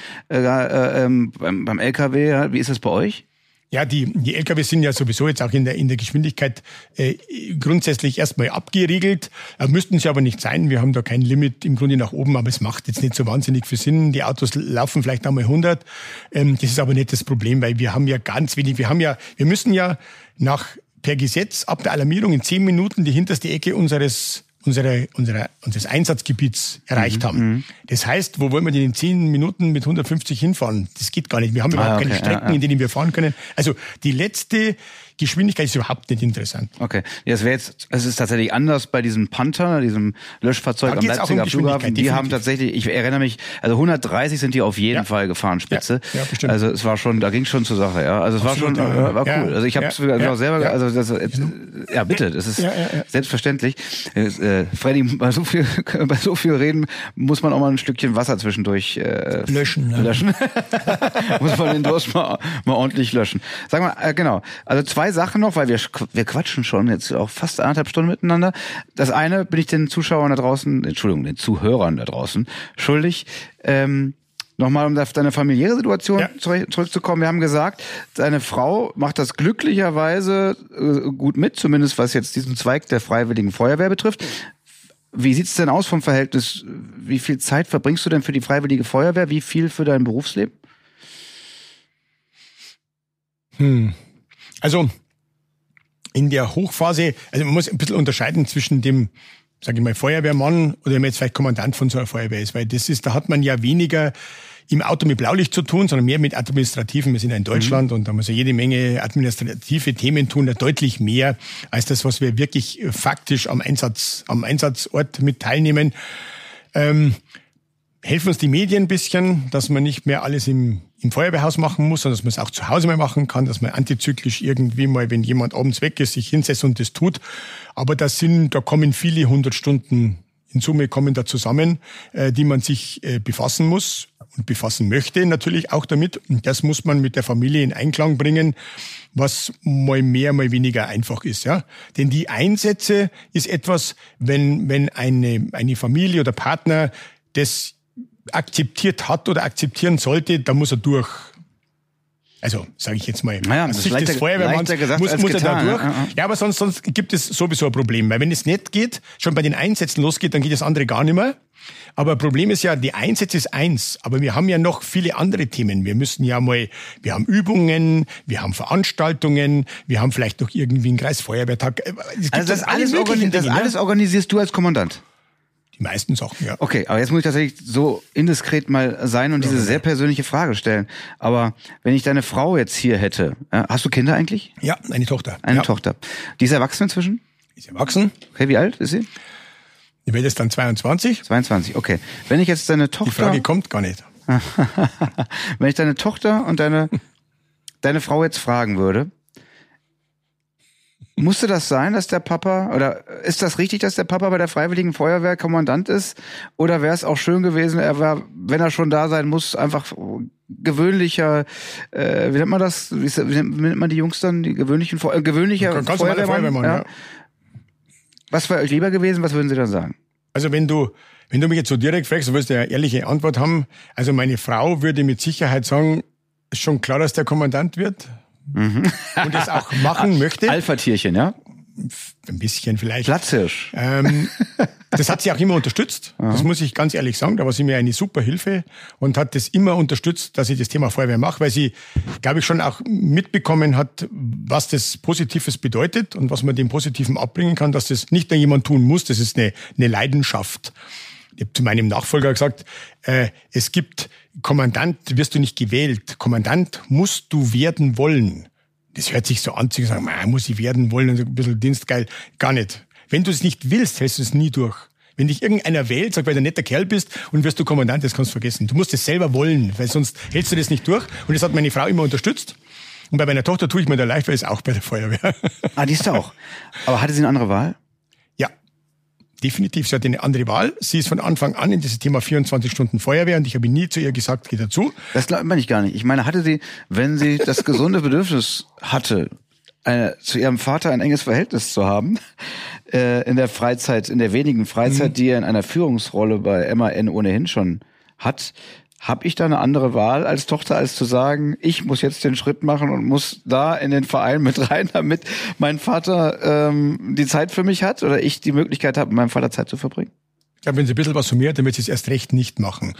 Beim LKW, wie ist das bei euch? Ja, die LKW sind ja sowieso jetzt auch in der Geschwindigkeit grundsätzlich erstmal abgeriegelt. Müssten sie aber nicht sein. Wir haben da kein Limit im Grunde nach oben, aber es macht jetzt nicht so wahnsinnig viel Sinn. Die Autos laufen vielleicht einmal 100. Das ist aber nicht das Problem, weil wir haben ja ganz wenig. Wir müssen ja per Gesetz ab der Alarmierung in 10 Minuten die hinterste Ecke unseres Einsatzgebiets erreicht haben. Das heißt, wo wollen wir denn in 10 Minuten mit 150 hinfahren? Das geht gar nicht. Wir haben überhaupt keine Strecken, in denen wir fahren können. Also die letzte Geschwindigkeit ist überhaupt nicht interessant. Okay. Ja, es ist tatsächlich anders bei diesem Panther, diesem Löschfahrzeug am Leipziger Flughafen. Die haben tatsächlich, ich erinnere mich, also 130 sind die auf jeden Fall gefahren, Spitze. Ja, bestimmt. Also es war schon, da ging schon zur Sache, ja. Also es absolut, war schon, war cool. Also ich habe selber, also das, ja bitte, das ist selbstverständlich. Freddy, bei so viel reden, muss man auch mal ein Stückchen Wasser zwischendurch löschen. Muss man den Durst mal ordentlich löschen. Sag mal, genau. Also 2 Sachen noch, weil wir quatschen schon jetzt auch fast 1,5 Stunden miteinander. Das eine bin ich den Zuhörern da draußen schuldig. Nochmal, um auf deine familiäre Situation zurückzukommen. Wir haben gesagt, deine Frau macht das glücklicherweise gut mit, zumindest was jetzt diesen Zweig der Freiwilligen Feuerwehr betrifft. Wie sieht's denn aus vom Verhältnis? Wie viel Zeit verbringst du denn für die Freiwillige Feuerwehr? Wie viel für dein Berufsleben? Also in der Hochphase, also man muss ein bisschen unterscheiden zwischen dem, sage ich mal, Feuerwehrmann oder wenn man jetzt vielleicht Kommandant von so einer Feuerwehr ist, weil da hat man ja weniger im Auto mit Blaulicht zu tun, sondern mehr mit administrativen. Wir sind ja in Deutschland und da muss ja jede Menge administrative Themen tun, da deutlich mehr als das, was wir wirklich faktisch am Einsatzort mit teilnehmen. Helfen uns die Medien ein bisschen, dass man nicht mehr alles im Feuerwehrhaus machen muss, sondern dass man es auch zu Hause mal machen kann, dass man antizyklisch irgendwie mal, wenn jemand abends weg ist, sich hinsetzt und das tut. Aber da kommen viele 100 Stunden in Summe kommen da zusammen, die man sich befassen muss und befassen möchte natürlich auch damit. Und das muss man mit der Familie in Einklang bringen, was mal mehr, mal weniger einfach ist, ja. Denn die Einsätze ist etwas, wenn eine Familie oder Partner das akzeptiert hat oder akzeptieren sollte, da muss er durch. Also, sage ich jetzt mal, naja, aus das Sicht des Feuerwehrmanns muss er da durch. Ja, aber sonst gibt es sowieso ein Problem. Weil wenn es nicht geht, schon bei den Einsätzen losgeht, dann geht das andere gar nicht mehr. Aber Problem ist ja, die Einsätze ist eins, aber wir haben ja noch viele andere Themen. Wir müssen ja mal, wir haben Übungen, wir haben Veranstaltungen, wir haben vielleicht noch irgendwie einen Kreisfeuerwehrtag. Also das alles organisierst du als Kommandant? Die meisten Sachen, ja. Okay, aber jetzt muss ich tatsächlich so indiskret mal sein und diese sehr persönliche Frage stellen. Aber wenn ich deine Frau jetzt hier hätte, hast du Kinder eigentlich? Ja, eine Tochter. Eine Tochter. Die ist erwachsen inzwischen? Die ist erwachsen. Okay, wie alt ist sie? Die wird jetzt dann 22. 22, okay. Wenn ich jetzt deine Tochter... Die Frage kommt gar nicht. Wenn ich deine Tochter und deine Frau jetzt fragen würde, musste das sein, dass der Papa, oder ist das richtig, dass der Papa bei der Freiwilligen Feuerwehr Kommandant ist? Oder wäre es auch schön gewesen, er war, wenn er schon da sein muss, einfach gewöhnlicher, wie nennt man das? Wie nennt man die Jungs dann? Die gewöhnlicher Feuerwehrmann? Ja. Was wäre euch lieber gewesen? Was würden Sie dann sagen? Also wenn du mich jetzt so direkt fragst, du willst ja eine ehrliche Antwort haben. Also meine Frau würde mit Sicherheit sagen, ist schon klar, dass der Kommandant wird. Mhm. Und das auch machen möchte. Alpha-Tierchen, ja? Ein bisschen vielleicht. Platzhirsch. Das hat sie auch immer unterstützt. Aha. Das muss ich ganz ehrlich sagen. Da war sie mir eine super Hilfe und hat das immer unterstützt, dass ich das Thema Feuerwehr mache, weil sie, glaube ich, schon auch mitbekommen hat, was das Positives bedeutet und was man dem Positiven abbringen kann, dass das nicht nur jemand tun muss. Das ist eine Leidenschaft. Ich habe zu meinem Nachfolger gesagt, es gibt Kommandant, wirst du nicht gewählt. Kommandant musst du werden wollen. Das hört sich so an, zu sagen, muss ich werden wollen, und ein bisschen dienstgeil. Gar nicht. Wenn du es nicht willst, hältst du es nie durch. Wenn dich irgendeiner wählt, sagt, weil du ein netter Kerl bist und wirst du Kommandant, das kannst du vergessen. Du musst es selber wollen, weil sonst hältst du das nicht durch. Und das hat meine Frau immer unterstützt. Und bei meiner Tochter tue ich mir da leicht, weil es auch bei der Feuerwehr. Ah, die ist da auch. Aber hatte sie eine andere Wahl? Ja, definitiv. Sie hatte eine andere Wahl. Sie ist von Anfang an in dieses Thema 24 Stunden Feuerwehr und ich habe nie zu ihr gesagt, geh dazu. Das meine ich gar nicht. Ich meine, hatte sie, wenn sie das gesunde Bedürfnis hatte, zu ihrem Vater ein enges Verhältnis zu haben, in der Freizeit, in der wenigen Freizeit, die er in einer Führungsrolle bei MAN ohnehin schon hat, habe ich da eine andere Wahl als Tochter, als zu sagen, ich muss jetzt den Schritt machen und muss da in den Verein mit rein, damit mein Vater die Zeit für mich hat oder ich die Möglichkeit habe, mit meinem Vater Zeit zu verbringen? Ich glaube, wenn sie ein bisschen was von mir hat, dann wird sie es erst recht nicht machen.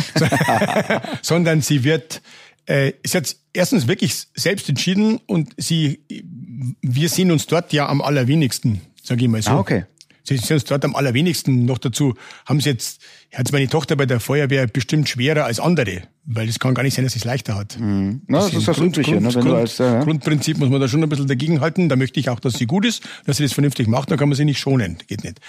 Sondern sie wird... ist jetzt erstens wirklich selbst entschieden und wir sehen uns dort ja am allerwenigsten, sage ich mal so. Ah, okay. Sie sehen uns dort am allerwenigsten. Noch dazu hat jetzt meine Tochter bei der Feuerwehr bestimmt schwerer als andere, weil es kann gar nicht sein, dass sie es leichter hat. Mhm. Na, das ist das Übliche, ne? Wenn du als Grundprinzip muss man da schon ein bisschen dagegen halten. Da möchte ich auch, dass sie gut ist, dass sie das vernünftig macht. Da kann man sie nicht schonen, geht nicht.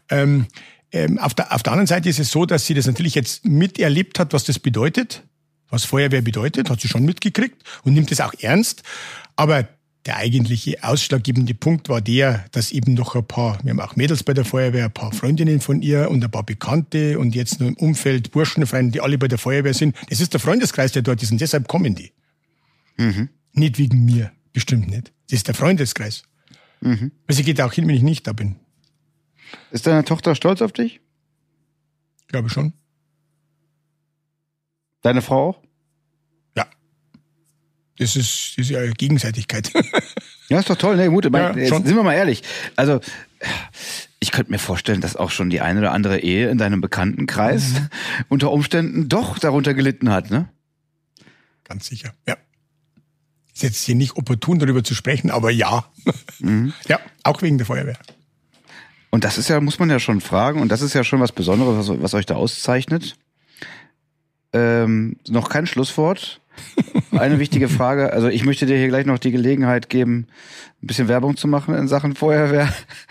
Auf der anderen Seite ist es so, dass sie das natürlich jetzt miterlebt hat, was das bedeutet. Was Feuerwehr bedeutet, hat sie schon mitgekriegt und nimmt es auch ernst. Aber der eigentliche ausschlaggebende Punkt war der, dass eben noch wir haben auch Mädels bei der Feuerwehr, ein paar Freundinnen von ihr und ein paar Bekannte und jetzt nur im Umfeld Burschenfreunde, die alle bei der Feuerwehr sind. Das ist der Freundeskreis, der dort ist und deshalb kommen die. Mhm. Nicht wegen mir, bestimmt nicht. Das ist der Freundeskreis. Mhm. Weil sie geht auch hin, wenn ich nicht da bin. Ist deine Tochter stolz auf dich? Glaube schon. Deine Frau auch? Ja. Das ist ja Gegenseitigkeit. Ja, ist doch toll. Ne, gut, ja, jetzt sind wir mal ehrlich. Also, ich könnte mir vorstellen, dass auch schon die eine oder andere Ehe in deinem Bekanntenkreis unter Umständen doch darunter gelitten hat, ne? Ganz sicher, ja. Ist jetzt hier nicht opportun, darüber zu sprechen, aber ja. Mhm. Ja, auch wegen der Feuerwehr. Und das ist ja, muss man ja schon fragen, und das ist ja schon was Besonderes, was euch da auszeichnet. Noch kein Schlusswort. Eine wichtige Frage. Also ich möchte dir hier gleich noch die Gelegenheit geben, ein bisschen Werbung zu machen in Sachen Feuerwehr,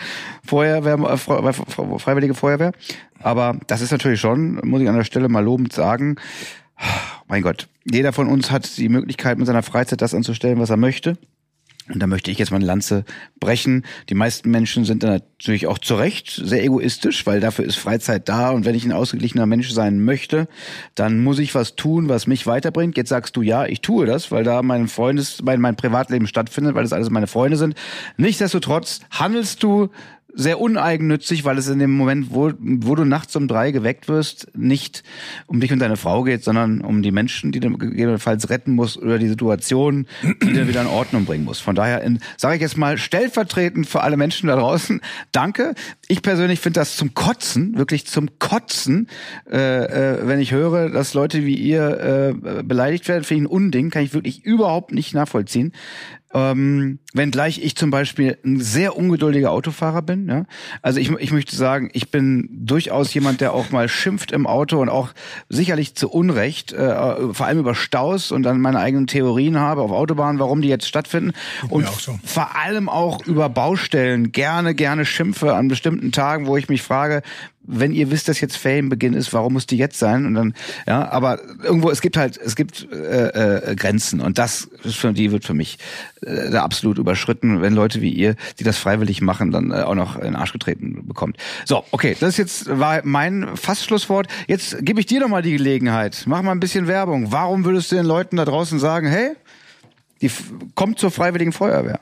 Freiwillige Feuerwehr. Aber das ist natürlich schon, muss ich an der Stelle mal lobend sagen, mein Gott, jeder von uns hat die Möglichkeit, mit seiner Freizeit das anzustellen, was er möchte. Und da möchte ich jetzt mal eine Lanze brechen. Die meisten Menschen sind dann natürlich auch zu Recht sehr egoistisch, weil dafür ist Freizeit da. Und wenn ich ein ausgeglichener Mensch sein möchte, dann muss ich was tun, was mich weiterbringt. Jetzt sagst du, ja, ich tue das, weil da mein Privatleben stattfindet, weil das alles meine Freunde sind. Nichtsdestotrotz handelst du sehr uneigennützig, weil es in dem Moment, wo du nachts um 3 geweckt wirst, nicht um dich und deine Frau geht, sondern um die Menschen, die du gegebenenfalls retten musst oder die Situation, die du wieder in Ordnung bringen musst. Von daher sage ich jetzt mal stellvertretend für alle Menschen da draußen, danke. Ich persönlich finde das zum Kotzen, wirklich zum Kotzen, wenn ich höre, dass Leute wie ihr beleidigt werden, finde ich ein Unding, kann ich wirklich überhaupt nicht nachvollziehen. Wenngleich ich zum Beispiel ein sehr ungeduldiger Autofahrer bin. Ja? Also ich möchte sagen, ich bin durchaus jemand, der auch mal schimpft im Auto und auch sicherlich zu Unrecht, vor allem über Staus und dann meine eigenen Theorien habe auf Autobahnen, warum die jetzt stattfinden. Und so. Vor allem auch über Baustellen gerne schimpfe an bestimmten Tagen, wo ich mich frage, wenn ihr wisst, dass jetzt Ferienbeginn ist, warum muss die jetzt sein? Und dann, ja, aber irgendwo, es gibt Grenzen und das wird für mich da absolut überschritten, wenn Leute wie ihr, die das freiwillig machen, dann auch noch in den Arsch getreten bekommt. So, okay, war mein Fast-Schlusswort. Jetzt gebe ich dir doch mal die Gelegenheit. Mach mal ein bisschen Werbung. Warum würdest du den Leuten da draußen sagen, hey, kommt zur Freiwilligen Feuerwehr?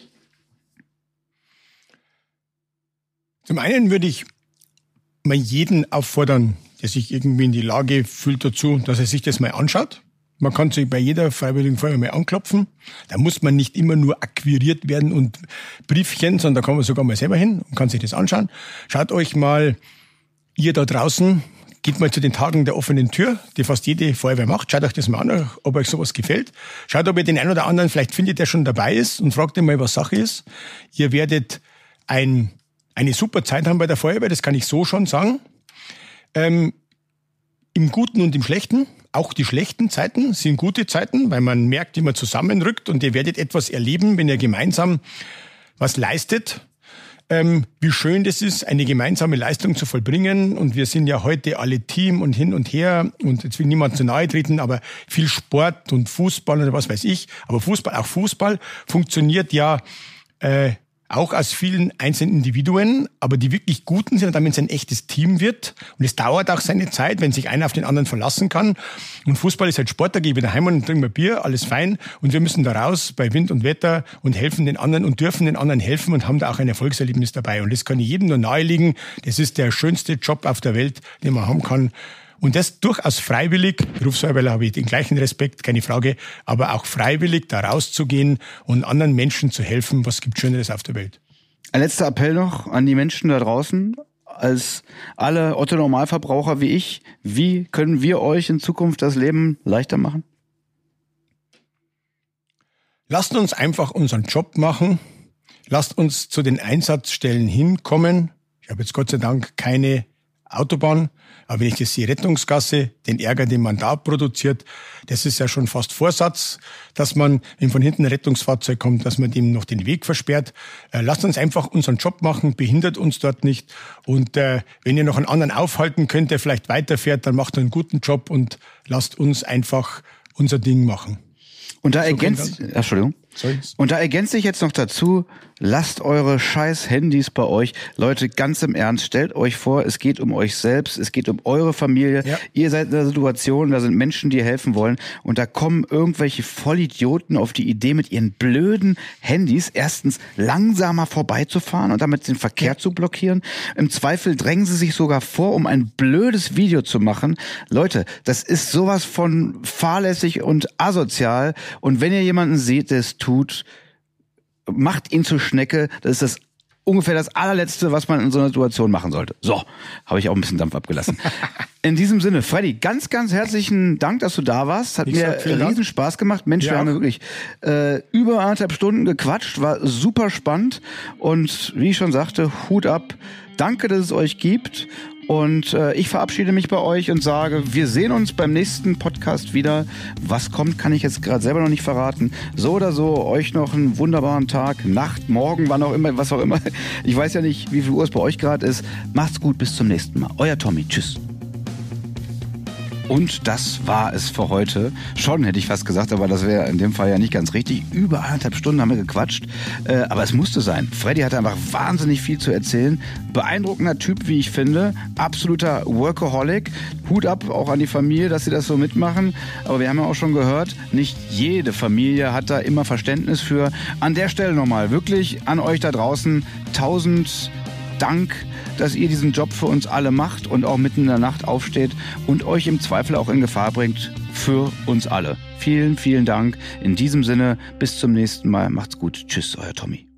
Zum einen würde ich mal jeden auffordern, der sich irgendwie in die Lage fühlt dazu, dass er sich das mal anschaut. Man kann sich bei jeder Freiwilligen Feuerwehr mal anklopfen. Da muss man nicht immer nur akquiriert werden und Briefchen, sondern da kann man sogar mal selber hin und kann sich das anschauen. Schaut euch mal, ihr da draußen, geht mal zu den Tagen der offenen Tür, die fast jede Feuerwehr macht. Schaut euch das mal an, ob euch sowas gefällt. Schaut, ob ihr den einen oder anderen vielleicht findet, der schon dabei ist und fragt ihn mal, was Sache ist. Ihr werdet eine super Zeit haben bei der Feuerwehr, das kann ich so schon sagen. Im Guten und im Schlechten. Auch die schlechten Zeiten sind gute Zeiten, weil man merkt, wie man zusammenrückt und ihr werdet etwas erleben, wenn ihr gemeinsam was leistet. Wie schön das ist, eine gemeinsame Leistung zu vollbringen. Und wir sind ja heute alle Team und hin und her. Und jetzt will niemand zu nahe treten, aber viel Sport und Fußball oder was weiß ich. Aber Fußball funktioniert ja auch aus vielen einzelnen Individuen, aber die wirklich Guten sind, damit es ein echtes Team wird. Und es dauert auch seine Zeit, wenn sich einer auf den anderen verlassen kann. Und Fußball ist halt Sport, da gehe ich wieder heim und trinke mal Bier, alles fein. Und wir müssen da raus bei Wind und Wetter und helfen den anderen und dürfen den anderen helfen und haben da auch ein Erfolgserlebnis dabei. Und das kann ich jedem nur nahelegen. Das ist der schönste Job auf der Welt, den man haben kann. Und das durchaus freiwillig, Berufsfeuerwehrler habe ich den gleichen Respekt, keine Frage, aber auch freiwillig da rauszugehen und anderen Menschen zu helfen, was gibt Schöneres auf der Welt. Ein letzter Appell noch an die Menschen da draußen, als alle Otto-Normalverbraucher wie ich, wie können wir euch in Zukunft das Leben leichter machen? Lasst uns einfach unseren Job machen, lasst uns zu den Einsatzstellen hinkommen. Ich habe jetzt Gott sei Dank keine Autobahn, aber wenn ich das sehe, Rettungsgasse, den Ärger, den man da produziert, das ist ja schon fast Vorsatz, dass man, wenn von hinten ein Rettungsfahrzeug kommt, dass man dem noch den Weg versperrt. Lasst uns einfach unseren Job machen, behindert uns dort nicht. Und wenn ihr noch einen anderen aufhalten könnt, der vielleicht weiterfährt, dann macht er einen guten Job und lasst uns einfach unser Ding machen. Und da ergänze ich jetzt noch dazu, lasst eure scheiß Handys bei euch. Leute, ganz im Ernst, stellt euch vor, es geht um euch selbst, es geht um eure Familie. Ja. Ihr seid in einer Situation, da sind Menschen, die helfen wollen. Und da kommen irgendwelche Vollidioten auf die Idee, mit ihren blöden Handys erstens langsamer vorbeizufahren und damit den Verkehr zu blockieren. Im Zweifel drängen sie sich sogar vor, um ein blödes Video zu machen. Leute, das ist sowas von fahrlässig und asozial. Und wenn ihr jemanden seht, der es tut, macht ihn zur Schnecke. Das ist ungefähr das allerletzte, was man in so einer Situation machen sollte. So, habe ich auch ein bisschen Dampf abgelassen. In diesem Sinne, Freddy, ganz, ganz herzlichen Dank, dass du da warst. Hat mir riesen Spaß gemacht. Mensch, wir haben wirklich über 1,5 Stunden gequatscht. War super spannend. Und wie ich schon sagte, Hut ab. Danke, dass es euch gibt. Und ich verabschiede mich bei euch und sage, wir sehen uns beim nächsten Podcast wieder. Was kommt, kann ich jetzt gerade selber noch nicht verraten. So oder so, euch noch einen wunderbaren Tag, Nacht, Morgen, wann auch immer, was auch immer. Ich weiß ja nicht, wie viel Uhr es bei euch gerade ist. Macht's gut, bis zum nächsten Mal. Euer Tommy, tschüss. Und das war es für heute. Schon, hätte ich fast gesagt, aber das wäre in dem Fall ja nicht ganz richtig. Über 1,5 Stunden haben wir gequatscht, aber es musste sein. Freddy hatte einfach wahnsinnig viel zu erzählen. Beeindruckender Typ, wie ich finde. Absoluter Workaholic. Hut ab auch an die Familie, dass sie das so mitmachen. Aber wir haben ja auch schon gehört, nicht jede Familie hat da immer Verständnis für. An der Stelle nochmal wirklich an euch da draußen 1000 Dank, dass ihr diesen Job für uns alle macht und auch mitten in der Nacht aufsteht und euch im Zweifel auch in Gefahr bringt für uns alle. Vielen, vielen Dank. In diesem Sinne, bis zum nächsten Mal. Macht's gut. Tschüss, euer Tommy.